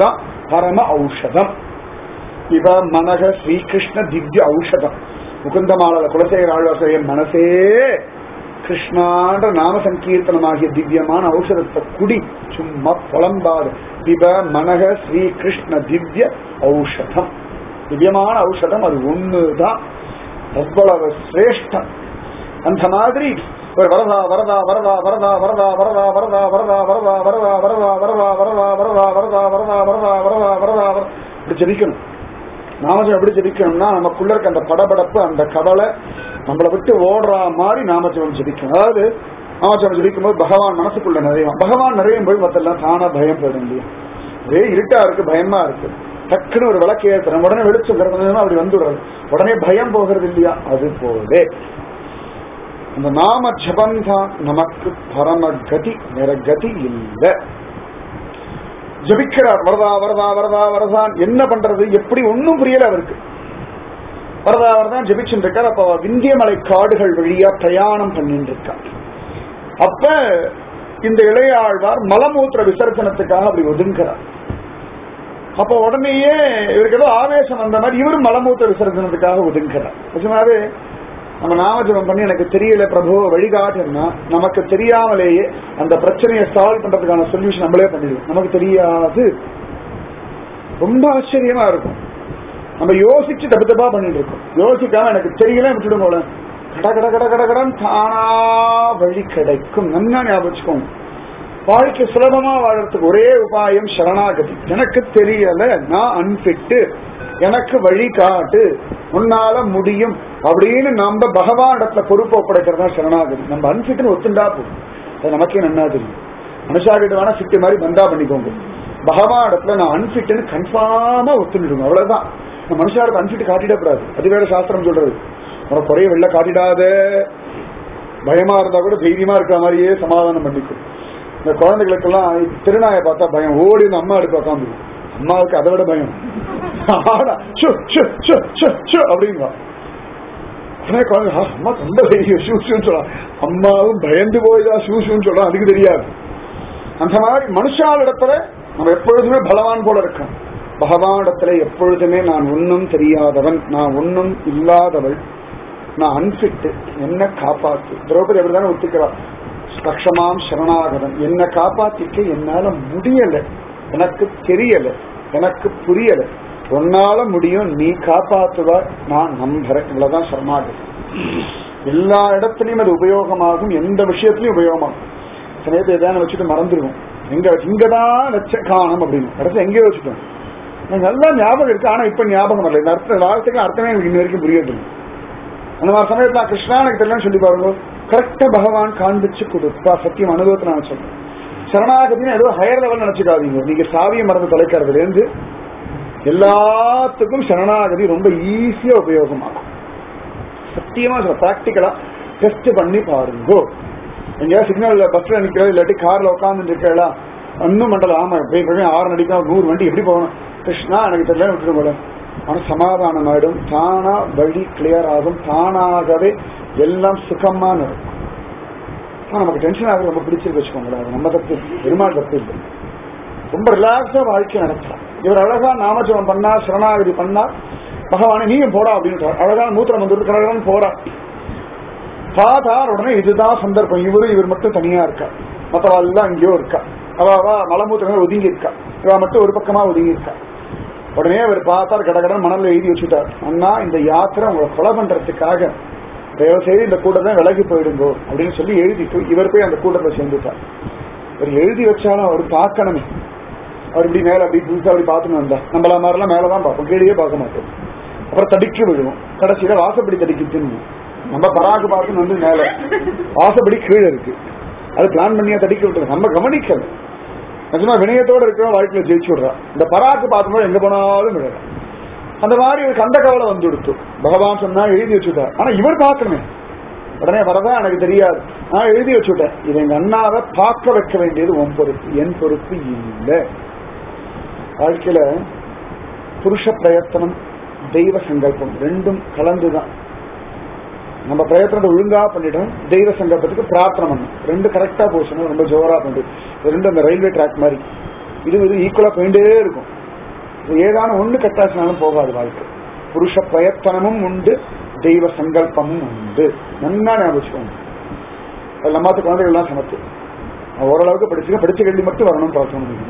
பரம ஔஷதம். இவ மனக ஸ்ரீகிருஷ்ண திவ்ய ஔஷதம். முகுந்தமால குலசேகர ஆழ்வாசைய மனசே கிருஷ்ணான்ற நாம சங்கீர்த்தனமாகிய திவ்யமான ஔஷதத்தை குடி, சும்மா புலம்பாடு. இவ மனக ஸ்ரீகிருஷ்ண திவ்ய ஔஷதம். திவ்யமான ஔஷதம் அது ஒண்ணுதான், அவ்வளவு சிரேஷ்டம். அந்த மாதிரி ஒரு வரதா வரதா வரதா வரதா வரதா வரதா வரதா வரதா வரதா வரதா வரதா வரதா வரதா வரதா வரதா வரதா வரதா வரதா வரதா இப்படி ஜெபிக்கணும். நாமஜம் எப்படி ஜெபிக்கணும்னா நமக்குள்ள இருக்க அந்த படபடப்பு, அந்த கவலை நம்மளை விட்டு ஓடுற மாதிரி நாமஜம் ஜெபிக்கணும். அதாவது நாமஜம் ஜெபிக்கும் போது பகவான் மனசுக்குள்ள நிறைய பகவான் நிறைய போய் மத்தெல்லாம் தானா பயம் போயிடும் இல்லையா? ஒரே இருட்டா இருக்கு, பயமா இருக்கு, டக்குன்னு ஒரு விளக்கு ஏற்றுறோம், உடனே வெளிச்சம் கிடந்ததுன்னா அப்படி வந்துடுறது, உடனே பயம் போகிறது இல்லையா? அது போலே அந்த நாம ஜபந்தான் நமக்கு பரமகதி, வேற கதி இல்லை. ஜபிக்கிறார் வரதா வரதா வரதா வரதான். என்ன பண்றது, எப்படி ஒன்னும் புரியல அவருக்கு. வரதா வரதான் ஜபிச்சுட்டு இருக்கார். அப்ப விந்தியமலை காடுகள் வழியா பிரயாணம் பண்ணிட்டு இருக்கார். அப்ப இந்த இளையாழ்வார் மலமூத்திர விசர்ஜனத்துக்காக அப்படி ஒதுங்குறார். அப்ப உடனேயே இவருக்கு ஏதோ ஆவேசம் வந்த மாதிரி இவரும் மலமூத்திர விசர்ஜனத்துக்காக ஒதுங்குறார். நிஜமாவே நம்ம நாமஜபம் பண்ணி எனக்கு தெரியல பிரபு வழிகாட்டுன்னா நமக்கு தெரியாமலேயே அந்த பிரச்சனையை சால்வ் பண்றதுக்கான சொல்யூஷன் நம்மளே பண்ணிடுவோம். நமக்கு தெரியாது, ரொம்ப ஆச்சரியமா இருக்கும். நம்ம யோசிச்சு தப்பு தப்பா பண்ணிட்டு இருக்கோம். யோசிக்காம எனக்கு தெரியல விட்டுடும் போல கட கட கட கட கடன் தானா வழி கிடைக்கும். நல்லா ஞாபகம். வாழ்க்கை சுலபமா வாழறதுக்கு ஒரே உபாயம் சரணாகதி. எனக்கு தெரியல, நான் அன்பிட்டு, எனக்கு வழி காட்டு, உன்னால முடியும் அப்படின்னு நம்ம பகவான் இடத்துல பொறுப்பு ஒப்படைக்கிறதா சரணாகதி. நம்ம அன்பிட்டுன்னு ஒத்துண்டா போதும், அது நமக்கே நன்னா தெரியும். மனுஷா கிட்ட வேணா சிட்டு மாதிரி பந்தா பண்ணிக்கோங்க. பகவான் இடத்துல நான் அன்பிட்டுன்னு கன்ஃபார்மா ஒத்துண்டுடுங்க, அவ்வளவுதான். மனுஷா இடத்துல அன்பிட்டு காட்டிடக்கூடாது, அது வேற சாஸ்திரம் சொல்றது. உனக்கு குறைய வெளில காட்டிடாத, பயமா இருந்தா கூட தைரியமா இருக்கிற மாதிரியே சமாதானம் பண்ணிக்கும். இந்த குழந்தைகளுக்கெல்லாம் திருநாயை பார்த்தா பயம், ஓடி வந்து அம்மா எடுத்து உட்காந்து, அம்மாவுக்கு அதை விட பயம் அப்படிங்க. குழந்தை அம்மா ரொம்ப தைரியம் ஷூ ஷூன்னு சொல்லலாம், அம்மாவும் பயந்து போய்தான் ஷூ ஷூன்னு சொல்லலாம், அதுக்கு தெரியாது. அந்த மாதிரி மனுஷால் இடத்துல நம்ம எப்பொழுதுமே பலவான் போல இருக்கோம். பகவான் இடத்துல எப்பொழுதுமே நான் ஒன்னும் தெரியாதவன், நான் ஒன்னும் இல்லாதவள், நான் அன்பிட்டு, என்ன காப்பாத்து. திரௌபதி அப்படிதானே ஒத்துக்கிறார், லட்சமாம் சரணாகதன், என்ன காப்பாத்திக்க என்னால முடியல, எனக்கு தெரியல, எனக்கு புரியல, உன்னால முடியும், நீ காப்பாத்துவார், நான் நம்புறேன். இவ்வளவுதான் சரணாகதி. எல்லா இடத்துலயும் அது உபயோகமாகும், எந்த விஷயத்திலயும் உபயோகமாகும். சில பேர் எதாவது வச்சுட்டு மறந்துடுவோம், எங்க இங்கதான் வச்ச காணும் அப்படின்னு, கடைசி எங்கேயோ வச்சுட்டோம். நல்லா ஞாபகம் இருக்கு, ஆனா இப்ப ஞாபகம் இல்லை. இந்த அர்த்த வார்த்தைக்கு அர்த்தமே எனக்கு இன்ன வரைக்கும் புரியது. அந்த மாதிரி சமயத்துல கிருஷ்ணா எனக்கு தெரியலன்னு சொல்லி பாருங்க, கரெக்டா பகவான் காண்பிச்சு கொடுப்பா. சத்தியம் அனுபவத்தை நான் சொல்றேன். சரணாகதினு ஏதோ ஹையர் லெவல் நினைச்சுக்காதீங்க. நீங்க சாவியை மறந்து தொலைக்கிறதுல இருந்து எல்லாத்துக்கும் சரணாகதி ரொம்ப ஈஸியா உபயோகமாகும். சத்தியமா சொல்ல, பிராக்டிக்கலா டெஸ்ட் பண்ணி பாருங்க. எங்கேயா சிக்னல் பஸ்ல நிக்கிறது, இல்லாட்டி கார்ல உட்கார்ந்து இருக்கா, ஒன்னும் மண்டல, ஆமா எப்படி ஆறு நடிக்கா நூறு வண்டி எப்படி போகணும், கிருஷ்ணா எனக்கு தெரியல விட்டுட்டு போல, ஆனா சமாதானம் ஆயிடும், தானா வழி கிளியர் ஆகும், தானாகவே எல்லாம் சுகமான இருக்கும். நமக்கு டென்ஷன் ஆகுது, ரொம்ப பிடிச்சிருக்கு வச்சுக்கோங்களேன், அது நம்ம தப்பு, பெருமாள் தப்பு இல்லை. ரொம்ப ரிலாக்ஸா வாழ்க்கை நடத்தலாம். இவர் அழகா நாமஜபம் பண்ணா, சரணாகதி பண்ணா, பகவானே நீயும் போடா அப்படின்னு அழகான மூத்திரம் வந்து கடகடன் போறா. பாதார் உடனே இதுதான் சந்தர்ப்பம், இவரு இவர் மட்டும் தனியா இருக்கா, மற்றவாள் எல்லாம் அங்கேயோ இருக்கா, அவ மலமூத்திரமே ஒதுங்கி இருக்கா, இவ மட்டும் ஒரு பக்கமா ஒதுங்கி இருக்கா. உடனே அவர் பார்த்தார், கடகடன் மணல்ல எழுதி வச்சுட்டார், அண்ணா இந்த யாத்திரை உங்களை கொலை பண்றதுக்காக, தயவு செய்து இந்த கூட்டத்தை விலகி போயிடுங்கோ அப்படின்னு சொல்லி எழுதிட்டு இவர் போய் அந்த கூட்டத்தை சேர்ந்துட்டார். இவர் எழுதி வச்சாலும் அவர் பார்க்கணுமே, அவர் இப்படி மேல அப்படி புதுசா அப்படி பார்த்துன்னு வந்தா, நம்மள மாதிரிலாம் மேலதான் பார்ப்போம், கீழே பார்க்க மாட்டோம். அப்புறம் தடிக்கு விழுவோம், கடைசியில வாசப்படி தடிக்கு தின்னும். நம்ம பராக்கு பார்த்துன்னு வந்து மேல வாசப்படி கீழே இருக்கு, அது பிளான் பண்ணியா தடிக்க விட்டுருங்க, நம்ம கவனிக்கல. நிஜமா வினயத்தோட இருக்கிற வாழ்க்கையில ஜெயிச்சு விடுறா. இந்த பராக்கு பார்க்கும்போது எங்க போனாலும் விடுறா. அந்த மாதிரி ஒரு கண்ட கவலை வந்து கொடுத்து பகவான் சொன்னா எழுதி வச்சுட்டார், ஆனா இவர் பார்க்கணுமே. உடனே வரதா எனக்கு தெரியாது, நான் எழுதி வச்சுட்டேன், இதை எங்க அண்ணாவை பார்க்க வைக்க வேண்டியது உன் பொறுப்பு, என் பொறுப்பு இல்லை. வாழ்க்கையில புருஷ பிரயத்தனம், தெய்வ சங்கல்பம் ரெண்டும் கலந்துதான். நம்ம பிரயத்தனத்தை ஒழுங்கா பண்ணிட்டோம், தெய்வ சங்கல்பத்துக்கு பிரார்த்தனை பண்ணும், ரெண்டு கரெக்டா போச்சுன்னா ரொம்ப ஜோரா பண்ணுது. ரெண்டு அந்த ரயில்வே ட்ராக் மாதிரி, இது இது ஈக்குவலா போயிட்டே இருக்கும். ஏதான ஒண்ணு கட்டாச்சினாலும் போகாது வாழ்க்கை. புருஷ பிரயத்தனமும் உண்டு, தெய்வ சங்கல்பமும் உண்டு. நன்னா ஞாபகம். அது நம்மாத்து குழந்தைகள் எல்லாம் சமத்து. ஓரளவுக்கு படிச்சுக்க, படிச்ச கேள்வி மட்டும் வரணும்னு பார்க்கணும்.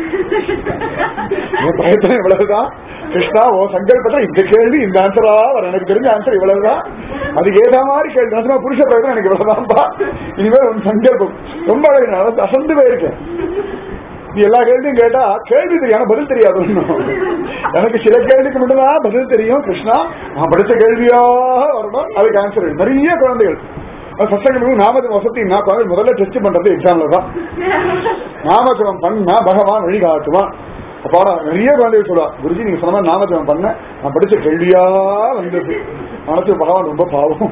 என் பிரயத்தனம் இவ்வளவுதான் கிருஷ்ணா, ஓ சங்கல்பத்தில் இந்த கேள்வி இந்த ஆன்சரா வர, எனக்கு தெரிஞ்ச ஆன்சர் இவ்வளவுதான், அதுக்கு ஏதா மாதிரி கேள்வி நான் புருஷ பிரயத்தனம் எனக்கு இவ்வளவுதான்ப்பா, இனிமேல் உன் சங்கல்பம். ரொம்ப அழகு, அசந்து போயிருக்கேன். நீ எல்லா கேள்வியும் கேட்டா கேள்வி தெரியும், பதில் தெரியாது. எனக்கு சில கேள்விக்கு மட்டும்தான் பதில் தெரியும். கிருஷ்ணா, நான் படிச்ச கேள்வியா வரணும், அதுக்கு ஆன்சர். நிறைய குழந்தைகள் சசங்களுக்கு நாமஜபம் வசதி நான் குழந்தை முதல்ல டெஸ்ட் பண்றது எக்ஸாம்ல தான். நாமஜபம் பண்ணா பகவான் வழிகாட்டுவான். அப்பாடா நிறைய குழந்தைகள் சொல்லுவா, குருஜி நீங்க சொன்ன நாமஜபம் பண்ண நான் படிச்ச கேள்வியா வந்தது. மனசு பகவான் ரொம்ப பாவம்.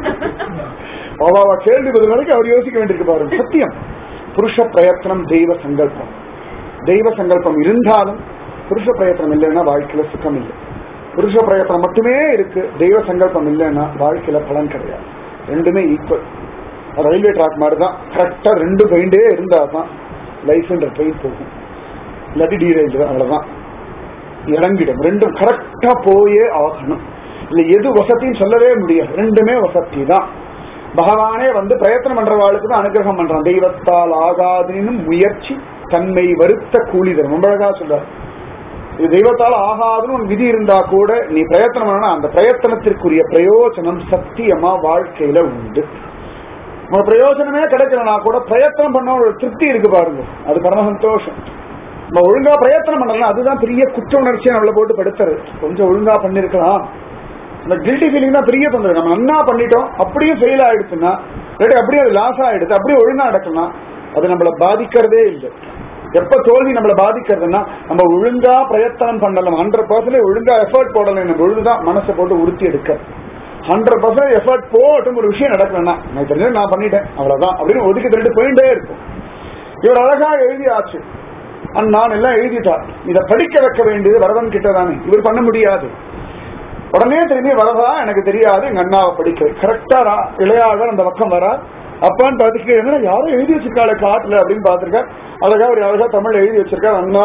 அவாவா கேள்வி பதில் வரைக்கும் அவர் யோசிக்க வேண்டியிருக்கு பாருங்க. சத்தியம். புருஷ பிரயத்தனம் தெய்வ சங்கல்பம். தெய்வ சங்கல்பம் இருந்தாலும் புருஷ பிரயத்தனம் இல்லைன்னா வாழ்க்கையில சுகம் இல்லை. புருஷ பிரயத்தனம் மட்டுமே இருக்கு, தெய்வ சங்கல்பம் இல்லைன்னா வாழ்க்கையில பலன் கிடையாது. ரெண்டுமே ஈக்குவல். ரயில்வே ட்ராக் மாதிரிதான், கரெக்டா ரெண்டு பைண்டே இருந்தா தான் லைஃப்ன்ற ட்ரெயின் போகும், இல்லாட்டி டீரைல் அவ்வளவுதான். இறங்கிடும். ரெண்டும் கரெக்டா போயே ஆகணும். இல்ல எது வசத்தின்னு சொல்லவே முடியாது, ரெண்டுமே வசதி தான். பகவானே வந்து பிரயத்தனம் பண்றவாளுக்கு தான் அனுகிரகம் பண்றான். தெய்வத்தால் ஆகாதுன்னு முயற்சி தன்மை வருத்த கூலி தரும். ரொம்ப அழகா சொல்றார். இது தெய்வத்தால் ஆகாதுன்னு ஒரு விதி இருந்தா கூட நீ பிரயத்தனம் பண்ணா அந்த பிரயத்தனத்திற்குரிய பிரயோஜனம் சத்தியமா வாழ்க்கையில உண்டு. நம்ம பிரயோஜனமே கிடைக்கலனா கூட பிரயத்தனம் பண்ண ஒரு திருப்தி இருக்கு பாருங்க, அது பரம சந்தோஷம். நம்ம ஒழுங்கா பிரயத்தனம் பண்ணலாம், அதுதான் பெரிய குற்ற உணர்ச்சியை நம்மள போட்டு படுத்துறது. கொஞ்சம் ஒழுங்கா பண்ணிருக்கலாம், அந்த கில்ட்டி ஃபீலிங் தான் பெரிய தொந்தரவு. நம்ம நன்னா பண்ணிட்டோம், அப்படியே ஃபெயில் ஆயிடுச்சுன்னா, இல்லாட்டி அப்படியே அது லாஸ் ஆயிடுது, அப்படியே ஒழுங்கா நடக்கலாம், அது நம்மள பாதிக்கிறதே இல்லை. எப்ப தோல்வி நம்மள பாதிக்கிறதுன்னா நம்ம ஒழுங்கா பிரயத்தனம் பண்ணலாம், ஹண்ட்ரட் பர்சன்ட் ஒழுங்கா எஃபர்ட் போடலாம், ஒழுங்குதான் மனசை போட்டு உறுத்தி எடுக்க. ஹண்ட்ரட் பர்சன்ட் எஃபர்ட் போட்டும் ஒரு விஷயம் நடக்கலன்னா நான் தெரிஞ்சு நான் பண்ணிட்டேன் அவ்வளவுதான் அப்படின்னு ஒதுக்கி தள்ளிட்டு போயிட்டே இருக்கும். இவர் அழகா எழுதியாச்சு, நான் எல்லாம் எழுதிட்டார், இதை படிக்க வைக்க வேண்டியது வரதன் கிட்ட தானே, இவர் பண்ண முடியாது. உடனே திரும்பி வரதா எனக்கு தெரியாது, எங்க அண்ணாவை படிக்க கரெக்டா இளையாளர் அந்த பக்கம் வரா. அப்பான்னு பாத்துக்க என்ன யாரும் எழுதி வச்சிருக்காள் காட்டுல அப்படின்னு பாத்துருக்கார். அழகா ஒரு அழகா தமிழ் எழுதி வச்சிருக்காரு, அண்ணா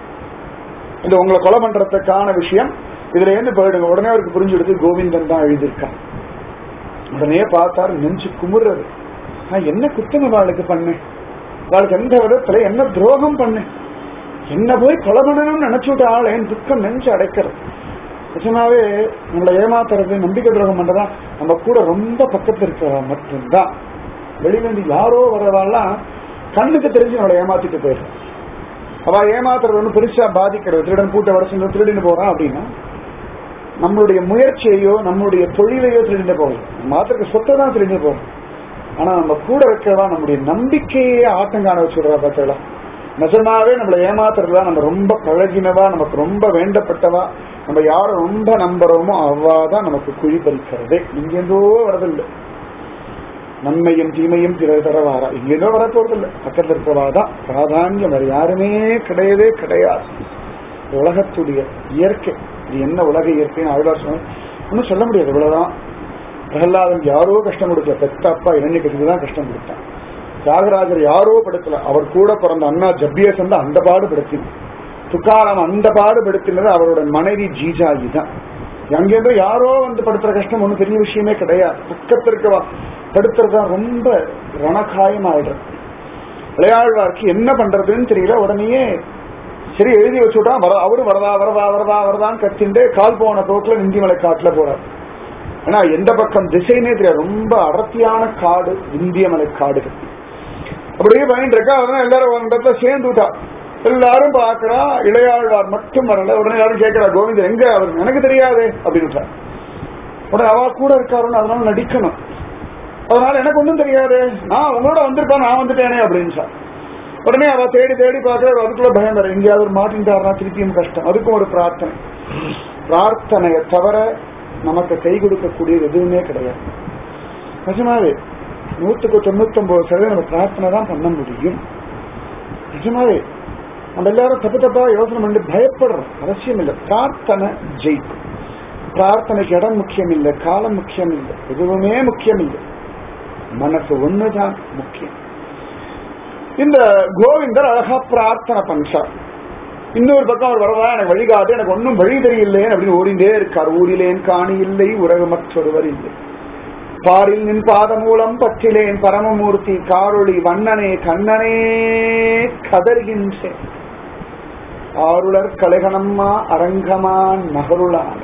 இது உங்களை கொலை பண்றதுக்கான விஷயம், இதுல இருந்து போயிடுங்க. உடனே அவருக்கு புரிஞ்சுடுது கோவிந்தன் தான் எழுதியிருக்கான். உடனே பார்த்தாரு, நெஞ்சு குமுறது, நான் என்ன குத்தம் அவளுக்கு பண்ணேன், அவளுக்கு எந்த விதத்துல என்ன துரோகம் பண்ணேன், என்ன போய் கொலை பண்ணணும்னு நினைச்சுட்ட ஆள் என் துக்கம் நெஞ்சு அடைக்கிறது. நிஜமாவே நம்மளை ஏமாத்துறது நம்பிக்கை துரோகம் பண்றதா நம்ம கூட ரொம்ப பக்கத்துல இருக்கிற மட்டும்தான். வெளியிலிருந்து யாரோ வர்றவாள்லாம் கண்ணுக்கு தெரிஞ்சு நம்மளை ஏமாத்திட்டு போயிடும். அவ ஏமாத்துறது ஒண்ணு பெருசா பாதிக்கிறது. திருடன் பூட்டை வடச்சு திருடின்னு போறான் அப்படின்னா நம்மளுடைய முயற்சியையோ நம்மளுடைய தொழிலையோ திருடிட்டு போகலாம், மாத்திரக்கு சொத்தை தான் திருடிட்டு போகலாம். ஆனா நம்ம கூட இருக்கிறதா நம்முடைய நம்பிக்கையே ஆட்டங்காண வச்சுடுறா பார்த்தா. நிஜமாவே நம்மளை ஏமாத்துறதுதான் நம்ம ரொம்ப பழகினவா, நமக்கு ரொம்ப வேண்டப்பட்டவா, நம்ம யார ரொம்ப நம்புறோமோ அவ்வாதான் நமக்கு குழி பறிக்கிறதே. இங்கேருந்தோ வரதில்லை, நன்மையும் தீமையும் பிற தரவாரா இங்கேருந்தோ வர போறதில்லை, பக்கத்தில் இருக்கிறவாதான் பிராதானியம், வேற யாருமே கிடையவே கிடையாது. உலகத்துடைய இயற்கை இது என்ன உலக இயற்கைன்னு ஆழ்வார் சொன்ன ஒன்னும் சொல்ல முடியாது. இவ்வளவுதான். பிரகலாதன் யாரோ கஷ்டம் கொடுக்கல, பெத்த அப்பா இளைஞ கட்சிதான் கஷ்டம் கொடுத்தான். தியாகராஜர் யாரோ படுத்தல, அவர் கூட பிறந்த அண்ணா ஜப்பியசன் தான் அந்த பாடு படுத்தினார். துக்காராம் அந்த பாடு படுத்தினது அவரோட மனைவி ஜீஜாயி தான். அங்கேருந்தோ யாரோ வந்து படுத்துற கஷ்டம் ஒன்றும் பெரிய விஷயமே கிடையாது. பக்கத்திற்கவா படுத்துறதுதான் ரொம்ப ரணகாயம் ஆயிடுறது. விளையாழ்வார்க்கு என்ன பண்றதுன்னு தெரியல. உடனேயே சரி எழுதி வச்சுட்டான், வர அவரு வரதா வரதா வரதா வரதான்னு கத்திண்டு கால் போன போக்குல இந்திமலை காட்டுல போறார். ஏன்னா எந்த பக்கம் திசைனே தெரியாது, ரொம்ப அடர்த்தியான காடு இந்தியமலை காடுகள். அப்படியே பயன் இருக்கா, அதனால எல்லாரும் ஒரு இடத்துல சேர்ந்து விட்டா. எல்லாரும் பாக்குறா, இளையாழ்வார் மட்டும் வரல. உடனே யாரும் கேட்கிறா, கோவிந்தர் எங்க, அவர் எனக்கு தெரியாது அப்படின்னு. உடனே அவ கூட இருக்காருன்னு அதனால நடிக்கணும், அதனால எனக்கு ஒன்றும் தெரியாது, நான் உங்களோட வந்திருப்பேன், நான் வந்துட்டேனே அப்படின்னு. உடனே அவ தேடி தேடி பார்க்கற, அதுக்குள்ள பயம் வர, எங்கேயாவது ஒரு மாட்டின்ட்டாருனா திருப்பியும் கஷ்டம். அதுக்கும் ஒரு பிரார்த்தனை. பிரார்த்தனையை தவிர நமக்கு கை கொடுக்கக்கூடியது எதுவுமே கிடையாது. நிஜமாவே நூத்துக்கு தொண்ணூத்தி ஒன்பது சதவீதம் நம்ம பிரார்த்தனை தான் பண்ண முடியும். நிஜமாவே நம்ம எல்லாரும் தப்பு தப்பா யோசனை பண்ணி பயப்படுறோம், அவசியம் இல்லை. பிரார்த்தனை ஜெயிக்கும். பிரார்த்தனைக்கு இடம் முக்கியம் இல்லை, காலம் முக்கியம் இல்லை, எதுவுமே முக்கியம் இல்லை, மனசு ஒண்ணுதான் முக்கியம். இந்த கோவிந்தர் அழகா பிரார்த்தனை பண்றார். இன்னொரு பக்கம் அவர் வரதா எனக்கு வழிகாட்டு, எனக்கு ஒன்னும் வழி தெரியலேன்னு அப்படின்னு ஓடிண்டே இருக்கார். ஊரிலேன் காணி இல்லை உறவு மற்றொருவர் இல்லை, பாரில் நின் பாத மூலம் பற்றிலேன் பரமமூர்த்தி காரொளி வண்ணனே கண்ணனே கதர்கின்றேன். ஆருளர் கலைகணம்மா அரங்கமான் நகருளான்.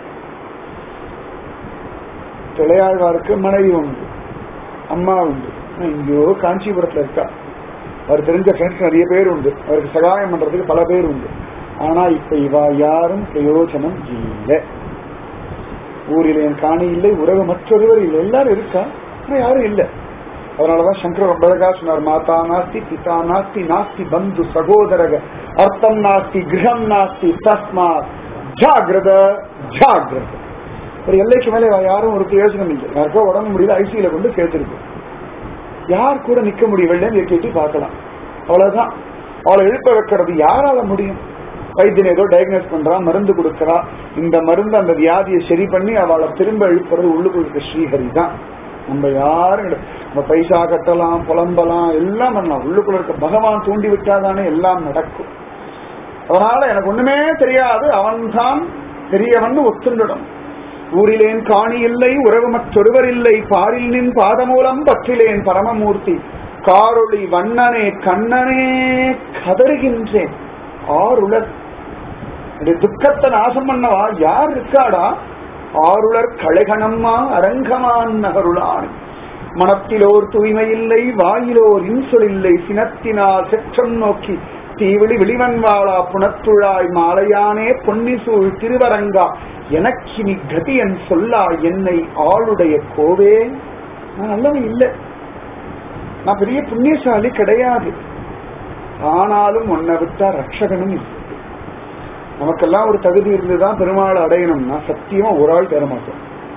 தொலையாழ்வாருக்கு மனைவி உண்டு, அம்மா உண்டு, இங்கேயோ காஞ்சிபுரத்துல இருக்கா. அவர் தெரிஞ்ச ஃப்ரெண்ட்ஸ் நிறைய பேர் உண்டு, அவருக்கு சகாயம் பண்றதுக்கு பல பேர் உண்டு. ஆனா இப்ப இவா யாரும் பிரயோஜனம் இல்லை. ஊரில் என் காணி இல்லை உறவு மற்றொருவர் இல்லை, எல்லாரும் இருக்கா ஆனா யாரும் இல்லை. அதனாலதான் சங்கர் ரொம்ப அழகா சொன்னார், மாதா நாஸ்தி பிதா நாஸ்தி நாஸ்தி பந்து சகோதரக அர்த்தம் நாஸ்தி கிரகம் நாஸ்தி தஸ்மாத் ஜாகிரத ஜாகிரத. ஒரு எல்லைக்கு மேலே யாரும் ஒரு பிரயோஜனம் இல்லை. யாருக்கோ உடம்பு முடியல, ஐசியில கொண்டு சேர்த்திருக்கு, யார் கூட நிக்க முடியவில்லைன்னு கேட்டு பார்க்கலாம், அவ்வளவுதான். அவளை எழுப்ப வைக்கிறது யாரால முடியும்? வைத்தியன் ஏதோ டயக்னோஸ் பண்றா, மருந்து கொடுக்கறா, இந்த மருந்து அந்த வியாதியை சரி பண்ணி அவளை திரும்ப எழுப்புறது உள்ளுக்குள்ள இருக்க ஸ்ரீஹரி தான். நம்ம யாரும் நம்ம பைசா கட்டலாம், புலம்பலாம், எல்லாம் பண்ணலாம், உள்ளுக்குள்ள இருக்க பகவான் தூண்டி விட்டாதானே எல்லாம் நடக்கும். அதனால எனக்கு ஒண்ணுமே தெரியாது, அவன் தான் பெரியவன் ஒத்துண்டிடும். ஊரிலேன் காணி இல்லை உறவு மற்றொருவர் இல்லை, பாரில் நின் பாதமூலம் பற்றிலேன் பரமமூர்த்தி காரொளி வண்ணனே கண்ணனே கதறுகின்றேன். ஆருளர் துக்கத்தை நாசம் பண்ணவா யார் இருக்காடா? ஆருளர் களைகணம்மா அரங்கமான் நகருளான். மனத்திலோர் தூய்மை இல்லை, வாயிலோர் இன்சொல் இல்லை, சினத்தினால் செற்றம் நோக்கி தீவிழி விளிவன் வாழா புனத்துழாய் மாலையானே பொன்னிசூழ் திருவரங்கா எனக்கினி கதியன் சொல்லா என்னை ஆளுடைய கோவே. நான் நல்லவன் இல்லை, நான் பெரிய புண்ணியசாலி கிடையாது, ஆனாலும் உன்னை விட்டா ரட்சகனும் இல்லை. நமக்கெல்லாம் ஒரு தகுதி இருந்துதான் பெருமாள் அடையணும்னா சத்தியமா ஒரு ஆள் தேர மாட்டோம்.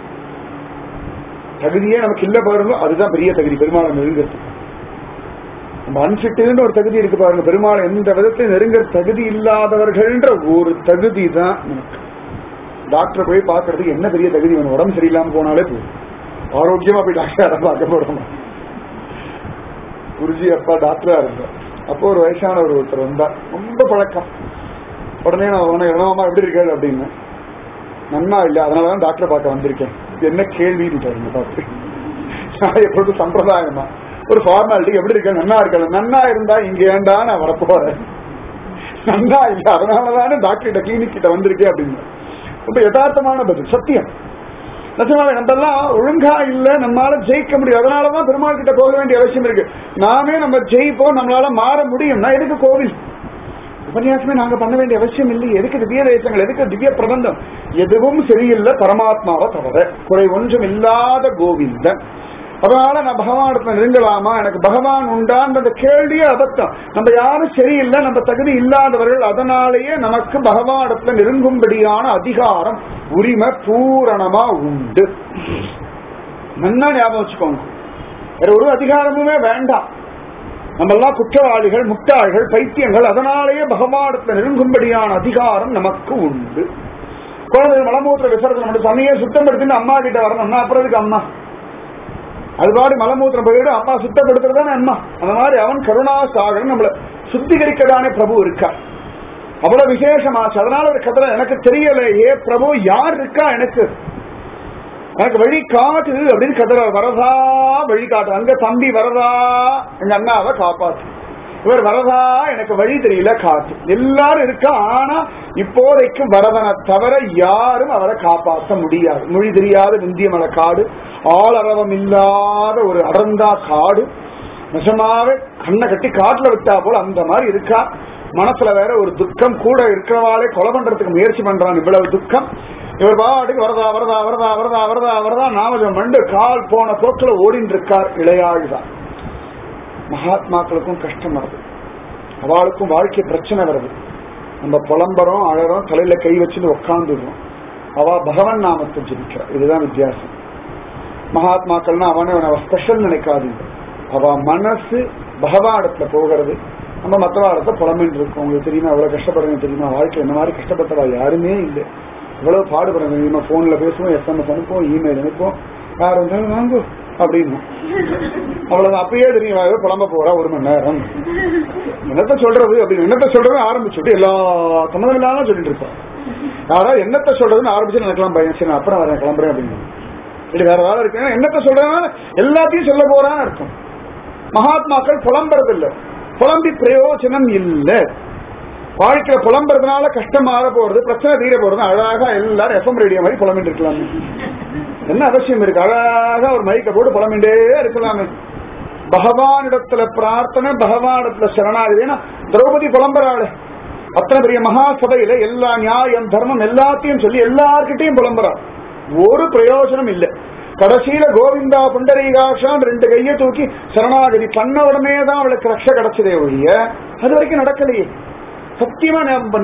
தகுதியே நமக்கு இல்ல பாருங்க, அதுதான் பெரிய தகுதி பெருமாளை நெருங்கிறது. நம்ம அன்பிட்டுன்னு ஒரு தகுதி இருக்கு பாருங்க, பெருமாளை எந்த விதத்தை நெருங்குற தகுதி இல்லாதவர்கள்ன்ற ஒரு தகுதி தான் நமக்கு. டாக்டர் போய் பார்க்கறதுக்கு என்ன பெரிய தகுதி வேணும்? உடம்பு சரியில்லாம போனாலே போதும், ஆரோக்கியமா போய் டாக்டரை பார்க்க போறோம். குருஜி அப்பா டாக்டரா இருந்தார். அப்போ ஒரு வயசானவர் ஒருத்தர் வந்தார், ரொம்ப பழக்கம். உடனே நான் உன இளவமா எப்படி இருக்காரு அப்படின்னு, நன்னா இல்ல அதனாலதான் டாக்டரை பார்க்க வந்திருக்கேன். என்ன கேள்வி பார்த்து நான் எப்பொழுது சம்பிரதாயமா ஒரு ஃபார்மாலிட்டி எப்படி இருக்க, நன்னா இருக்க, நன்னா இருந்தா இங்க ஏண்டா நான் வரப்போறேன், நன்னா இல்ல அதனாலதானே டாக்டர் கிட்ட கிளினிக் கிட்ட வந்திருக்கேன் அப்படின்னு. ரொம்ப யதார்த்தமான பதில், சத்தியம். நிஜமாவே நம்மெல்லாம் ஒழுங்கா இல்ல, நம்மளால ஜெயிக்க முடியும். அதனாலதான் பெருமாள் கிட்ட போக வேண்டிய அவசியம் இருக்கு. நாமே நம்ம ஜெயிப்போம், நம்மளால மாற முடியும்னா எதுக்கு கோவில் உபன்யாசமே நாங்க பண்ண வேண்டிய அவசியம் இல்லை. எதுக்கு திவ்ய தேசங்கள், எதுக்கு திவ்ய பிரபந்தம்? எதுவும் சரியில்லை பரமாத்மாவை தவிர, குறை ஒன்றும் இல்லாத கோவிந்தன். அதனால நான் பகவானிடத்துல நெருங்கலாமா, எனக்கு பகவான் உண்டான்ற கேள்வியே அபத்தம். நம்ம யாரும் சரியில்லை, நம்ம தகுதி இல்லாதவர்கள், அதனாலேயே நமக்கு பகவானிடத்துல நெருங்கும்படியான அதிகாரம் உரிமை பூரணமா உண்டு. நல்லா ஞாபகம் வச்சுக்கோங்க, வேற ஒரு அதிகாரமுமே வேண்டாம். நம்ம எல்லாம் குற்றவாளிகள், முட்டாள்கள், பைத்தியங்கள், அதனாலேயே பகவானிடத்துல நெருங்கும்படியான அதிகாரம் நமக்கு உண்டு. குழந்தை மலமூத்திர விசர்ஜனம் மட்டும் தண்ணியே சுத்தப்படுத்தின்னு அம்மா கிட்ட வரணும்னா அப்புறம் இதுக்கு அம்மா அது மாதிரி மலமூத்திரம் போயிட்டு அம்மா சுத்தப்படுத்துறதானே அம்மா. அந்த மாதிரி அவன் கருணாசாகரன் நம்மள சுத்திகரிக்கதானே பிரபு இருக்கா. அவ்வளவு விசேஷமாச்சு. அதனால ஒரு கதை எனக்கு தெரியல, ஏ பிரபு யார் இருக்கா எனக்கு, எனக்கு வழி காட்டு அப்படின்னு கதற. வரதா வழி காட்டு, அங்க தம்பி வரதா எங்க அண்ணாவை காப்பாத்து, இவர் வரதா எனக்கு வழி தெரியல காட்டு. எல்லாரும் இருக்கா, ஆனா இப்போதைக்கு வரதனை தவிர யாரும் அவரை காப்பாற்ற முடியாது. மொழி தெரியாத விந்தியமலை காடு, ஆளரவம் இல்லாத ஒரு அடர்ந்தா காடு, நிஜமாவே கண்ணை கட்டி காட்டுல விட்டா போல அந்த மாதிரி இருக்கா. மனசுல வேற ஒரு துக்கம், கூட இருக்கிறவாளே கொலை பண்றதுக்கு முயற்சி பண்றான், இவ்வளவு துக்கம். இவர் பாட்டுக்கு வரதா வரதா வரதா வரதா வரதா வரதா நாமஜம் மண்டு கால் போன போக்குல ஓடிட்டு இருக்கார். இளையாழ்தான். மகாத்மாக்களுக்கும் கஷ்டம் வருது, அவளுக்கும் வாழ்க்கை பிரச்சனை வருது. நம்ம புலம்பரம் அழறோம், தலையில கை வச்சுட்டு உட்காந்துடுறோம். அவ பகவன் நாமத்தை ஜெபிக்கிறார். இதுதான் வித்தியாசம். மகாத்மாக்கள்னா அவனை அவ ஸ்பெஷல் நினைக்காதீங்க, அவ மனசு பகவானிடத்துல போகிறது. நம்ம மற்றவாடத்தை புலம்பின்னு இருக்கோம். உங்களுக்கு தெரியுமா எவ்வளவு கஷ்டப்படுறீங்க தெரியுமா, வாழ்க்கை என்ன மாதிரி கஷ்டப்பட்டவா யாருமே இல்லை. எவ்வளவு பாடுபடுறோம் தெரியுமா, போன்ல பேசுவோம், எஸ்எம்எஸ் அனுப்புவோம், இமெயில் அனுப்புவோம், யார் வந்தாலும் வாங்கும் அப்படின்னு அவ்வளவு அப்பயே தெரியும் புலம்ப போறா ஒரு மணி நேரம் என்னத்த சொல்றது அப்படின்னு என்னத்த சொல்றது ஆரம்பிச்சுட்டு எல்லா சம்மதம் இல்லாம சொல்லிட்டு இருப்பான். யாரா என்னத்த சொல்றதுன்னு ஆரம்பிச்சு எனக்கெல்லாம் பயம், சரி அப்புறம் வரேன் கிளம்புறேன் அப்படின்னு. இப்படி வேற வேலை இருக்கு, என்னத்த சொல்றதுனால எல்லாத்தையும் சொல்ல போறான்னு அர்த்தம். மகாத்மாக்கள் புலம்புறது இல்ல, புலம்பி பிரயோஜனம் இல்ல. வாழ்க்கையில புலம்புறதுனால கஷ்டம் மாற போறது, பிரச்சனை தீர போறது. அழகா எல்லாரும் எஃப்எம் ரேடியோ மாதிரி புலம்பிட்டு இருக்கலாம். என்ன அவசியம் இருக்கு? அழகா ஒரு மைக்க போட்டு புலம்பிண்டே இருக்கலாமே. பகவானிடத்துல பிரார்த்தனை, பகவானிடத்துல சரணாகதி. ஏன்னா திரௌபதி புலம்புறாள், அத்தனை பெரிய மகா சபையில எல்லா நியாயம் தர்மம் எல்லாத்தையும் சொல்லி எல்லார்கிட்டையும் புலம்புறாள். ஒரு பிரயோஜனம் இல்லை. கடைசியில கோவிந்தா புண்டரீகாட்சான் ரெண்டு கையை தூக்கி சரணாகதி பண்ண உடனே தான் அவளுக்கு ரக்ஷ கிடைச்சதே ஒழிய அது வரைக்கும் நடக்கலையே. சத்தியமா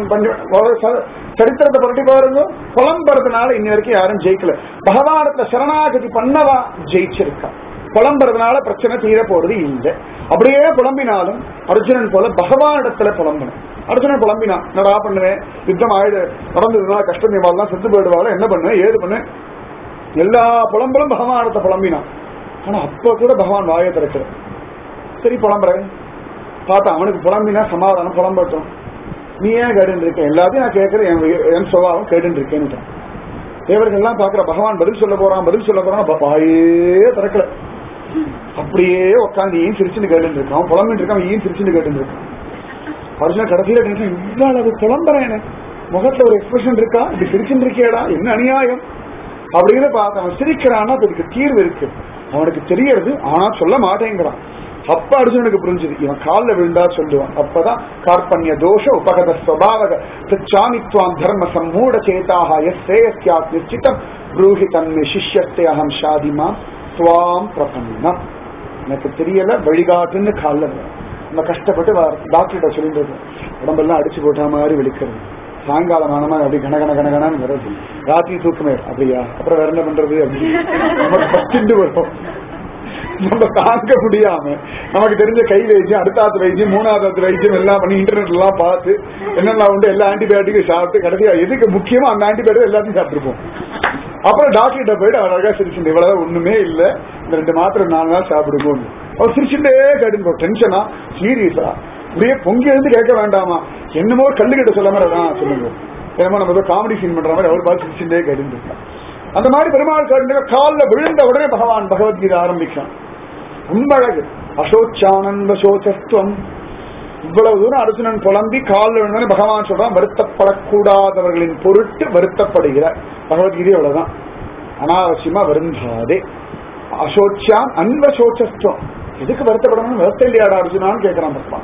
சரித்திரத்தை புரட்டி பாருங்க, புலம்புறதுனால இன்ன வரைக்கும் யாரும் ஜெயிக்கல. பகவானத்துல சரணாகதி பண்ணவா ஜெயிச்சிருக்கா. புலம்புறதுனால பிரச்சனை தீர போறது இல்லை. அப்படியே புலம்பினாலும் அர்ஜுனன் போல பகவானிடத்துல புலம்பணும். அர்ஜுனன் புலம்பினா என்னடா பண்ணுவேன், யுத்தம் ஆயுத நடந்ததுனால கஷ்டம் தான் செத்து போயிடுவாள், என்ன பண்ணுவேன் ஏது பண்ணுவேன், எல்லா புலம்பலும் பகவானத்தை புலம்பினான். ஆனா அப்ப கூட பகவான் வாயை திறக்கிற. சரி புலம்புறேன் பார்த்தா அவனுக்கு புலம்பினா சமாதானம், புலம்பட்டும், நீ ஏன் கேட்டு இருக்கேன், எல்லாத்தையும் நான் கேட்கிறேன், என் சுபாவம் கேட்டு இருக்கேன்னு. தேவர்கள் எல்லாம் பாக்குற பகவான் பதில் சொல்ல போறான் பதில் சொல்ல போறான், வாயே திறக்கல. அப்படியே உட்காந்து ஏன் சிரிச்சுன்னு கேட்டு இருக்கான், புலம்பிட்டு இருக்கான், ஏன் சிரிச்சுன்னு கேட்டு இருக்கான். அர்ஜுனா கடைசியில இவ்வளவு புலம்புறேன், முகத்துல ஒரு எக்ஸ்பிரஷன் இருக்கா, இப்படி சிரிச்சுட்டு இருக்கியடா, என்ன அநியாயம் அப்படின்னு பார்த்து அவன் சிரிக்கிறான்னா அதுக்கு தீர்வு இருக்கு. அவனுக்கு தெரியறது, ஆனா சொல்ல மாட்டேங்கிறான். அப்ப அர்ஜுனனுக்கு புரிஞ்சுது, இவன் காலில் விழுந்தா சொல்லுவான். அப்பதான் கார்பண்ய தோஷ உபகத ஸ்வபாவக சாமித்வான் தர்ம சம்மூட சேதாக எஸ்ரேயஸ்யாத் நிச்சிதம் ப்ரூஹி தன்மை சிஷ்யஸ்தே அகம் ஷாதிமா துவாம் பிரபன்னம். எனக்கு தெரியல வழிகாட்டுன்னு காலில் நம்ம கஷ்டப்பட்டு டாக்டர்கிட்ட சொல்லிட்டு உடம்பெல்லாம் அடிச்சு போட்ட மாதிரி விழிக்கிறது. சாயங்காலம் ஆனமா அப்படி கன கன கனகனான்னு வருது, ராத்திரி தூக்கமே அப்படியா, அப்புறம் வேற என்ன பண்றது அப்படின்னு நமக்கு பச்சிண்டு வரும். நம்ம தாங்க முடியாம நமக்கு தெரிஞ்ச கை வைத்தியம், அடுத்தாத்து வைத்தியம், மூணாவது வைத்தியம் எல்லாம் பண்ணி இன்டர்நெட் எல்லாம் பார்த்து என்னெல்லாம் உண்டு எல்லா ஆன்டிபயோட்டிக்கும் சாப்பிட்டு கடைசியா எதுக்கு முக்கியமா அந்த ஆன்டிபயோட்டிக் எல்லாத்தையும் சாப்பிட்டுருப்போம். அப்புறம் டாக்டர்கிட்ட போயிட்டு அவர் அழகா சிரிச்சுட்டு இவ்வளவு ஒண்ணுமே இல்லை, இந்த ரெண்டு மாத்திரை நாலு நாள் சாப்பிடுவோம். அவர் சிரிச்சுட்டே கேட்டு டென்ஷனா சீரியஸா இப்படியே பொங்கி எழுந்து கேட்க வேண்டாமா, என்னமோ கல்லுகிட்ட சொல்ல மாதிரி அதான் சொல்லுங்க, என்னமோ நம்ம காமெடி சீன் பண்ற மாதிரி அவர் பார்த்து சிரிச்சுட்டே கேட்டு இருக்கா. அந்த மாதிரி பெருமாள் கேட்டு காலில் விழுந்த உடனே பகவான் பகவத்கீதை ஆரம்பிச்சான். ரொம்ப அழகு. அசோச்சானந்த சோச்சஸ்துவம். இவ்வளவு தூரம் அர்ஜுனன் புலம்பி காலில் விழுந்தோடனே பகவான் சொல்றான், வருத்தப்படக்கூடாதவர்களின் பொருட்டு வருத்தப்படுகிறார். பகவத்கீதை அவ்வளவுதான், அனாவசியமா வருந்தாதே. அசோச்சான் அன்ப சோச்சஸ்துவம். எதுக்கு வருத்தப்படணும், வருத்த இல்லையாடா அர்ஜுனான்னு கேட்கிறான் பகவான்.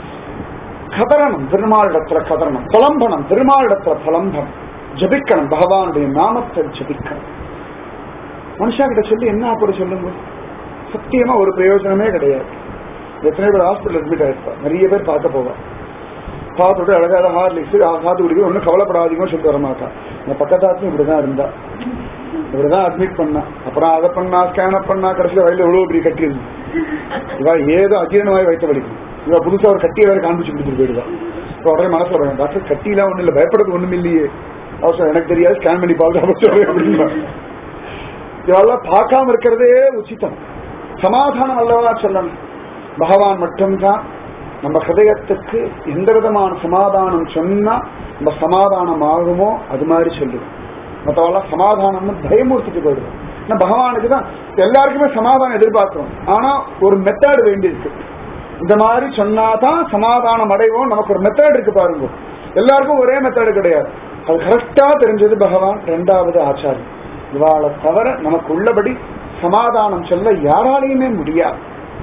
கதறணும் பெருமாளிடத்துல, கதறணும் புலம்பனம் பெருமாளிடத்துல, புலம்பனம் ஜபிக்கணும், பகவானுடைய நாமத்தை ஜபிக்கணும். மனுஷா கிட்ட சொல்லி என்ன அப்படி சொல்லுங்க, சத்தியமா ஒரு பிரயோஜனமே கிடையாது. எத்தனை பேர் ஹாஸ்பிட்டல் அட்மிட் ஆயிருப்பா, நிறைய பேர் பார்க்க போவார், பார்த்துட்டு அழகாத ஹார்லிக்ஸ் காத்து குடிக்க ஒன்னும் கவலைப்படாதீங்கன்னு சொல்லிட்டு வரமாட்டா. இந்த பக்கத்தாத்தும் இப்படிதான் இருந்தா, இப்படிதான் அட்மிட் பண்ணா, அப்புறம் அதை பண்ணா ஸ்கேன் அப் பண்ணா, கடைசியில வயல எவ்வளவு பெரிய கட்டி இருந்து இவா ஏதோ அஜீரணமாய் வைத்த வலிக்கும், இவா புதுசா ஒரு கட்டியை வேற காண்பிச்சு கொடுத்துட்டு போயிடுவா. இப்போ உடனே மனசுல வேணும், டாக்டர் கட்டிலாம் ஒண்ணு இல்லை, பயப்படுறது ஒண்ணும் இல்லையே, அவசரம் எனக்கு தெரியாது ஸ்கேன் பண்ணி பார்க்க அவசரம் அப்படின்னு இதெல்லாம் பார்க்காம இருக்கிறதே உச்சிதம். சமாதானம் அல்லவா சொல்லணும். பகவான் மட்டும்தான் நம்ம ஹிருதயத்துக்கு எந்த விதமான சமாதானம் சொன்னா நம்ம சமாதானம் ஆகுமோ அது மாதிரி சொல்லுவோம். மற்றவெல்லாம் சமாதானம்னு பயமூர்த்திட்டு போயிடுவோம். ஏன்னா பகவானுக்கு தான் எல்லாருக்குமே சமாதானம் எதிர்பார்க்கிறோம், ஆனா ஒரு மெத்தட் வேண்டியிருக்கு. இந்த மாதிரி சொன்னாதான் சமாதானம் அடைவோம். நமக்கு ஒரு மெத்தட் இருக்கு பாருங்க, எல்லாருக்கும் ஒரே மெத்தடு கிடையாது. அது கரெக்டா தெரிஞ்சது பகவான். ரெண்டாவது ஆச்சாரம். இவாளை தவிர நமக்கு உள்ளபடி சமாதானம் சொல்ல யாராலையுமே முடியாது.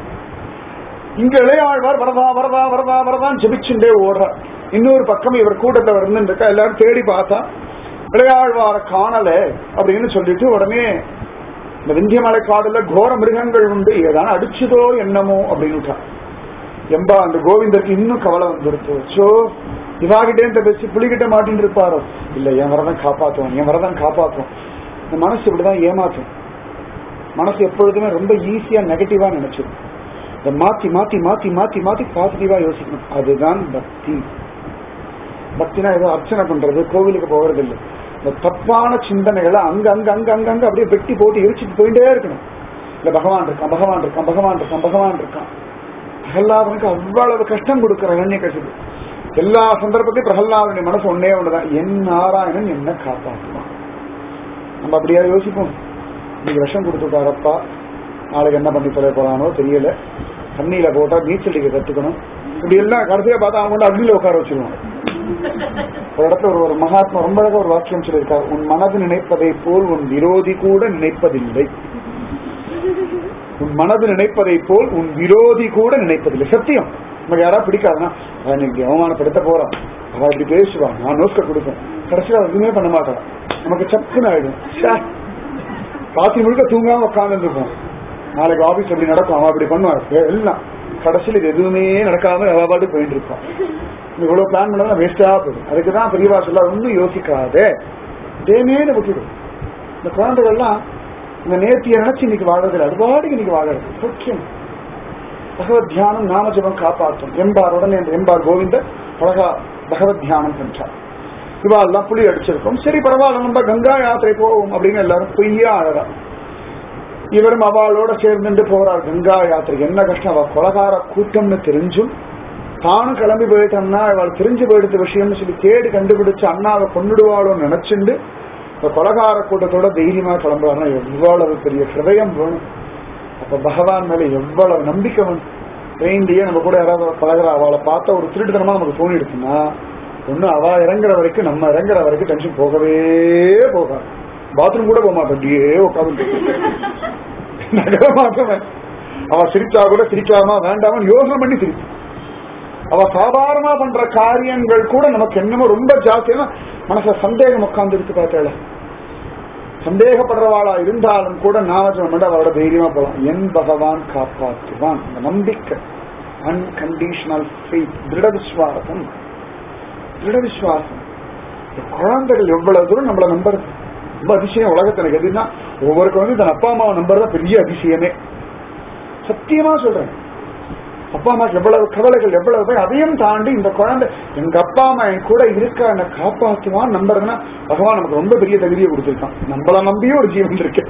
இங்க இளையாழ்வார் வரதா வரதா வரதா வரதான் ஜெபிச்சுட்டே ஓடுறார். இன்னொரு பக்கம் இவர் கூட்டத்தை வந்து இருக்கா, எல்லாரும் தேடி பார்த்தா இளையாழ்வார காணல அப்படின்னு சொல்லிட்டு உடனே இந்த விந்தியமலை காடுல கோர மிருகங்கள் உண்டு, ஏதான அடிச்சுதோ என்னமோ அப்படின்னு எம்பா அந்த கோவிந்தருக்கு இன்னும் கவலை வந்துருச்சு. சோ இவாகிட்டே பேசி புலிகிட்ட மாட்டின்னு இருப்பாரோ, இல்ல என் வரதான் காப்பாற்றும், என் வரதான் காப்பாற்றும். இந்த மனசு இப்படிதான் ஏமாற்றும். மனசு எப்பொழுதுமே ரொம்ப ஈஸியா நெகட்டிவா நினைச்சிடும். இதை மாத்தி மாத்தி மாத்தி மாத்தி மாத்தி பாசிட்டிவா யோசிக்கணும். அதுதான் பக்தி. பக்தினா ஏதோ அர்ச்சனை பண்றது, கோவிலுக்கு போறது இல்லை. இந்த தப்பான சிந்தனைகளை அங்க அங்க அங்க அங்க அங்க அப்படியே வெட்டி போட்டு எரிச்சிட்டு போயிட்டே இருக்கணும். இல்ல பகவான் இருக்கான் பகவான் இருக்கான் பகவான் இருக்கான் பகவான் இருக்கான். பிரகலாதனுக்கு அவ்வளவு கஷ்டம் கொடுக்கிற இரண்யகசிபு. எல்லா சந்தர்ப்பத்தையும் பிரகலாதனுடைய மனசு ஒன்னே ஒண்ணுதான், என் நாராயணன் என்ன காப்பாற்றுவான். நம்ம அப்படியா யோசிப்போம்? இன்னைக்கு விஷம் கொடுத்துட்டாரப்பா, நாளைக்கு என்ன பண்ணி சொல்ல போறானோ தெரியல, தண்ணியில போட்டா நீச்சல் அடிக்க கத்துக்கணும், இப்படி எல்லாம் கடைசியா பார்த்தா அவங்க கொண்டு அக்னியில உட்கார வச்சிருவாங்க. ஒரு இடத்துல ஒரு ஒரு மகாத்மா ரொம்ப அழகா ஒரு வாக்கியம் சொல்லியிருக்காரு, உன் மனது நினைப்பதை போல் உன் விரோதி கூட நினைப்பதில்லை. உன் மனது நினைப்பதை போல் உன் விரோதி கூட நினைப்பதில்லை. சத்தியம். நமக்கு யாராவது பிடிக்காதுன்னா இன்னைக்கு அவமானப்படுத்த போறான், அவ இப்படி பேசுவான், நான் நோக்க கொடுப்பேன், கடைசியில் எதுவுமே பண்ண மாட்டான், நமக்கு சப்புன்னு ஆயிடும். ராத்திரி முழுக்க தூங்காம உட்கார்ந்து இருப்போம், நாளைக்கு ஆபீஸ் அப்படி நடக்கும், அவன் அப்படி பண்ணுவான் எல்லாம், கடைசியில் இது எதுவுமே நடக்காம அவ பாட்டு போயிட்டு இருப்பான். இவ்வளவு பிளான் பண்ணதான் வேஸ்டா போயிடும். அதுக்குதான் பெரியவா சொல்ல ஒன்னும் யோசிக்காத தேமேன்னு விட்டுடும். இந்த குழந்தைகள்லாம் இந்த நேர்த்தியை நினைச்சு இன்னைக்கு வாழ்றதில்லை, அது பாட்டுக்கு இன்னைக்கு வாழறது முக்கியம். பகவத் தியானம் நாம ஜபம் காப்பாற்றும். எம்பார் உடனே இந்த எம்பார் கோவிந்த அழகா பகவத் தியானம் சென்றார். இவாள்லாம் புலி அடிச்சிருக்கோம், சரி பரவாயில்ல நம்ம கங்கா யாத்திரை போவோம் அப்படின்னு எல்லாரும் பொய்யா அழகா. இவரும் அவளோட சேர்ந்துட்டு போறார் கங்கா யாத்திரை. என்ன கஷ்டம், அவ கொலகார கூட்டம்னு தெரிஞ்சும் தானும் கிளம்பி போயிட்டோம்னா அவள் தெரிஞ்சு போயிடுத்த விஷயம்னு சொல்லி தேடி கண்டுபிடிச்சு அண்ணாவை கொண்டுடுவாளோன்னு நினைச்சுண்டு இந்த கொலகார கூட்டத்தோட தைரியமா கிளம்புறாருன்னா எவ்வளவு பெரிய ஹிருதயம் வேணும். அப்ப பகவான் மேல எவ்வளவு நம்பிக்கை வேணும். ட்ரெயின்லயே நம்ம கூட யாராவது பழகிற அவளை பார்த்தா ஒரு திருட்டுத்தனமா நமக்கு தோணிடுச்சுன்னா ஒண்ணு அவ இறங்குற வரைக்கும் நம்ம இறங்குற வரைக்கும் டென்ஷன் போகவே போகாது. பாத்ரூம் கூட போக மாட்டோம், அப்படியே உட்காந்து நகர மாட்டவன். அவ சிரிச்சா கூட சிரிக்காம வேண்டாம யோசனை பண்ணி சிரிச்சு. அவ சாதாரணமா பண்ற காரியங்கள் கூட நமக்கு என்னமோ ரொம்ப ஜாஸ்தியா மனசுல சந்தேகம் உட்கார்ந்து இருக்கு. பார்த்தால சந்தேகப்படுறவாளா இருந்தாலும் கூட நாமஜம் பண்ண அவரோட தைரியமா போலாம். என் பகவான் காப்பாற்றுவான். அந்த நம்பிக்கை, அன்கண்டிஷனல் ஃபெய்த், திருட விசுவாசம். திருட விசுவாசம். குழந்தைகள் எவ்வளவு தூரம் நம்மள நம்புறது ரொம்ப அதிசயம். உலகத்திற்கு எதுனா ஒவ்வொருக்கு வந்து தன் அப்பா அம்மாவை நம்புறதா பெரிய அதிசயமே. சத்தியமா சொல்றேன், அப்பா அம்மாக்கு எவ்வளவு கவலைகள் எவ்வளவு பேர், அதையும் தாண்டி இந்த குழந்தை எங்க அப்பா அம்மா என் கூட இருக்க என்ன காப்பாற்றுவான் நம்புறதுன்னா பகவான் நமக்கு ரொம்ப பெரிய தகுதியை கொடுத்திருக்கான். நம்மள நம்பியும் ஒரு ஜீவன் இருக்கு,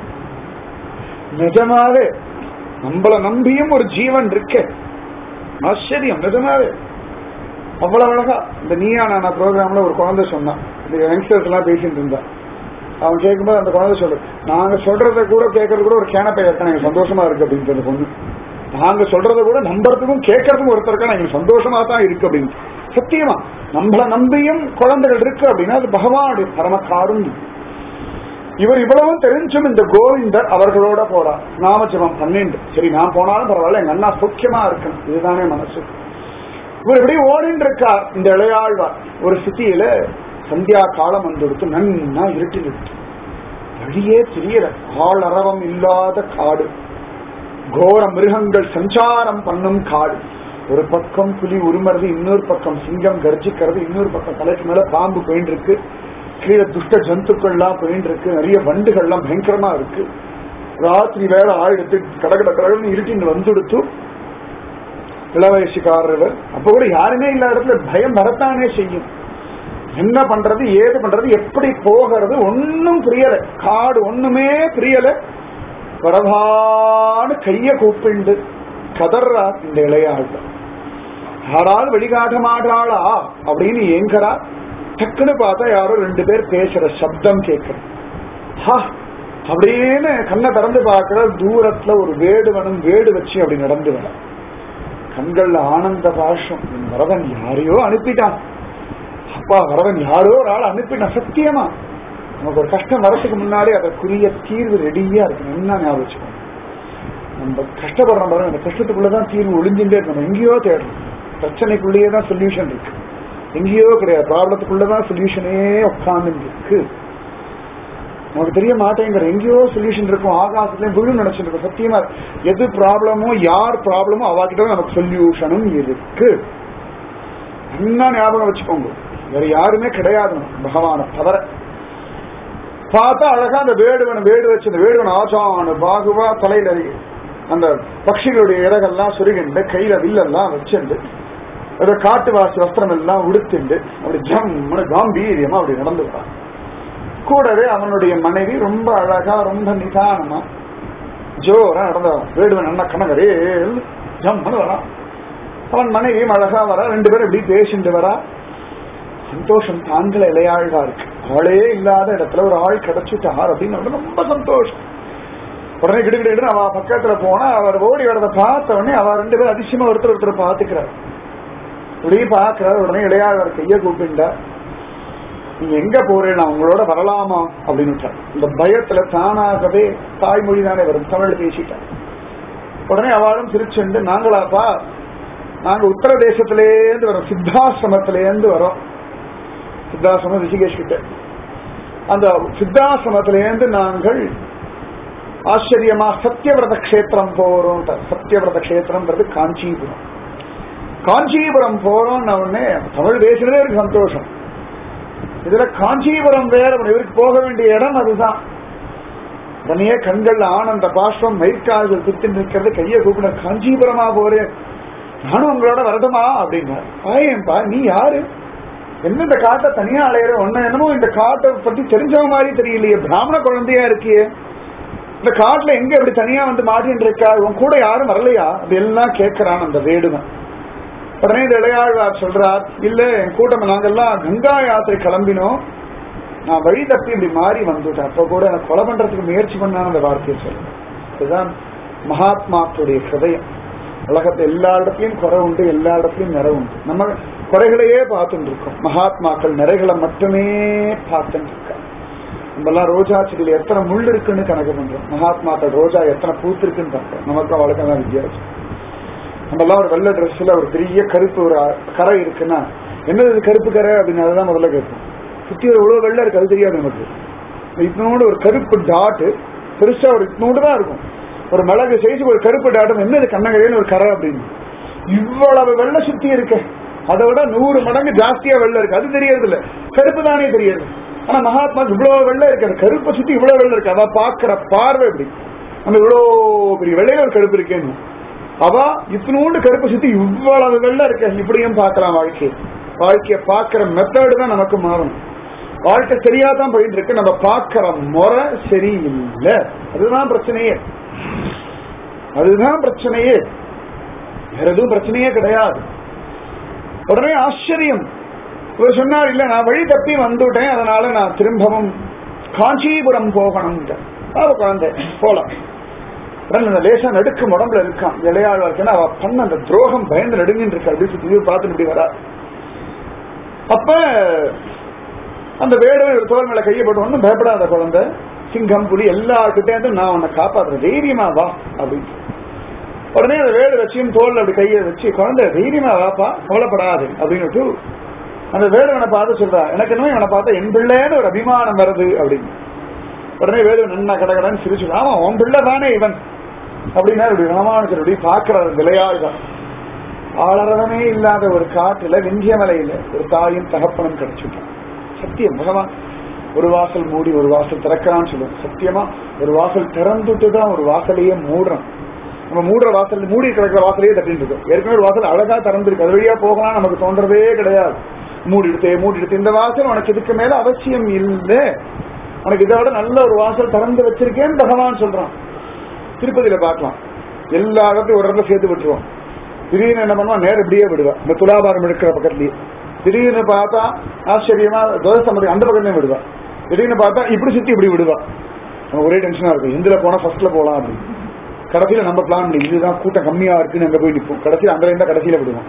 நிஜமாவே நம்மள நம்பியும் ஒரு ஜீவன் இருக்கு. ஆச்சரியம், நிஜமாவே அவ்வளவு அழகா. இந்த நீயா நானா ப்ரோக்ராம்ல ஒரு குழந்தை சொன்னான், இந்த யங்ஸ்டர்ஸ் எல்லாம் பேசிட்டு இருந்தா. அவன் கேட்கும்போது அந்த குழந்தை சொல்லு, நாங்க சொல்றத கூட கேட்கறது கூட ஒரு கேனப்பை இருக்கா, எனக்கு சந்தோஷமா இருக்கு அப்படின்னு அந்த பொண்ணு. நாங்க சொல்றத கூட நம்புறதுக்கும் கேட்கறதுக்கும் ஒருத்தருக்கா எனக்கு சந்தோஷமா தான் இருக்கு அப்படின்னு. சத்தியமா நம்மள நம்பியும் குழந்தைகள் இருக்கு அப்படின்னா அது பகவானுடைய பரமக்காரும். இவர் இவ்வளவும் தெரிஞ்சும் இந்த கோவிந்தர் அவர்களோட போறார். நாமஜபம் பன்னெண்டு. சரி நான் போனாலும் பரவாயில்ல, எங்க அண்ணா சௌக்கியமா இருக்கணும், இதுதானே மனசு. இவர் இப்படி ஓடின்னு இருக்கார். இந்த இளையாழ்வார் ஒரு சிட்டியில சந்தியா காலம் வந்துடுத்து, நன்னா இருட்டில் இருக்கு, வழியே தெரியல, ஆள் அரவம் இல்லாத காடு, கோர மிருகங்கள் சஞ்சாரம் பண்ணும் காடு. ஒரு பக்கம் புலி உருமறது, இன்னொரு பக்கம் சிங்கம் கர்ஜிக்கிறது, இன்னொரு பக்கம் தலைக்கு மேல பாம்பு போயின்னு இருக்கு, கீழே துஷ்ட ஜந்துக்கள்லாம் போயின்னு இருக்கு, நிறைய வண்டுகள்லாம் பயங்கரமா இருக்கு. ராத்திரி வேற ஆயிடுத்து, கடகட கடகன்னு இருட்டின்னு வந்துடுத்து. இளவயசுக்காரர் அப்ப கூட யாருமே இல்லாத இடத்துல பயம் வரத்தானே செய்யும். என்ன பண்றது, ஏது பண்றது, எப்படி போகிறது ஒன்னும் புரியல. காடு ஒண்ணுமே புரியல. வரவான்னு கைய கூப்பிண்டு கதர்றா இந்த இளையாழ்வார். யாராவது வெளிக்காட்ட மாட்டாளா அப்படின்னு ஏங்கரா. டக்குன்னு பார்த்தா யாரோ ரெண்டு பேர் பேசுற சப்தம் கேட்கிற. அப்படின்னு கண்ணை திறந்து பார்க்கிற. தூரத்துல ஒரு வேடுவனும் வேடு வச்சு அப்படி நடந்து வர. கண்கள்ல ஆனந்த பாஷம். வரவன் யாரையோ அனுப்பிட்டான். அப்பா வரவன் யாரோ ஒரு ஆள் அனுப்பிட்டான். சத்தியமா நமக்கு ஒரு கஷ்டம் வரத்துக்கு முன்னாடி அதற்குரிய தீர்வு ரெடியா இருக்கு. என்ன ஞாபகம் வச்சுக்கோங்க. நம்ம கஷ்டப்படுறோம் பாருங்க, அந்த கஷ்டத்துக்குள்ளதான் தீர்வு ஒளிஞ்சுட்டே இருக்கு. நம்ம எங்கேயோ தேடுறோம். பிரச்சனைக்குள்ளேயே தான் சொல்யூஷன் இருக்கு, எங்கேயோ கிடையாது. ப்ராப்ளத்துக்குள்ளதான் சொல்யூஷனே உட்கார்ந்து இருக்கு. நமக்கு தெரிய மாட்டேங்கிற எங்கேயோ சொல்யூஷன் இருக்கும். ஆகாசத்துலயும் விழு நினைச்சிட்டு இருக்கும். சத்தியமா எது ப்ராப்ளமோ யார் ப்ராப்ளமோ அவாக்கிட்ட நமக்கு சொல்யூஷனும் இருக்கு. என்ன ஞாபகம் வச்சுக்கோங்க. வேற யாருமே கிடையாது பகவான தவிர. பார்த்தா அழகா அந்த வேடுவன் வேடு வச்சு அந்த வேடுவன் ஆச்சான பாகுவா தலையில அந்த பட்சிகளுடைய இறகெல்லாம் சுருகிண்டு கையில வில்லெல்லாம் வச்சுண்டு ஏதோ காட்டுவாசி வஸ்திரம் எல்லாம் உடுத்துண்டு அப்படி ஜம்முன்னு காம்பீரியமா அப்படி நடந்து வரான். கூடவே அவனுடைய மனைவி ரொம்ப அழகா ரொம்ப நிதானமா ஜோரா நடந்தவன் வேடுவன் அண்ணா கணவரே ஜம்மனு வரான். அவன் மனைவியும் அழகா வரா, ரெண்டு பேரும் இப்படி பேசிட்டு வரா. சந்தோஷம் தாங்கள இலையாழ்வா இருக்கு. ஆளே இல்லாத இடத்துல ஒரு ஆள் கிடைச்சிட்டார் அப்படின்னு ரொம்ப சந்தோஷம். உடனே கிடுகிடு அவ பக்கத்துல போனா அவர் ஓடி வரத பார்த்த உடனே அவ ரெண்டு பேரும் அதிசயமா ஒருத்தர் ஒருத்தர் பாத்துக்கிறார். இப்படியே பாக்குறாரு. உடனே இளையாழ்வார் கைய கூப்பிண்டா, நீங்க எங்க போறேன், நான் உங்களோட வரலாமா அப்படின்னு. இந்த பயத்துல தானாகவே தாய்மொழி தானே வரும், தமிழ் பேசிட்டார். உடனே அவளும் சிரிச்சுண்டு, நாங்களாப்பா நாங்க உத்தரதேசத்திலேருந்து வரோம், சித்தாசிரமத்திலேருந்து வரோம். சித்தாசிரமம் ரிஷிகேஷ் கிட்ட. அந்த சித்தாசிரமத்திலேருந்து நாங்கள் ஆச்சரியமா சத்தியவிரத கஷேத்திரம் போறோம். சத்தியவிரத கஷேத்திரம்ன்றது காஞ்சிபுரம். காஞ்சிபுரம் போறோம். உடனே தமிழ் பேசுறதே இருக்கு சந்தோஷம். இதுல காஞ்சிபுரம் வேற, இவருக்கு போக வேண்டிய இடம் அதுதான். தனியே கண்கள் ஆனந்த பாஷ்பம் மயிர்கால்கள் குத்தி நிற்கிறது. கையை கூப்பிட, காஞ்சிபுரமா போறேன், நானும் உங்களோட வரதுமா அப்படின்னாரு. ஆயேன்பா நீ யாரு, என்ன இந்த காட்டை தனியா அலையிற, ஒன்ன என்னமோ இந்த காட்டை பத்தி தெரிஞ்சவ மாதிரி தெரியலையே, பிராமண குழந்தையா இருக்கியே, இந்த காட்டுல எங்க இப்படி தனியா வந்து மாட்டின்னு இருக்கா, உன் கூட யாரும் வரலையா அது எல்லாம் கேட்கிறான் அந்த வேடுவன். உடனே இந்த இளையாழ்வார் சொல்றார், இல்ல என் கூட்டம் நாங்கெல்லாம் கங்கா யாத்திரை கிளம்பினோம், நான் வழி தப்பி இப்படி மாறி வந்துட்டேன், அப்ப கூட எனக்கு கொலை பண்றதுக்கு முயற்சி பண்ணான்னு அந்த வார்த்தையை சொல்றேன். இதுதான் மகாத்மாக்களுடைய ஹிருதயம். உலகத்தை எல்லா இடத்துலயும் குறை உண்டு, எல்லா இடத்துலயும் நிறை உண்டு. நம்ம குறைகளையே பார்த்துட்டு இருக்கோம், மகாத்மாக்கள் நிறைகளை மட்டுமே பார்த்துட்டு இருக்காங்க. நம்ம எல்லாம் ரோஜா செடியில எத்தனை முள் இருக்குன்னு கணக்கு பண்றோம், மகாத்மாக்கள் ரோஜா எத்தனை பூத்திருக்குன்னு பார்க்கிறோம். நமக்கு அவளுக்கு தான் வித்தியாசம். நம்ம எல்லாம் ஒரு வெள்ளை ட்ரெஸ்ல ஒரு பெரிய கருப்பு ஒரு கரை இருக்குன்னா, என்னது கருப்பு கரை அப்படின்னு அதுதான் முதல்ல கேட்போம். சுத்தி ஒரு இவ்வளவு வெள்ளை இருக்கு, அது தெரியாது நமக்கு. இத்தனோடு ஒரு கருப்பு டாட்டு பெருசா ஒரு இத்தனோடு தான் இருக்கும், ஒரு மிளகு சைஸ் ஒரு கருப்பு டாட்டம், என்னது கண்ணகரைன்னு ஒரு கரை அப்படின்னு. இவ்வளவு வெள்ளை சுத்தி இருக்கு, அதை விட நூறு மடங்கு ஜாஸ்தியா வெள்ளை இருக்கு, அது தெரியறது இல்ல, கருப்பு தானே தெரியாது. ஆனா மகாத்மா இவ்வளவு வெள்ளை இருக்கு, அந்த கருப்பை சுத்தி இவ்வளவு வெள்ளை இருக்கு, அவ பாக்குற பார்வை எப்படி, நம்ம இவ்வளவு பெரிய வெள்ளையில ஒரு கருப்பு இருக்கேன்னு, அவ இத்தனோண்டு கருப்பை சுத்தி இவ்வளவு வெள்ளை இருக்க, இப்படியும் பார்க்கலாம். வாழ்க்கை வாழ்க்கைய பாக்குற மெத்தடு தான் நமக்கு மாறணும். வாழ்க்கை சரியாதான் போயிட்டு இருக்கு, நம்ம பாக்குற முறை சரியில்லை, அதுதான் பிரச்சனையே. அதுதான் பிரச்சனையே, வேற எதுவும் பிரச்சனையே கிடையாது. உடனே ஆச்சரியம், இவர் சொன்னார், இல்ல நான் வழி தப்பி வந்துட்டேன், அதனால நான் திரும்பவும் காஞ்சிபுரம் போகணும். குழந்தை போலாம். லேசா நடுக்கும் உடம்புல இருக்கான் இளையாழ்வார். அவ பண்ண அந்த துரோகம் பயந்து நடுங்கின்னு இருக்கா, அப்படி பார்த்துட்டு இப்படி வரா. அப்ப அந்த வேடவை ஒரு தோல் மேல கையை போட்டு, ஒன்னும் பயப்படாத குழந்தை, சிங்கம் புலி எல்லார்கிட்டே இருந்து நான் உன்னை காப்பாத்துறேன், தைரியமா வா அப்படின்னு. உடனே அந்த வேடு வச்சியும் தோல் அப்படி கையை வச்சு, குழந்தை தைரியமா வாப்பா, கவலைப்படாது அப்படின்னு அந்த வேடுவனை பார்த்து சொல்றா, எனக்கு இன்னும் இவனை பார்த்தா என் பிள்ளைன்னு ஒரு அபிமானம் வருது அப்படின்னு. உடனே வேடு நன்னா கடகடன்னு சிரிச்சு, ஆமா உன் பிள்ளை தானே இவன் அப்படின்னா இப்படி ராமானுஜர் இப்படி பாக்குறாரு. விளையாடுதான் ஆளறவனே இல்லாத ஒரு காட்டுல விந்தியமலையில ஒரு தாயும் தகப்பனும் கிடைச்சிட்டான். சத்தியம் பகவான் ஒரு வாசல் மூடி ஒரு வாசல் திறக்கிறான்னு சொல்லுவோம். சத்தியமா ஒரு வாசல் திறந்துட்டு தான் ஒரு வாசலையே மூடுறோம். நம்ம மூடுற வாசல் மூடி கிடக்கிற வாசலையே தட்டிட்டு இருக்கோம். ஏற்கனவே ஒரு வாசல் அழகா திறந்துருக்கு, அது வழியா போகலாம் நமக்கு தோன்றதே கிடையாது. மூடி எடுத்தே மூடி எடுத்து இந்த வாசல் உனக்கு இதுக்கு மேல அவசியம் இல்லை, உனக்கு இதை விட நல்ல ஒரு வாசல் திறந்து வச்சிருக்கேன்னு பகவான் சொல்றான். திருப்பதியில பார்க்கலாம், எல்லா இடத்தையும் ஒரு இடத்துல சேர்த்து விட்டுருவோம். திடீர்னு என்ன பண்ணுவான், நேரம் இப்படியே விடுவா, இந்த துலாபாரம் எடுக்கிற பக்கத்துலயே. திடீர்னு பார்த்தா ஆச்சரியமா துவசமதி அந்த பக்கத்துலயும் விடுவா. திடீர்னு பார்த்தா இப்படி சுத்தி இப்படி விடுவா. நம்ம ஒரே டென்ஷனா இருக்கும், எதுல போனா ஃபர்ஸ்ட்ல போலாம் அப்படின்னு. கடைசியில நம்ம பிளான் பண்ணி இதுதான் கூட்டம் கம்மியா இருக்குன்னு அங்க போய் நிற்போம். கடைசியில் அந்த லைன் தான் கடைசியில விடுவோம்,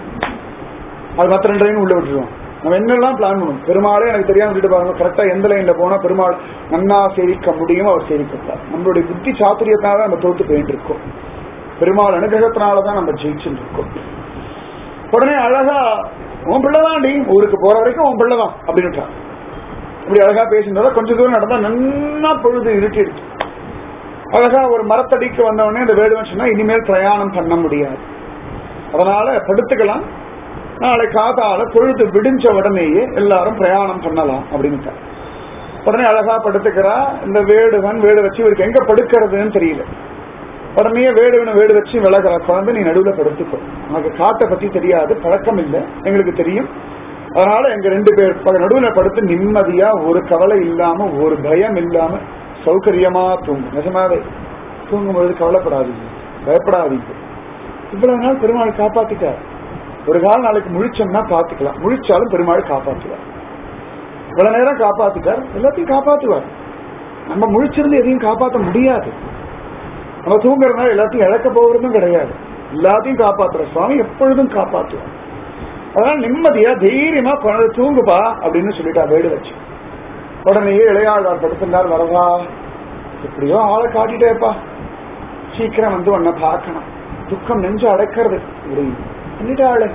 அது மற்ற ரெண்டு லைன் உள்ள விட்டுருவோம். நம்ம என்னெல்லாம் பிளான் பண்ணுவோம். பெருமாளே எனக்கு தெரியாம விட்டுட்டு பாருங்க, கரெக்டா எந்த லைன்ல போனா பெருமாள் நன்னா சேவிக்க முடியும் அவர் சேவிக்கிறார். நம்மளுடைய புத்தி சாத்துரியத்தால நம்ம தோத்து போயிட்டு இருக்கோம், பெருமாள் அனுகிரகத்தினாலதான் நம்ம ஜெயிச்சுட்டு இருக்கோம். உடனே அழகா உன் பிள்ளைதான் டி, ஊருக்கு போற வரைக்கும் உன் பிள்ளைதான் அப்படின்னு இப்படி அழகா பேசினதா கொஞ்ச தூரம் நடந்தா நன்னா பொழுது இருட்டிடுச்சு. அழகா ஒரு மரத்தடிக்கு வந்தவொடனே இந்த வேடுவன் சொன்னா, இனிமேல் பிரயாணம் பண்ண முடியாது, அதனால படுத்துக்கலாம், நாளை காதால பொழுது விடிஞ்ச உடனேயே எல்லாரும் பிரயாணம் பண்ணலாம் அப்படின்னு. உடனே அழகா படுத்துக்கிறா இந்த வேடுவன். வேடு வச்சு இவருக்கு எங்க படுக்கிறதுன்னு தெரியல. உடனே வேடுவனை வேடு வச்சு விலகிற, குழந்தை நீ நடுவுல படுத்துக்கோ, உனக்கு காட்டை பத்தி தெரியாது, பழக்கம் இல்லை, எங்களுக்கு தெரியும், அதனால எங்க ரெண்டு பேர் நடுவுல படுத்து நிம்மதியா ஒரு கவலை இல்லாம ஒரு பயம் இல்லாம சௌகரியமா தூங்கும். நிஜமாவே தூங்கும்பொழுது கவலைப்படாதீங்க, பயப்படாதீங்க. இவ்வளவு நாள் பெருமாள் காப்பாத்திட்டார். ஒரு கால நாளைக்கு முழிச்சோம்னா பாத்துக்கலாம், முழிச்சாலும் பெருமாள் காப்பாற்றுவார். இவ்வளவு நேரம் காப்பாத்திட்டார், எல்லாத்தையும் காப்பாற்றுவார். நம்ம முழிச்சிருந்து எதையும் காப்பாற்ற முடியாது. நம்ம தூங்குறதுனால எல்லாத்தையும் இழக்க போகிறதும் கிடையாது. எல்லாத்தையும் காப்பாற்றுற சுவாமி எப்பொழுதும் காப்பாற்றுவார். அதனால நிம்மதியா தைரியமா குழந்தை தூங்குப்பா அப்படின்னு சொல்லிட்டா வேடு வச்சு. உடனேயே இளையாழ்வார் படுத்திருந்தார், வரவா எப்படியோ ஆளை காட்டிட்டேப்பா, சீக்கிரம் வந்து உன்னை பார்க்கணும், துக்கம் நெஞ்சு அடைக்கிறது பண்ணிட்டாளே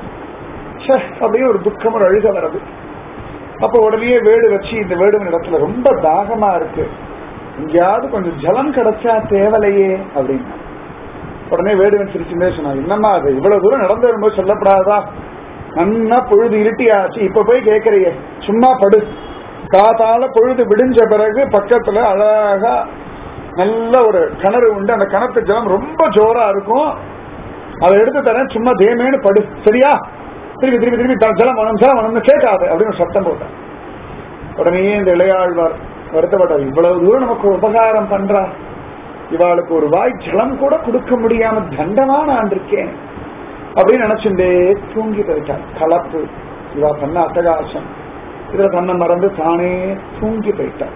அப்படின்னு ஒரு துக்கம் ஒரு அழுக வர்றது. அப்ப உடனே வேடு வச்சு இந்த வேடுவன் இடத்துல ரொம்ப தாகமா இருக்கு, எங்கேயாவது கொஞ்சம் ஜலம் கிடைச்சா தேவலையே அப்படின்னா. உடனே வேடுவன் சிரிச்சுட்டே சொன்னா, என்னம்மா அது இவ்வளவு தூரம் நடந்து வரும்போது சொல்லப்படாதா, நன்னா பொழுது இருட்டியாச்சு, இப்ப போய் கேட்கறியே, சும்மா படு. காத்தால பொழுது விடிஞ்ச பிறகு பக்கத்துல அழகா நல்ல ஒரு கிணறு உண்டு, அந்த கிணத்து ஜலம் ரொம்ப ஜோரா இருக்கும், அதை எடுத்து தரேன், சும்மா தேமேன்னு படு, சரியா? திருப்பி திருப்பி திருப்பி ஜலம் வேணும் ஜலம் வேணும்னு கேட்காது அப்படின்னு சத்தம் போட்டார். உடனே இந்த இளையாழ்வார் வருத்தப்பட்டார், இவ்வளவு தூரம் நமக்கு உபகாரம் பண்றா, இவாளுக்கு ஒரு வாய் ஜலம் கூட கொடுக்க முடியாம தண்டமா நான் இருக்கேன் அப்படின்னு நினைச்சுட்டே தூங்கி போயிட்டார். கலப்பு இவா பண்ண அட்டகாசம், இதுல தன்னை மறந்து தானே தூங்கி போயிட்டார்.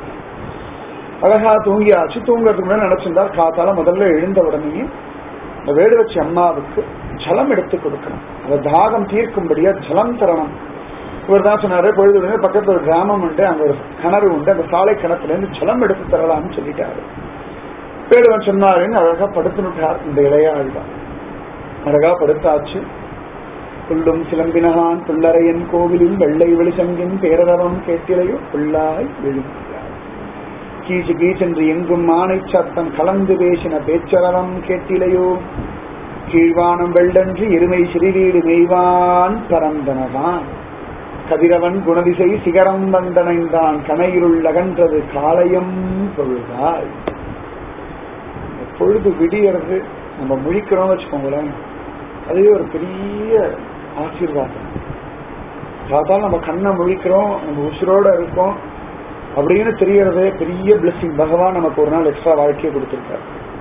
அழகா தூங்கியாச்சு. தூங்குறதுக்கு முன்னாடி நினைச்சிருந்தார், காத்தால முதல்ல எழுந்த உடனே இந்த வேடு வச்சு அம்மாவுக்கு ஜலம் எடுத்து கொடுக்கணும், அந்த தாகம் தீர்க்கும்படியா ஜலம் தரணும். இவர் தான் சொன்னாரு, பொழுது உடனே பக்கத்துல ஒரு கிராமம் உண்டு, அங்க ஒரு கிணறு உண்டு, அந்த சாலை கிணத்துல இருந்து ஜலம் எடுத்து தரலாம்னு சொல்லிட்டாரு. வேடுவன் சொன்னாருன்னு அழகா படுத்துனுட்டார் இந்த இளையாழ்வார். அழகா படுத்தாச்சு. புல்லும் சிலம்பினகான் புல்லறையன் கோவிலும் வெள்ளை வெளிச்சங்கின் பேரரவம் கேட்டிலையோ புல்லாய் விழுந்தார். கீச்சு கீச்சென்று எங்கும் மானை சத்தம் கலந்து பேசின பேச்சரவம் கேட்டிலையோ, கீழ்வானம் வெள்ளன்று எருமை சிறுவீடு மெய்வான் பரந்தனவான் கதிரவன் குணதிசை சிகரம் வந்தனைந்தான் கணையிருள் அகன்றது காளையம் பொழுதாய். பொழுது விடியறது நம்ம முழிக்கிறோம் வச்சுக்கோங்களேன், அதுவே ஒரு பெரிய ஆசீர்வாதம். பார்த்தாலும் நம்ம கண்ணை முழிக்கிறோம், நம்ம உசுரோட இருக்கோம் அப்படின்னு தெரியறதே பெரிய பிளெஸிங். பகவான் நமக்கு ஒரு நாள் எக்ஸ்ட்ரா வாழ்க்கையை கொடுத்திருக்காரு.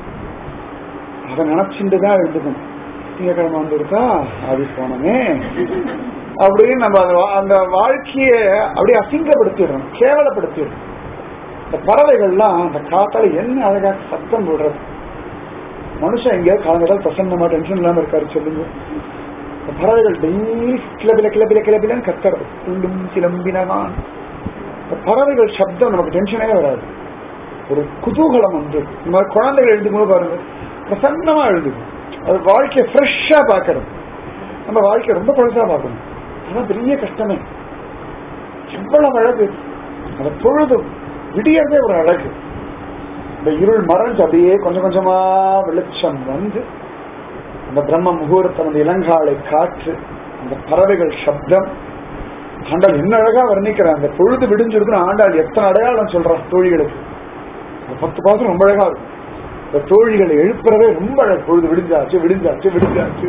அதை நினைச்சுட்டுதான் எழுதுக்கணும். திங்கக்கிழமை வந்துருக்கா ஆபீஸ் போனோமே அப்படின்னு நம்ம அந்த வாழ்க்கைய அப்படியே அசிங்கப்படுத்திடுறோம், கேவலப்படுத்திடுறோம். இந்த பறவைகள்லாம் அந்த காத்தால என்ன அழகா சத்தம் போடுறது. மனுஷன் எங்கேயாவது காலங்களால் பிரசன்னமா டென்ஷன் இல்லாம இருக்காரு சொல்லுங்க. பறவைகள் டெய்லி கிளபில கிளபில கிளபிலன்னு கத்துறது, புல்லும் சிலம்பினகான். பறவைகள் சப்தம் நமக்கு டென்ஷனே வராது, ஒரு குதூகலம் வந்து. நம்ம குழந்தைகள் எழுதும்போது பாருங்க பிரசன்னமா எழுதுது, அது வாழ்க்கையை ஃப்ரெஷ்ஷா பாக்குறது. நம்ம வாழ்க்கையை ரொம்ப பழசா பார்க்கணும், அதான் பெரிய கஷ்டமே. எவ்வளவு அழகு அந்த பொழுது விடியறதே ஒரு அழகு. இந்த இருள் மறைஞ்சு அப்படியே கொஞ்சம் கொஞ்சமா வெளிச்சம் வந்து அந்த பிரம்ம முகூர்த்தம், அந்த இளங்காலை காற்று, அந்த பறவைகள் சப்தம். ஆண்டாள் என்ன அழகா வர்ணிக்கிற, அந்த பொழுது விடிஞ்சிருக்குன்னு ஆண்டாள் எத்தனை அடையாளம் சொல்றான் தோழிகளுக்கு. பத்து பாசம் ரொம்ப அழகா இருக்கும். இந்த தோழிகளை எழுப்புறதே ரொம்ப அழகு. பொழுது விடிஞ்சாச்சு விடிஞ்சாச்சு விடிஞ்சாச்சு.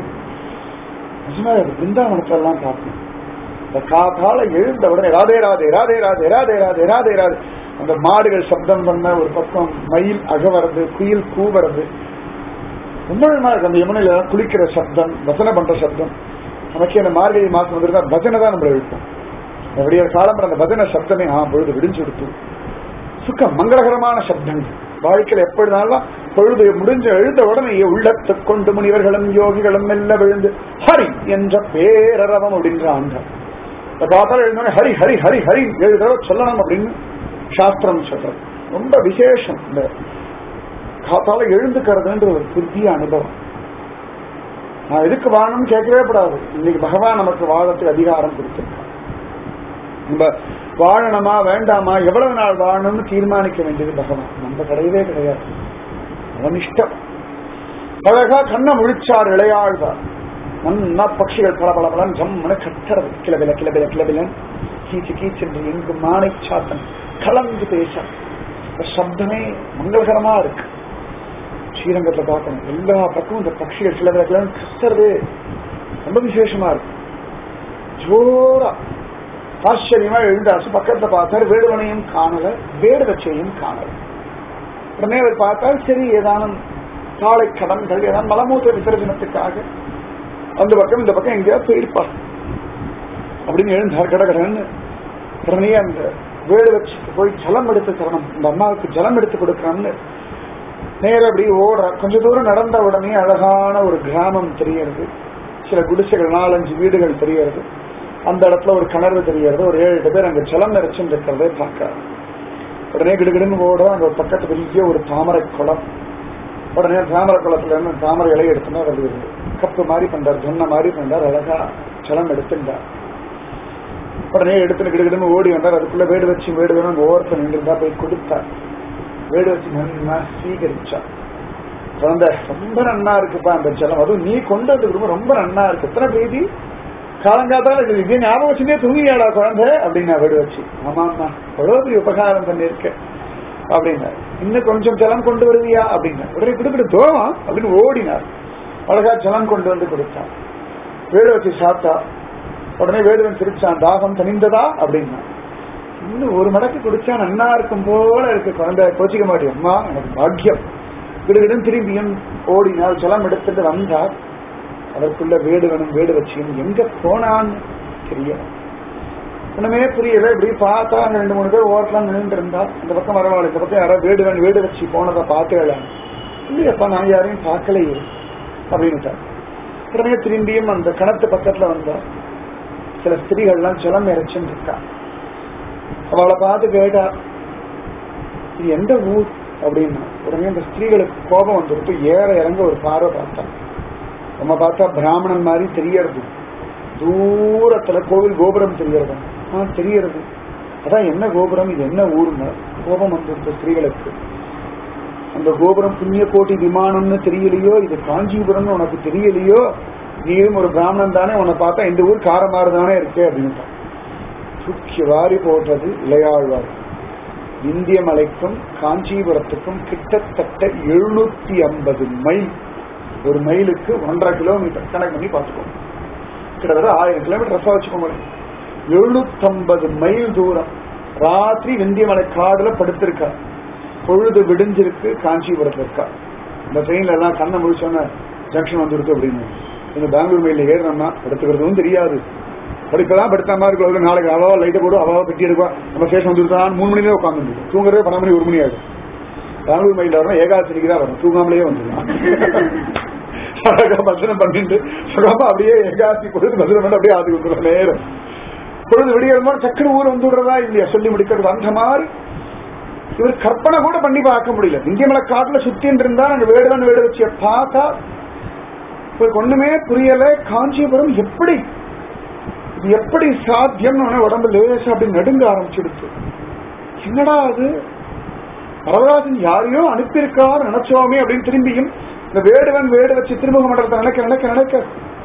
பிருந்தாவனத்தெல்லாம் பார்க்கணும். இந்த காத்தால எழுந்த உடனே ராதே ராதே ராதே ராதே ராதே ராதே ராதே ராதே அந்த மாடுகள் சப்தம் பண்ண ஒரு பக்கம், மயில் அகவரது, குயில் கூவறது, ரொம்ப இருக்கு. அந்த யமுனையில குளிக்கிற சப்தம், பஜனை பண்ற சப்தம். நமக்கு அந்த மார்கழி மாசம் வந்துருந்தா பஜனை தான் நம்மள எழுப்போம். அப்படியே காலம்பரம் அந்த பஜனை சப்தமே ஆ பொழுது விடிஞ்சு கொடுத்து சுக்கம் மங்களகரமான சப்தங்கள். வாழ்க்கையில எப்படினாலும் பொழுது முடிஞ்ச எழுந்த உடனே உள்ளத்தை கொண்டு முனிவர்களும் யோகிகளும் மெல்ல விழுந்து ஹரி என்ற பேரரவம் அப்படின்ற ஆண்டார். காத்தால எழுந்தோடனே ஹரி ஹரி ஹரி ஹரி ஏழு தடவை சொல்லணும் அப்படின்னு சாஸ்திரம் சொல்றது. ரொம்ப விசேஷம் இந்த காத்தால எழுந்துக்கிறதுன்ற ஒரு புதிய அனுபவம். நான் எதுக்கு வாழணும்னு கேட்கவே கூடாது. இன்னைக்கு பகவான் நமக்கு வாழத்துக்கு அதிகாரம் கொடுத்திருக்கான். நம்ம வாழணுமா வேண்டாமா, எவ்வளவு நாள் வாழணும்னு தீர்மானிக்க வேண்டியது பகவான், நம்ம கிடையவே கிடையாது. அவன் இஷ்டம். அழகா கண்ணை முழிச்சார் இளையாழ்வார். நன்னா பட்சிகள் பல பல பலன் ஜம்மனு கத்துறது, கிளபில கிளபில கிளபிலன் கீச்சு கீச்சென்று எங்கு மானை சாத்தன் கலந்து பேச சப்தமே மங்களகரமா இருக்கு. ஸ்ரீரங்கத்துல பார்க்கணும், எல்லா பக்கமும் இந்த பட்சிகள் கிளபில கிளபிலன் கத்துறது ரொம்ப விசேஷமா இருக்கு. ஜோரா ஆச்சரியமா எழுந்தாச்சு. பக்கத்துல பார்த்தாரு, வேடுவனையும் காணல, வேடு வச்சையும் காணல. உடனே அவர் பார்த்தால் சரி ஏதானும் காலை கடன்கள் ஏதாவது மலமூத்திர விசர்ஜனத்துக்காக அந்த பக்கம் இந்த பக்கம் எங்கேயாவது போயிருப்பா அப்படின்னு எழுந்தார் கடகடன்னு. உடனே அந்த வேடு வச்சு போய் ஜலம் எடுத்து தரணும், இந்த அம்மாவுக்கு ஜலம் எடுத்து கொடுக்கணும்னு நேரம் அப்படி ஓடுற. கொஞ்ச தூரம் நடந்த உடனே அழகான ஒரு கிராமம் தெரியறது, சில குடிசைகள் நாலஞ்சு வீடுகள் தெரியறது, அந்த இடத்துல ஒரு கிணறு தெரியறது, ஒரு ஏழு எட்டு பேர் அங்க ஜலம் நிறைச்சுன்னு இருக்கிறதே பார்க்க. உடனே கிடுகிடுன்னு ஓட அங்க பக்கத்து பெரிய ஒரு தாமரை குளம். உடனே தாமரை குளத்துல இருந்து தாமரை இலையை எடுத்துனா வருது, கப்பு மாதிரி பண்றார், சொன்ன மாதிரி பண்றார், அழகா ஜலம் எடுத்துட்டார். உடனே எடுத்துன்னு கிடுகிடுன்னு ஓடி வந்தார். அதுக்குள்ள வேடு வச்சு வேடு வேணும் ஓரத்தில் நின்றுந்தா போய் கொடுத்தார். வேடு வச்சு நல்லா சீகரிச்சா. குழந்தை ரொம்ப நன்னா இருக்குப்பா அந்த ஜலம், அதுவும் நீ கொண்டு வந்து ரொம்ப நன்னா இருக்கு, எத்தனை பேதி காலங்காத்தால இது ஞாபகம் வச்சுட்டே தூங்கியாடா குழந்தை அப்படின்னா வேடு வச்சு. ஆமாம்மா எவ்வளவு பெரிய உபகாரம் பண்ணிருக்க அப்படின்னா. இன்னும் கொஞ்சம் ஜலம் கொண்டு வருவியா அப்படின்னா. உடனே கொடுக்கிட்டு தோமா அப்படின்னு ஓடினார். அழகா ஜலம் கொண்டு வந்து கொடுத்தான். வேடு வச்சு சாப்பிட்டா. உடனே வேடுவன் சிரிச்சான், தாகம் தனிந்ததா அப்படின்னா. இன்னும் ஒரு மடக்கு குடிச்சா நன்னா இருக்கும் போல இருக்கு குழந்தை, கோச்சிக்க மாட்டேன் அம்மா எனக்கு பாக்கியம். விடுவிடும் திரும்பியும் ஓடினால் ஜலம் எடுத்துட்டு வந்தார். அதற்குள்ள வேடுவனும் வேடு வச்சியும் எங்க போனான்னு தெரியல, ஒண்ணுமே புரியல. இப்படி பார்த்தா ரெண்டு மூணு பேர் ஓட்டலாம் நின்று இருந்தா. இந்த பக்கம் வரவாள், இந்த பக்கம் யாராவது வேடுவன் வேடு வச்சு போனதை பார்க்கலாம். இல்லையப்பா நான் யாரையும் பார்க்கலையே அப்படின்னு. உடனே திரும்பியும் அந்த கிணத்து பக்கத்துல வந்தா. சில ஸ்திரீகள்லாம் ஜலம் இறைச்சுன்னு இருக்கா. அவளை பார்த்து கேட்டா இது எந்த ஊர் அப்படின்னா. உடனே அந்த ஸ்திரீகளுக்கு கோபம் வந்துருக்கு. ஏற இறங்க ஒரு பார்வை பார்த்தா. நம்ம பார்த்தா பிராமணன் மாதிரி தெரியறது, தூரத்துல கோவில் கோபுரம் தெரியறது. ஆ தெரியறது, அதான் என்ன கோபுரம், இது என்ன ஊருன்னு கோபம் வந்துருக்கு ஸ்திரீகளுக்கு. அந்த கோபுரம் புண்ணிய கோட்டி விமானம்னு தெரியலையோ, இது காஞ்சிபுரம்னு உனக்கு தெரியலையோ, நீயும் ஒரு பிராமணன் தானே, உன்னை பார்த்தா இந்த ஊர் காரமாறு தானே இருக்கு அப்படின்னு தூக்கி வாரி போடுறது இளையாழ்வார். இந்திய மலைக்கும் காஞ்சிபுரத்துக்கும் கிட்டத்தட்ட எழுநூத்தி ஐம்பது மைல். ஒரு மைலுக்கு ஒன்றரை கிலோமீட்டர் கணக்கு பண்ணி பார்த்துக்கோங்க. கிட்டத்தட்ட ஆயிரம் கிலோமீட்டர் ரஃபா வச்சுக்கோங்க. எழுநூத்தி ஐம்பது மைல் தூரம். ராத்திரி விந்தியமலை காடுல படுத்திருக்கா. பொழுது விடிஞ்சிருக்கு, காஞ்சிபுரத்துல இருக்கா. இந்த ட்ரெயின்ல எல்லாம் கண்ணை முடிச்சோன்னா ஜங்ஷன் வந்துருக்கு அப்படின்னு. இந்த பெங்களூர் மெயில ஏறணும்னா படுத்துக்கிறதும் தெரியாது. படிப்பதான் படுத்த மாதிரி இருக்கும். நாளைக்கு அவாவா லைட்டை போடும், அவாவா பெட்டி எடுப்பா, நம்ம ஸ்டேஷன் வந்துருக்கான் மூணு மணி நேரம் உட்காந்து தூங்குறதே பன்னெண்டு மணி ஒரு மணி ஆகும். பெங்களூர் மெயில வரணும் ஏகாதசிக்கு தான் வரும், தூங்காமலேயே வந்துடலாம். அழகா பசனம் பண்ணிட்டு சுகமா அப்படியே ஏகாசி பொழுது பசனம் பண்ணி அப்படியே ஆதி வந்துடும் நேரம். பொழுது விடிய மாதிரி சக்கர ஊர் வந்து விடுறதா இல்லையா சொல்லி முடிக்கிறது. அந்த மாதிரி இவர் கற்பனை கூட பண்ணி பார்க்க முடியல. இந்தியமலை காட்டுல சுத்தின்னு இருந்தா நாங்க வேடுதான் வேடு வச்சு பார்த்தா இவருக்கு ஒண்ணுமே புரியல. காஞ்சிபுரம் எப்படி இது எப்படி சாத்தியம் உடம்பு லேசா அப்படி நடுங்க ஆரம்பிச்சிடுச்சு. என்னடா அது வரதராஜன் யாரையோ அனுப்பியிருக்காரு நினைச்சோமே அப்படின்னு திரும்பியும் இந்த வேடுவன் வேடு வச்சு திருமுக மண்டலத்தை நினைக்க நினைக்க நினைக்க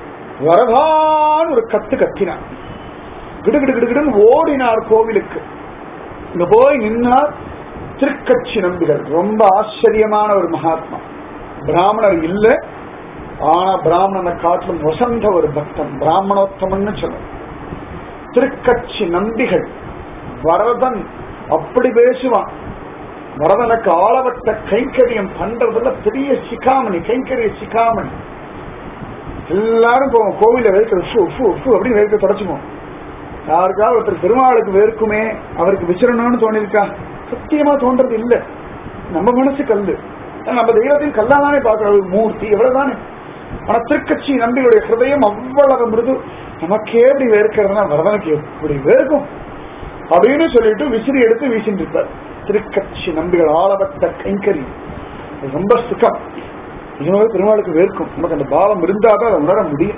வரதான் ஒரு கத்து கத்தினார். கிடுகிடு கிடுகிடுன்னு ஓடினார் கோவிலுக்கு. இங்க போய் நின்னார் திருக்கட்சி நம்பிகள். ரொம்ப ஆச்சரியமான ஒரு மகாத்மா. பிராமணர் இல்ல, ஆனா பிராமணனை காட்டிலும் வசந்த ஒரு பக்தன், பிராமணோத்தமன்னு சொல்ல. திருக்கட்சி நம்பிகள். வரதன் அப்படி பேசுவான். வரதனுக்கு ஆளவட்ட கைங்கரியம் பண்றதுல பெரிய சிகாமணி, கைங்கரிய சிகாமணி. எல்லாரும் போவோம் கோவில வேர்க்கிறது அப்படின்னு வேர்க்க தொடச்சுவோம். யாருக்காவது ஒருத்தர் பெருமாளுக்கு வேர்க்குமே, அவருக்கு விசிறணும்னு தோணிருக்கா? சத்தியமா தோன்றது இல்ல. நம்ம மனசு கல்லு, நம்ம தெய்வத்தையும் கல்லாதானே பார்க்கிற மூர்த்தி எவ்வளவுதானே. ஆனா திருக்கட்சி நம்பிகளுடைய ஹிருதயம் அவ்வளவு மிருது. நமக்கே எப்படி வேர்க்கிறதுனா வரதனுக்கு எப்படி வேர்க்கும் அப்படின்னு சொல்லிட்டு விசிறி எடுத்து வீசிட்டு இருப்பார். திருக்கட்சி நம்பிகள் ஆளவட்ட கைங்கரி ரொம்ப சுகம். இதனால பெருமாளுக்கு வேர்க்கும். நமக்கு அந்த பாவம் இருந்தாதான் அதை உணர முடியும்.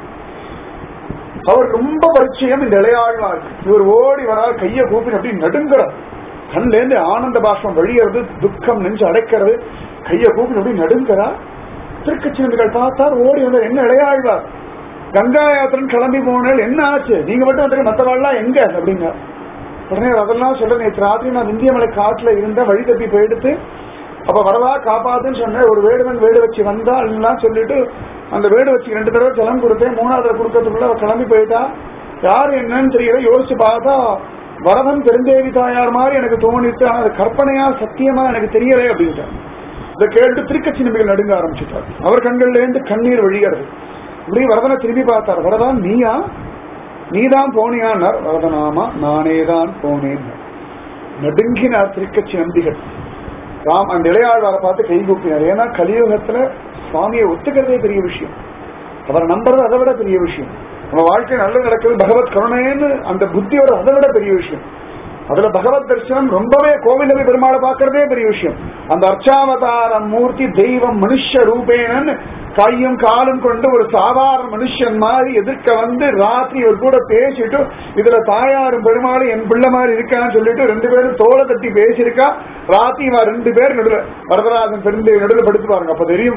அவர் ரொம்ப பரிச்சயம் இந்த இளையாழ்வார். இவர் ஓடி வரால் கையை கூப்பி அப்படி நடுங்கிறார். கண்ல இருந்து ஆனந்த பாஷ்பம் வழியறது, துக்கம் நெஞ்சு அடைக்கிறது. கையை கூப்பி அப்படி நடுங்கிறார். திருக்கட்சி நம்பிகள் பார்த்தார், ஓடி வந்தார். என்ன இளையாழ்வார், கங்கா யாத்திரன் கிளம்பி போனால் என்ன ஆச்சு, நீங்க மட்டும் வந்து மற்றவாள்லாம் எங்க அப்படிங்க. உடனே அதெல்லாம் சொல்ற, நேற்று ராத்திரி நான் விந்தியமலை காட்டுல இருந்த வழி தப்பி போயிடுத்து, அப்ப வரவா காப்பாத்துன்னு சொன்ன. ஒரு வேடுவன் வேடு வச்சு வந்தா எல்லாம் சொல்லிட்டு அந்த வேடு வச்சு ரெண்டு தடவை ஜலம் கொடுத்தேன். மூணாவது கொடுக்கறதுக்குள்ள அவ கிளம்பி போயிட்டா. யாரு என்னன்னு தெரியல. யோசிச்சு பார்த்தா வரதன் பெருந்தேவி தாயார் மாதிரி எனக்கு தோணிட்டு, ஆனா அது கற்பனையா சத்தியமா எனக்கு தெரியல அப்படின்ட்டு. இதை கேட்டு திருக்கச்சி நம்பிகள் நடுங்க ஆரம்பிச்சுட்டார். அவர் கண்கள்ல இருந்து கண்ணீர் வழிகிறது. இப்படி வரதனை திரும்பி பார்த்தார். வரதான் நீயா, நீதான் போனியான்னார். வரதனாமா, நானே தான் போனேன். நடுங்கினார் திருக்கச்சி நம்பிகள். ராம் அந்த இளையாழ்வாரை பார்த்து கை கூப்பினார். ஏன்னா கலியுகத்துல சுவாமியை ஒத்துக்கிறதே பெரிய விஷயம், அவரை நம்புறது அதை விட பெரிய விஷயம், நம்ம வாழ்க்கை நல்லது நடக்கிறது பகவத் கருணைன்னு அந்த புத்தியோட அதை விட பெரிய விஷயம். அதுல பகவத் தரிசனம் ரொம்பவே கோவில பெருமாளை பார்க்கறதே பெரிய விஷயம். அந்த அர்ச்சாவதார மூர்த்தி தெய்வம் மனுஷ ரூபேனன் கையும் காலும் கொண்டு ஒரு சாதாரண மனுஷன் மாதிரி எதிர்க்க வந்து ராத்திரி ஒரு கூட பேசிட்டு இதுல தாயாரும் பெருமாளும் என் பிள்ளை மாதிரி இருக்கான்னு சொல்லிட்டு ரெண்டு பேரும் தோலை தட்டி பேசியிருக்கா. ராத்திரி ரெண்டு பேர் நடுல வரதராஜன் பெருந்தை நடுவில் படுத்து பாருங்க, அப்ப தெரியும்.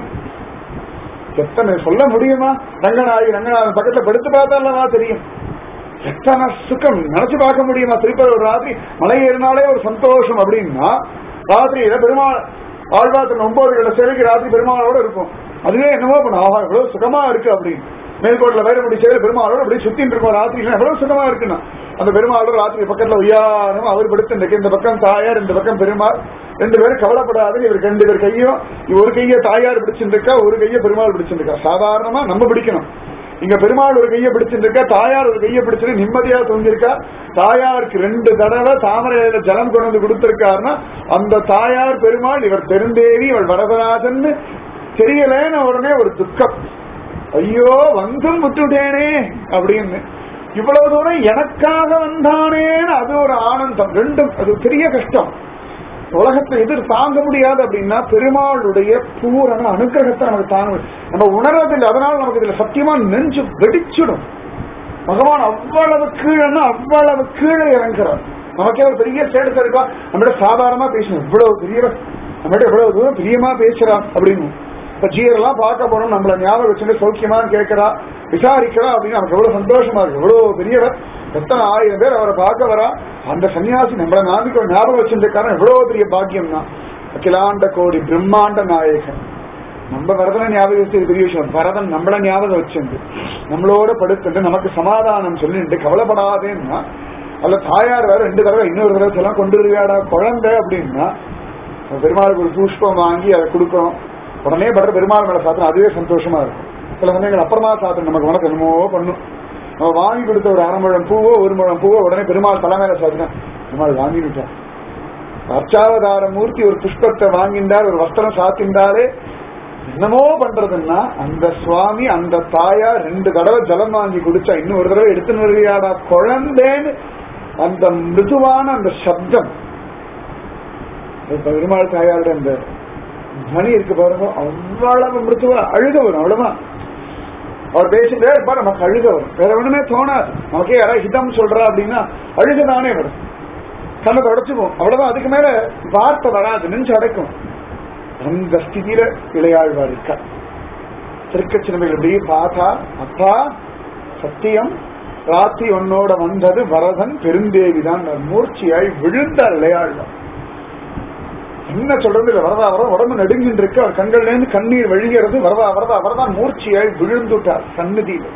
எத்தனை சொல்ல முடியுமா? ரங்கநாயகி ரங்கநாதன் பக்கத்துல படுத்து பார்த்தாலவா தெரியும். எத்தனை சுகம் நினைச்சு பார்க்க முடியுமா? திருப்பி ஒரு ராத்திரி மலை ஏறினாலே ஒரு சந்தோஷம் அப்படின்னா ராத்திரியில பெருமாள் ஆழ்வாத்தின் ஒன்பது சேவைக்கு ராத்திரி பெருமாளோட இருக்கும். அதுவே என்னவோ பண்ண ஆஹா எவ்வளவு சுகமா இருக்கு அப்படின்னு மேல்கோட்டில் வைரமுடி சேவை பெருமாளோட அப்படி சுத்தின்னு இருக்கோம். ராத்திரி எவ்வளவு சுகமா இருக்குன்னா அந்த பெருமாளோட ராத்திரி பக்கத்துல உயாரமா அவர் படுத்து இந்த பக்கம் தாயார் இந்த பக்கம் பெருமாள் ரெண்டு பேரும் கவலைப்படாது. இவருக்கு ரெண்டு பேர் கையும் ஒரு கையை தாயார் பிடிச்சிருக்கா, ஒரு கையை பெருமாள் பிடிச்சிருக்கா. சாதாரணமா நம்ம பிடிக்கணும். இங்க பெருமாள் ஒரு கையை பிடிச்சிருக்கா, தாயார் ஒரு கையை பிடிச்சிட்டு நிம்மதியா தூங்கியிருக்கா. தாயாருக்கு ரெண்டு தடவை தாமரையில ஜலம் கொண்டு வந்து கொடுத்திருக்காருன்னா அந்த தாயார் பெருமாள் இவர் பெருந்தேவி இவள் வரதராஜன் தெரியலன்னு உடனே ஒரு துக்கம், ஐயோ வந்தும் விட்டுட்டேனே அப்படின்னு. இவ்வளவு தூரம் எனக்காக வந்தானேன்னு அது ஒரு ஆனந்தம். ரெண்டும் அது பெரிய கஷ்டம். உலகத்தை எதிர் தாங்க முடியாது அப்படின்னா பெருமாளுடைய பூரண அனுகிரகத்தை நமக்கு தாங்க நம்ம உணர்வதில்லை. அதனால நமக்கு இதுல சத்தியமா நெஞ்சு வெடிச்சிடும். பகவான் அவ்வளவு கீழன்னா அவ்வளவு கீழே இறங்குறார். நமக்கே ஒரு பெரிய ஸ்டேட்டஸ் இருக்கா, நம்மகிட்ட சாதாரணமா பேசணும், இவ்வளவு பெரியவர் நம்மகிட்ட எவ்வளவு தூரம் பிரியமா பேசுறா அப்படின்னு. இப்ப ஜீரெல்லாம் பார்க்க போறோம், நம்மள ஞாபகம் வச்சுட்டு சௌக்கியமான்னு கேட்கிறா விசாரிக்கிறா அப்படின்னு நமக்கு எவ்வளவு சந்தோஷமா இருக்கு. எவ்வளவு பெரியவர், எத்தனை ஆயிரம் பேர் அவரை பார்க்க வரா. அந்த சன்னியாசி நம்மள நாளைக்கு ஒரு ஞாபகம் வச்சிருக்காரன் எவ்வளவு பெரிய பாக்கியம் தான். அகிலாண்ட கோடி பிரம்மாண்ட நாயகன் நம்ம வரதனை ஞாபகம் வச்சு பெரிய விஷயம். வரதன் நம்மள ஞாபகம் வச்சிருந்து நம்மளோட படுத்துட்டு நமக்கு சமாதானம் சொல்லிட்டு கவலைப்படாதேன்னா அல்ல தாயார் வேற ரெண்டு தடவை இன்னொரு தடவை எல்லாம் கொண்டு வருவியாடா குழந்தை அப்படின்னா பெருமாளுக்கு ஒரு புஷ்பம் வாங்கி அதை கொடுக்கணும். உடனே படுற பெருமாள் மேல சாத்திரம் அதுவே சந்தோஷமா இருக்கும். சில சமயங்கள் அப்புறமா சாத்திரம் நமக்கு உனக்கு என்னமோ பண்ணும். நம்ம வாங்கி கொடுத்த ஒரு அரை முழம் பூவோ ஒரு முழம் பூவோ உடனே பெருமாள் தலைமையில சாத்திரம் பெருமாள் வாங்கிட்டார். அர்ச்சாவதார மூர்த்தி ஒரு புஷ்பத்தை வாங்கின்றார், ஒரு வஸ்திரம் சாத்தின்றாலே என்னமோ பண்றதுன்னா அந்த சுவாமி அந்த தாயா ரெண்டு தடவை ஜலம் வாங்கி குடிச்சா இன்னும் ஒரு தடவை எடுத்து வருவியாடா குழந்தைன்னு அந்த மிருதுவான அந்த சப்தம் பெருமாள் தாயாரோட அந்த துவனி இருக்கு பாருங்க, அவ்வளவு மிருதுவா அழுக வரும். அவ்வளவுதான் அவர் பேசிட்டே இருப்பார், நமக்கு அழுக வரும். வேற ஒண்ணுமே தோணாது. நமக்கே யாராவது ஹிதம் சொல்றா அப்படின்னா அழுகதானே வரும், கண்ணை தொடச்சுக்கும். அவ்வளவுதான், அதுக்கு மேல வார்த்தை வராது, நெஞ்சு அடைக்கும். அந்த ஸ்திதியில இளையாழ்வார் இருக்கா. திருக்கச்சினமைகள் இப்படி பார்த்தா அப்பா சத்தியம் ராத்திரி உன்னோட வந்தது வரதன் பெருந்தேவிதான். மூர்ச்சியாய் விழுந்தார் இளையாழ்வார். என்ன சொல்றது இல்ல, வரதா வரதா உடம்பு நடுங்கின்னு இருக்கு. அவர் கண்கள்ல இருந்து கண்ணீர் வழிகிறது. வரதா வரதா வரதான் மூர்ச்சியாய் விழுந்துட்டார் சன்னதியில.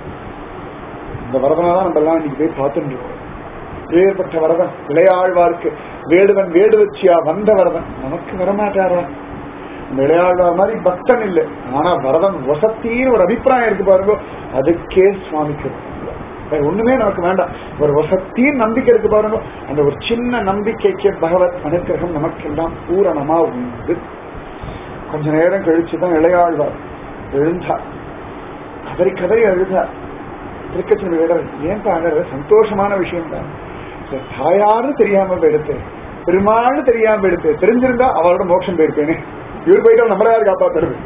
இந்த வரதனாதான் நம்ம எல்லாம் இன்னைக்கு போய் பார்த்துட்டு இருக்கோம். வேறுபட்ட வரதன் இளையாழ்வாருக்கு வேடுவன் வேடுவச்சியா வந்த வரதன் நமக்கு வரமாட்டாரா? இந்த இளையாழ்வார் மாதிரி பக்தன் இல்லை, ஆனா வரதன் வசத்தின்னு ஒரு அபிப்பிராயம் இருக்கு பாருங்க, அதுக்கே சுவாமிக்கு வேற ஒண்ணுமே நமக்கு வேண்டாம். ஒரு வசத்தின் நம்பிக்கை இருக்கு பாருங்க, அந்த ஒரு சின்ன நம்பிக்கைக்கு பகவத் அனுக்கிரகம் நமக்கு எல்லாம் பூரணமா உண்டு. கொஞ்ச நேரம் கழிச்சுதான் இளையாழ்வார் எழுந்தார். கதறி கதறி அழுதார். திருக்கச்சின் வேடர் ஏன் தாங்க சந்தோஷமான விஷயம் தான். தாயாருன்னு தெரியாம போயிடுத்து, பெருமாள்னு தெரியாம போயிடுத்து, தெரிஞ்சிருந்தா அவளோட மோட்சம் போயிருப்பேனே. இவர் போயிட்டு நம்மள யாரு காப்பாத்துறது?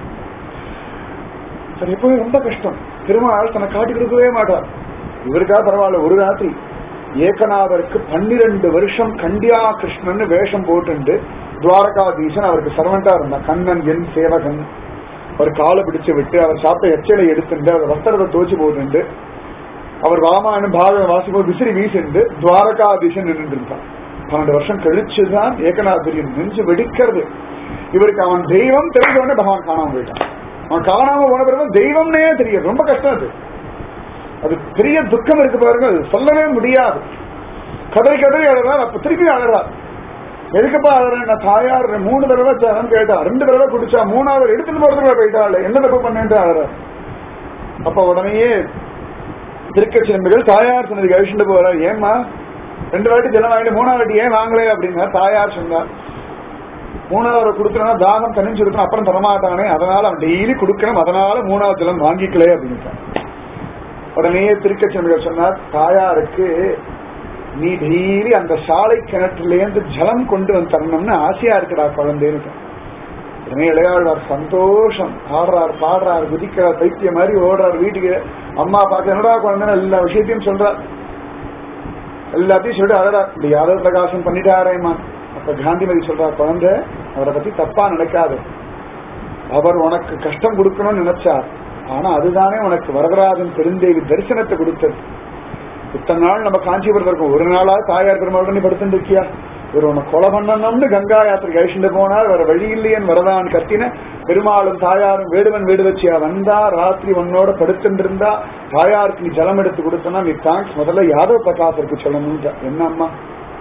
எப்பவுமே ரொம்ப கஷ்டம். பெருமாள் தன்னை காட்டி கொடுக்கவே மாட்டார். இவருக்கா பரவாயில்ல, ஒரு ராத்திரி ஏகநாதருக்கு பன்னிரண்டு வருஷம் கண்டியா கிருஷ்ணன் வேஷம் போட்டு துவாரகாதீசன் அவருக்கு சர்வெண்டா இருந்தா. கண்ணன் என் சேவகன். அவர் காலை பிடிச்சு விட்டு அவர் சாப்பிட்ட எச்சலை எடுத்துட்டு அவர் வஸ்திரத்தை தோச்சு போட்டு அவர் ராமாயணம் பாரத வாசிப்போர் விசிறி வீசிண்டு துவாரகாதீசன் நின்று இருந்தான். பன்னெண்டு வருஷம் கழிச்சுதான் ஏகநாதரின் நெஞ்சு வெடிக்கிறது. இவருக்கு அவன் தெய்வம் தெரிஞ்சவனே பகவான் காணாம போயிட்டான். அவன் காணாம போன பிறகு தெய்வம்னே தெரியாது. ரொம்ப கஷ்டம் அது. அது பெரிய துக்கம் இருக்கு பாருங்க, சொல்லவே முடியாது. கதறி கதறி அழறார். அப்ப திருப்பி அழறார். எதுக்குப்பா அழற? தாயார் மூணு தடவை ஜலம் கேட்டா, ரெண்டு தடவை குடிச்சா, மூணாவது எடுத்துட்டு போறதுக்குள்ள போயிட்டாள், என்ன தப்பு பண்ணிட்டு அழற? அப்ப உடனேயே திருக்கச்சிலம்பிகள் தாயார் சொன்னது கழிச்சுட்டு போற, ஏம்மா ரெண்டு வாட்டி ஜலம் வாங்கிட்டு மூணாவது வாட்டி ஏன் வாங்கலே அப்படின்னா, தாயார் சொன்னார் மூணாவது கொடுக்கணும்னா தாகம் தனிஞ்சு இருக்கணும், அப்புறம் தரமாட்டானே, அதனால அவன் டெய்லி கொடுக்கணும், அதனால மூணாவது ஜலம் வாங்கிக்கலே அப்படின்ட்டான். உடனே திருக்கச்சிலம்பிகள் சொன்னார், தாயாருக்கு நீ டெய்லி அந்த சாலை கிணற்றுலேருந்து ஜலம் கொண்டு வந்து தரணும்னு ஆசையா இருக்குடா குழந்தைன்னு. உடனே இளையாழ்வார் சந்தோஷம், ஆடுறார் பாடுறார் குதிக்கிறார், பைத்திய மாதிரி ஓடுறார் வீட்டுக்கு. அம்மா பார்க்க என்னடா குழந்தைன்னு எல்லா விஷயத்தையும் சொல்றார், எல்லாத்தையும் சொல்லிட்டு அழறார். இப்படி யாதவ பிரகாசம் பண்ணிட்டாரேம்மா. அப்ப காந்திமதி சொல்றார், குழந்தை அவரை பத்தி தப்பா நினைக்காது, அவர் உனக்கு கஷ்டம் கொடுக்கணும்னு நினைச்சார், ஆனா அதுதானே உனக்கு வரதராஜன் பெருந்தேவி தரிசனத்தை கொடுத்தது. இத்தனை நாள் நம்ம காஞ்சிபுரத்தில் இருக்கோம், ஒரு நாளா தாயார் பெருமாள் படுத்துட்டு இருக்கியா? இவர் உன்னை கொலை பண்ணணும்னு கங்கா யாத்திரை கழிச்சுட்டு போனார், வேற வழி இல்லையன் வரதான் கத்தின. பெருமாளும் தாயாரும் வேடுவன் வேடு வச்சியா வந்தா, ராத்திரி உன்னோட படுத்துட்டு இருந்தா, தாயாருக்கு நீ ஜலம் எடுத்து கொடுத்தனா நீ தேங்க்ஸ் முதல்ல யாதவ பிரகாசருக்கு சொல்லணும்ன்ற. என்ன அம்மா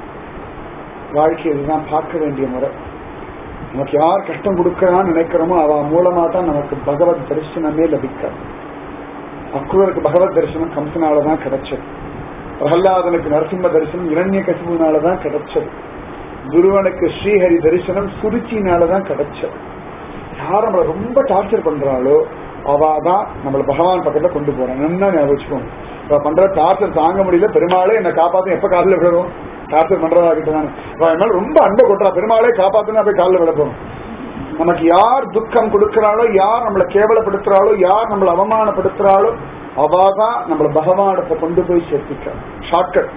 வாழ்க்கை இதுதான் பார்க்க வேண்டிய முறை. நமக்கு யார் கஷ்டம் கொடுக்கறான்னு நினைக்கிறோமோ அவ மூலமா தான் நமக்கு பகவத் தரிசனமே லபிக்காது. அக்ரூருக்கு பகவத் தரிசனம் கம்சனாலதான் கிடைச்சது, பிரகலாதனுக்கு நரசிம்ம தரிசனம் இரண்ய கசிபுனாலதான் கிடைச்சது, குருவனுக்கு ஸ்ரீஹரி தரிசனம் சுருச்சினாலதான் கிடைச்சது. யார் நம்மளை ரொம்ப டார்ச்சர் பண்றாளோ அவாதான் நம்மள பகவான் பக்கத்துல கொண்டு போறான். என்ன ஞாபகம், இப்ப பண்ற டார்ச்சர் தாங்க முடியல, பெருமாளே என்ன காப்பாத்து, எப்ப காலில் விழுவோம்? டார்ச்சர் பண்றதா கிட்ட ரொம்ப அன்பை கொட்டுறா, பெருமாளே காப்பாத்துன்னு போய் காலில் விட போறோம். நமக்கு யார் துக்கம் கொடுக்கிறாளோ, யார் நம்மளை கேவலப்படுத்துறாளோ, யார் நம்மளை அவமானப்படுத்துறாளோ அவாதான் நம்மள பகவானத்தை கொண்டு போய் சேர்த்திக்க. ஷார்ட்கட்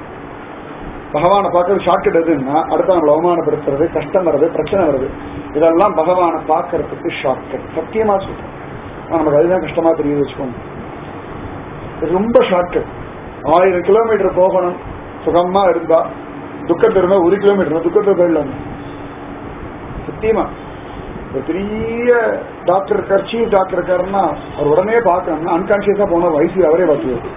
பகவானை பார்க்கறது ஷார்ட்கட் எதுன்னா, அடுத்த நம்மளை அவமானப்படுத்துறது, கஷ்டம் வருது, பிரச்சனை வருது, இதெல்லாம் பகவானை பார்க்கறதுக்கு ஷார்ட்கட். சத்தியமா சொல்றேன், நமக்கு அதுதான் கஷ்டமா தெரியுது வச்சுக்கோங்க. ரொம்ப ஷார்ட்கட். ஆயிரம் கிலோமீட்டர் போகணும் சுகமா இருந்தா, துக்கத்தில் இருந்தா ஒரு கிலோமீட்டர் துக்கத்தை போயிடலாம். சத்தியமா ஒரு பெரிய டாக்டர் இருக்கார், சீஃப் டாக்டர் இருக்காருன்னா அவர் உடனே பார்க்கணும்னா அன்கான்சியஸா போன வயசு அவரே பார்த்துவார்.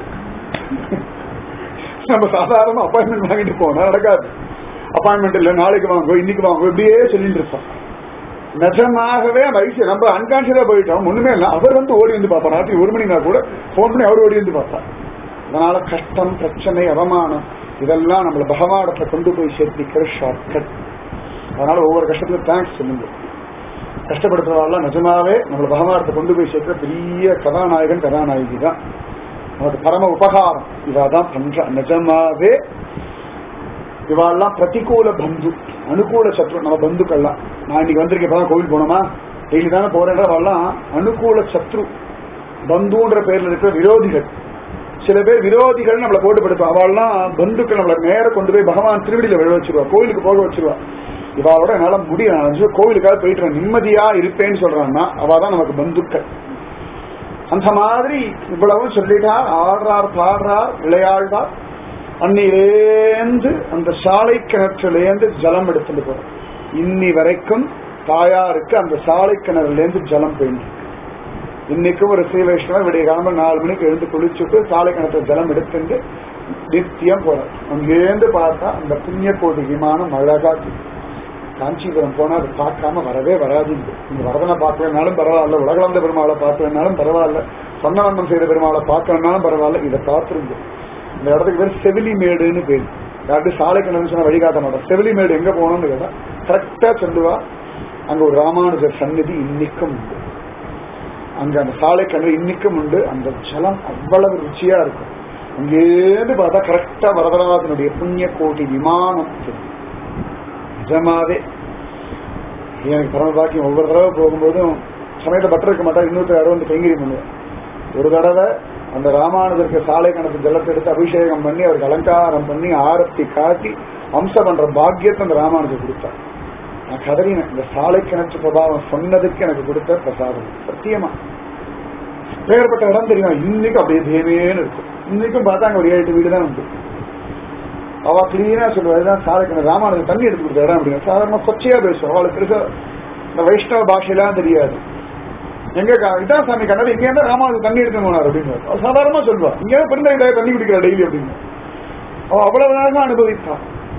நம்ம சாதாரண அப்பாயின்மெண்ட் வாங்கிட்டு போனா நடக்காது. அப்பாயின்மெண்ட் இல்ல, நாளைக்கு வாங்க, இன்னைக்கு வாங்க, இப்படியே சொல்லிட்டு இருப்போம். நிஜமாகவே வயசு நம்ம அன்கான்சியஸா போயிட்டோம், ஒண்ணுமே இல்லை. அவர் வந்து ஓடி வந்து பார்ப்பார், ராத்திரி ஒரு மணினா கூட போன் பண்ணி அவர் ஓடி வந்து பார்ப்பார். அதனால கஷ்டம், பிரச்சனை, அவமானம் இதெல்லாம் நம்மள பகவானத்தை கொண்டு போய் சேர்த்திக்கிற ஷார்ட்கட். அதனால ஒவ்வொரு கஷ்டத்துக்கும் தேங்க்ஸ் சொல்லுங்க. கஷ்டப்படுத்துறவாள் நிஜமாவே நம்மள பகவானத்தை கொண்டு போய் சேர்க்கிற பெரிய கதாநாயகன் கதாநாயகி தான். நமக்கு பரம உபகாரம் இவாதான் பண்ற. நிஜமாவே இவாள்லாம் பிரதிகூல பந்து, அனுகூல சத்ரு. நம்ம பந்துக்கள்லாம் நான் இன்னைக்கு வந்திருக்கேன், கோவில் போனோமா, டெய்லி தானே போறேன்றவாள்லாம் அனுகூல சத்ரு. பந்துன்ற பேர்ல இருக்கிற விரோதிகள். சில பேர் விரோதிகள் நம்மளை போட்டு படுத்துவோம், அவள்லாம் பந்துக்கள் நம்மளை நேர கொண்டு போய் பகவான் திருவடியில விழ வச்சிருவா, கோவிலுக்கு போக வச்சிருவா. இவாவோட என்னால முடியும், கோவிலுக்காக போயிட்டு நிம்மதியா இருப்பேன்னு சொல்றான்னா அவாதான் நமக்கு பந்துக்கள். அந்த மாதிரி இவ்வளவு சொல்லிட்டார், ஆடுறார் பாடுறார் விளையாடுறார். அன்னிலேந்து அந்த சாலை கிணற்றிலேந்து ஜலம் எடுத்துட்டு போறோம். இன்னி வரைக்கும் தாயாருக்கு அந்த சாலை கிணறுலேருந்து ஜலம் போயிட்டு. இன்னைக்கும் ஒரு ஸ்ரீ வைஷ்ணவ விடிய காலம்பு நாலு மணிக்கு எழுந்து குளிச்சுட்டு சாலை கிணற்று ஜலம் எடுத்துட்டு நித்தியம் போறார். அங்கேருந்து பார்த்தா அந்த புண்ணிய கோடி விமானம் அழகா. காஞ்சிபுரம் போனா அதை பார்க்காம வரவே வராது. இந்த வரதனை பார்க்கலனாலும் பரவாயில்ல, உலகளந்த பெருமாளை பார்க்கலனாலும் பரவாயில்ல, சொன்னவண்ணம் செய்த பெருமாளை பார்க்கலனாலும் பரவாயில்ல, இதை பார்த்துருந்து. இந்த இடத்துக்கு பேர் செவிலி மேடுன்னு பேரு. யாருக்கு சாலை கிணறு சொன்ன வழிகாட்ட மாட்டோம். செவிலி மேடு எங்க போகணும்னு கேட்டா கரெக்டா சொல்லுவா. அங்க ஒரு ராமானுஜர் சந்நிதி இன்னைக்கும் உண்டு. அங்க அந்த சாலை கிணறு இன்னைக்கும் உண்டு. அந்த ஜலம் அவ்வளவு ருச்சியா இருக்கும். அங்கேருந்து பார்த்தா கரெக்டா வரதராஜனுடைய புண்ணிய கோட்டி விமானம். நிஜமாவே எனக்கு பரம பாக்கியம். ஒவ்வொரு தடவை போகும்போதும் சமயத்தை பற்ற இருக்க மாட்டா, இன்னொரு தடவை வந்து கைங்கரி பண்ணுவேன். ஒரு தடவை அந்த ராமானுஜருக்கு சாலை கணக்கு ஜலத்தை எடுத்து அபிஷேகம் பண்ணி அவருக்கு அலங்காரம் பண்ணி ஆரத்தி காட்டி அம்சம் பண்ற பாக்கியத்தை அந்த ராமானுஜர் கொடுத்தார். நான் கதறினேன், இந்த சாலை கிணற்று பிரபாவம் சொன்னதுக்கு எனக்கு கொடுத்த பிரசாதம். சத்தியமா வேறுபட்ட இடம் தெரியுமா? இன்னைக்கும் அப்படியே தேவேன்னு இருக்கும். இன்னைக்கும் பார்த்தா அங்க ஒரு ஏழு எட்டு வீடு தான் உண்டு. அவ கிளீனா சொல்லுவாதான் சாலை கிணறு ராமானுஜர் தண்ணி எடுத்து கொடுத்த இடம் அப்படின்னு. சாதாரண கொச்சையா பேசுவோம். அவளுக்கு பெருசா இந்த வைஷ்ணவ பாஷையெல்லாம் தெரியாது. எங்க இதான் சாமி கண்ணது, இங்க இருந்தா ராமானுஜர் தண்ணி எடுத்து போனார் அப்படின்னு சாதாரணமா சொல்லுவா. இங்க பெருந்தா தண்ணி குடிக்கிறா டெய்லி அப்படின்னு. அவ அவ்வளவு நேரம் அனுபவித்தான்.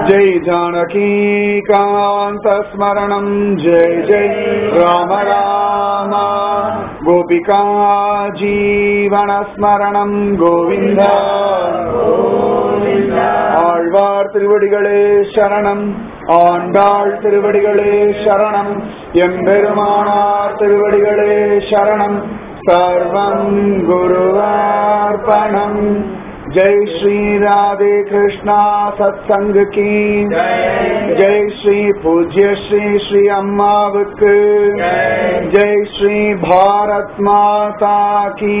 जय जानकी कांत स्मरणं जय जय राम राम गोपिका जीवन स्मरणं गोविंद ஆழ்வார் திருவடிகளே சரணம் ஆண்டாள் திருவடிகளே சரணம் எம்பெருமானார் திருவடிகளே சரணம் சர்வம் குருவார்ப்பணம் जय श्री राधे कृष्णा सत्संग की जय श्री पूज्य श्री श्री अम्मावक जय श्री भारत माता की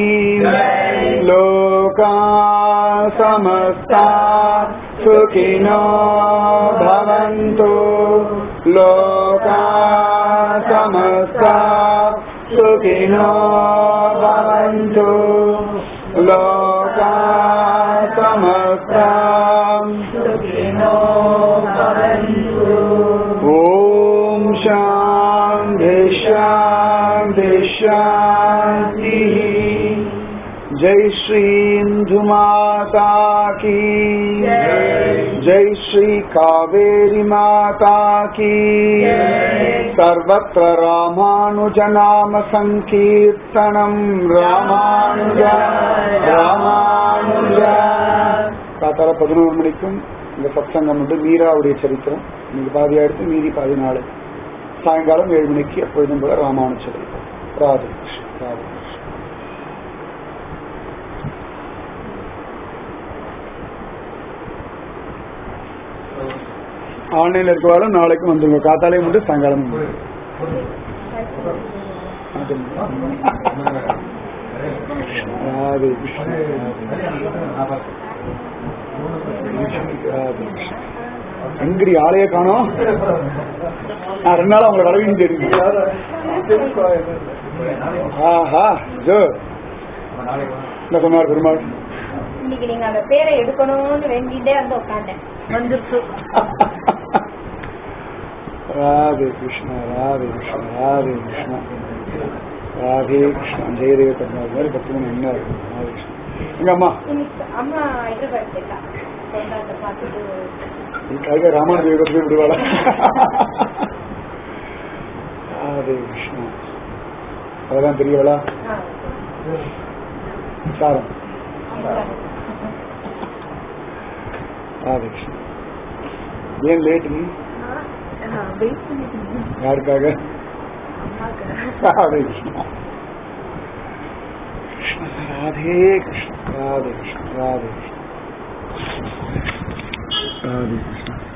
लोका समस्ता सुखिनो भवन्तु लोका समस्ता सुखिनो भवन्तु लोका समस्ता सुखिनो भवन्तु ओम शांति शांति शांति जय श्री इंदु माता की जय श्री कावेरी माता की सर्वत्र रामानुज नाम संकीर्तनम रामानुजा ராமானுஜா. காத்தால பதினோரு மணிக்கும் இந்த சத்சங்கம் வந்து மீராவுடைய சரித்திரம் இன்னைக்கு பாதியா எடுத்து மீதி பதினாலு சாயங்காலம் ஏழு மணிக்கு எப்பொழுதும் போல ராமானுஜ சரித்திரம். ராதே கிருஷ்ண ராதே கிருஷ்ண. ஆன்லைன்ல இருக்கவாலும் நாளைக்கும் வந்துருங்க. காத்தாலே மட்டும் சாயங்காலம் ராதே கிருஷ்ண. எங்கிரி ஆளைய காணோம். நான் ரெண்டு நாள் அவங்களை வரவையும் தெரியும். ஆஹா ஜோ என்ன சொன்னார் பெருமாள்? இன்னைக்கு நீங்க அந்த பேரை எடுக்கணும்னு வேண்டிட்டே வந்து உட்காந்தேன். வந்துருச்சு. ராதே கிருஷ்ணா ராதே கிருஷ்ணா ராதே கிருஷ்ணா ராதே கிருஷ்ணா. ஜெயதேவ பெருமாள் மாதிரி பக்தன் என்ன இருக்கு. ராதே கிருஷ்ணா. எங்க அம்மா அம்மா இது படிச்சிருக்கா பார்த்துட்டு ராமானுஜ யோகத்துக்கு விடுவாளா? ராதே கிருஷ்ணா. அதெல்லாம் தெரியவளா? சாரம் ராதே கிருஷ்ணா. ஏன் லேட்? நீ யாருக்காக? ராதே கிருஷ்ணா. கிருஷ்ண ராதே கிருஷ்ண ராதே கிருஷ்ண ராதே கிருஷ்ண ராதே கிருஷ்ண.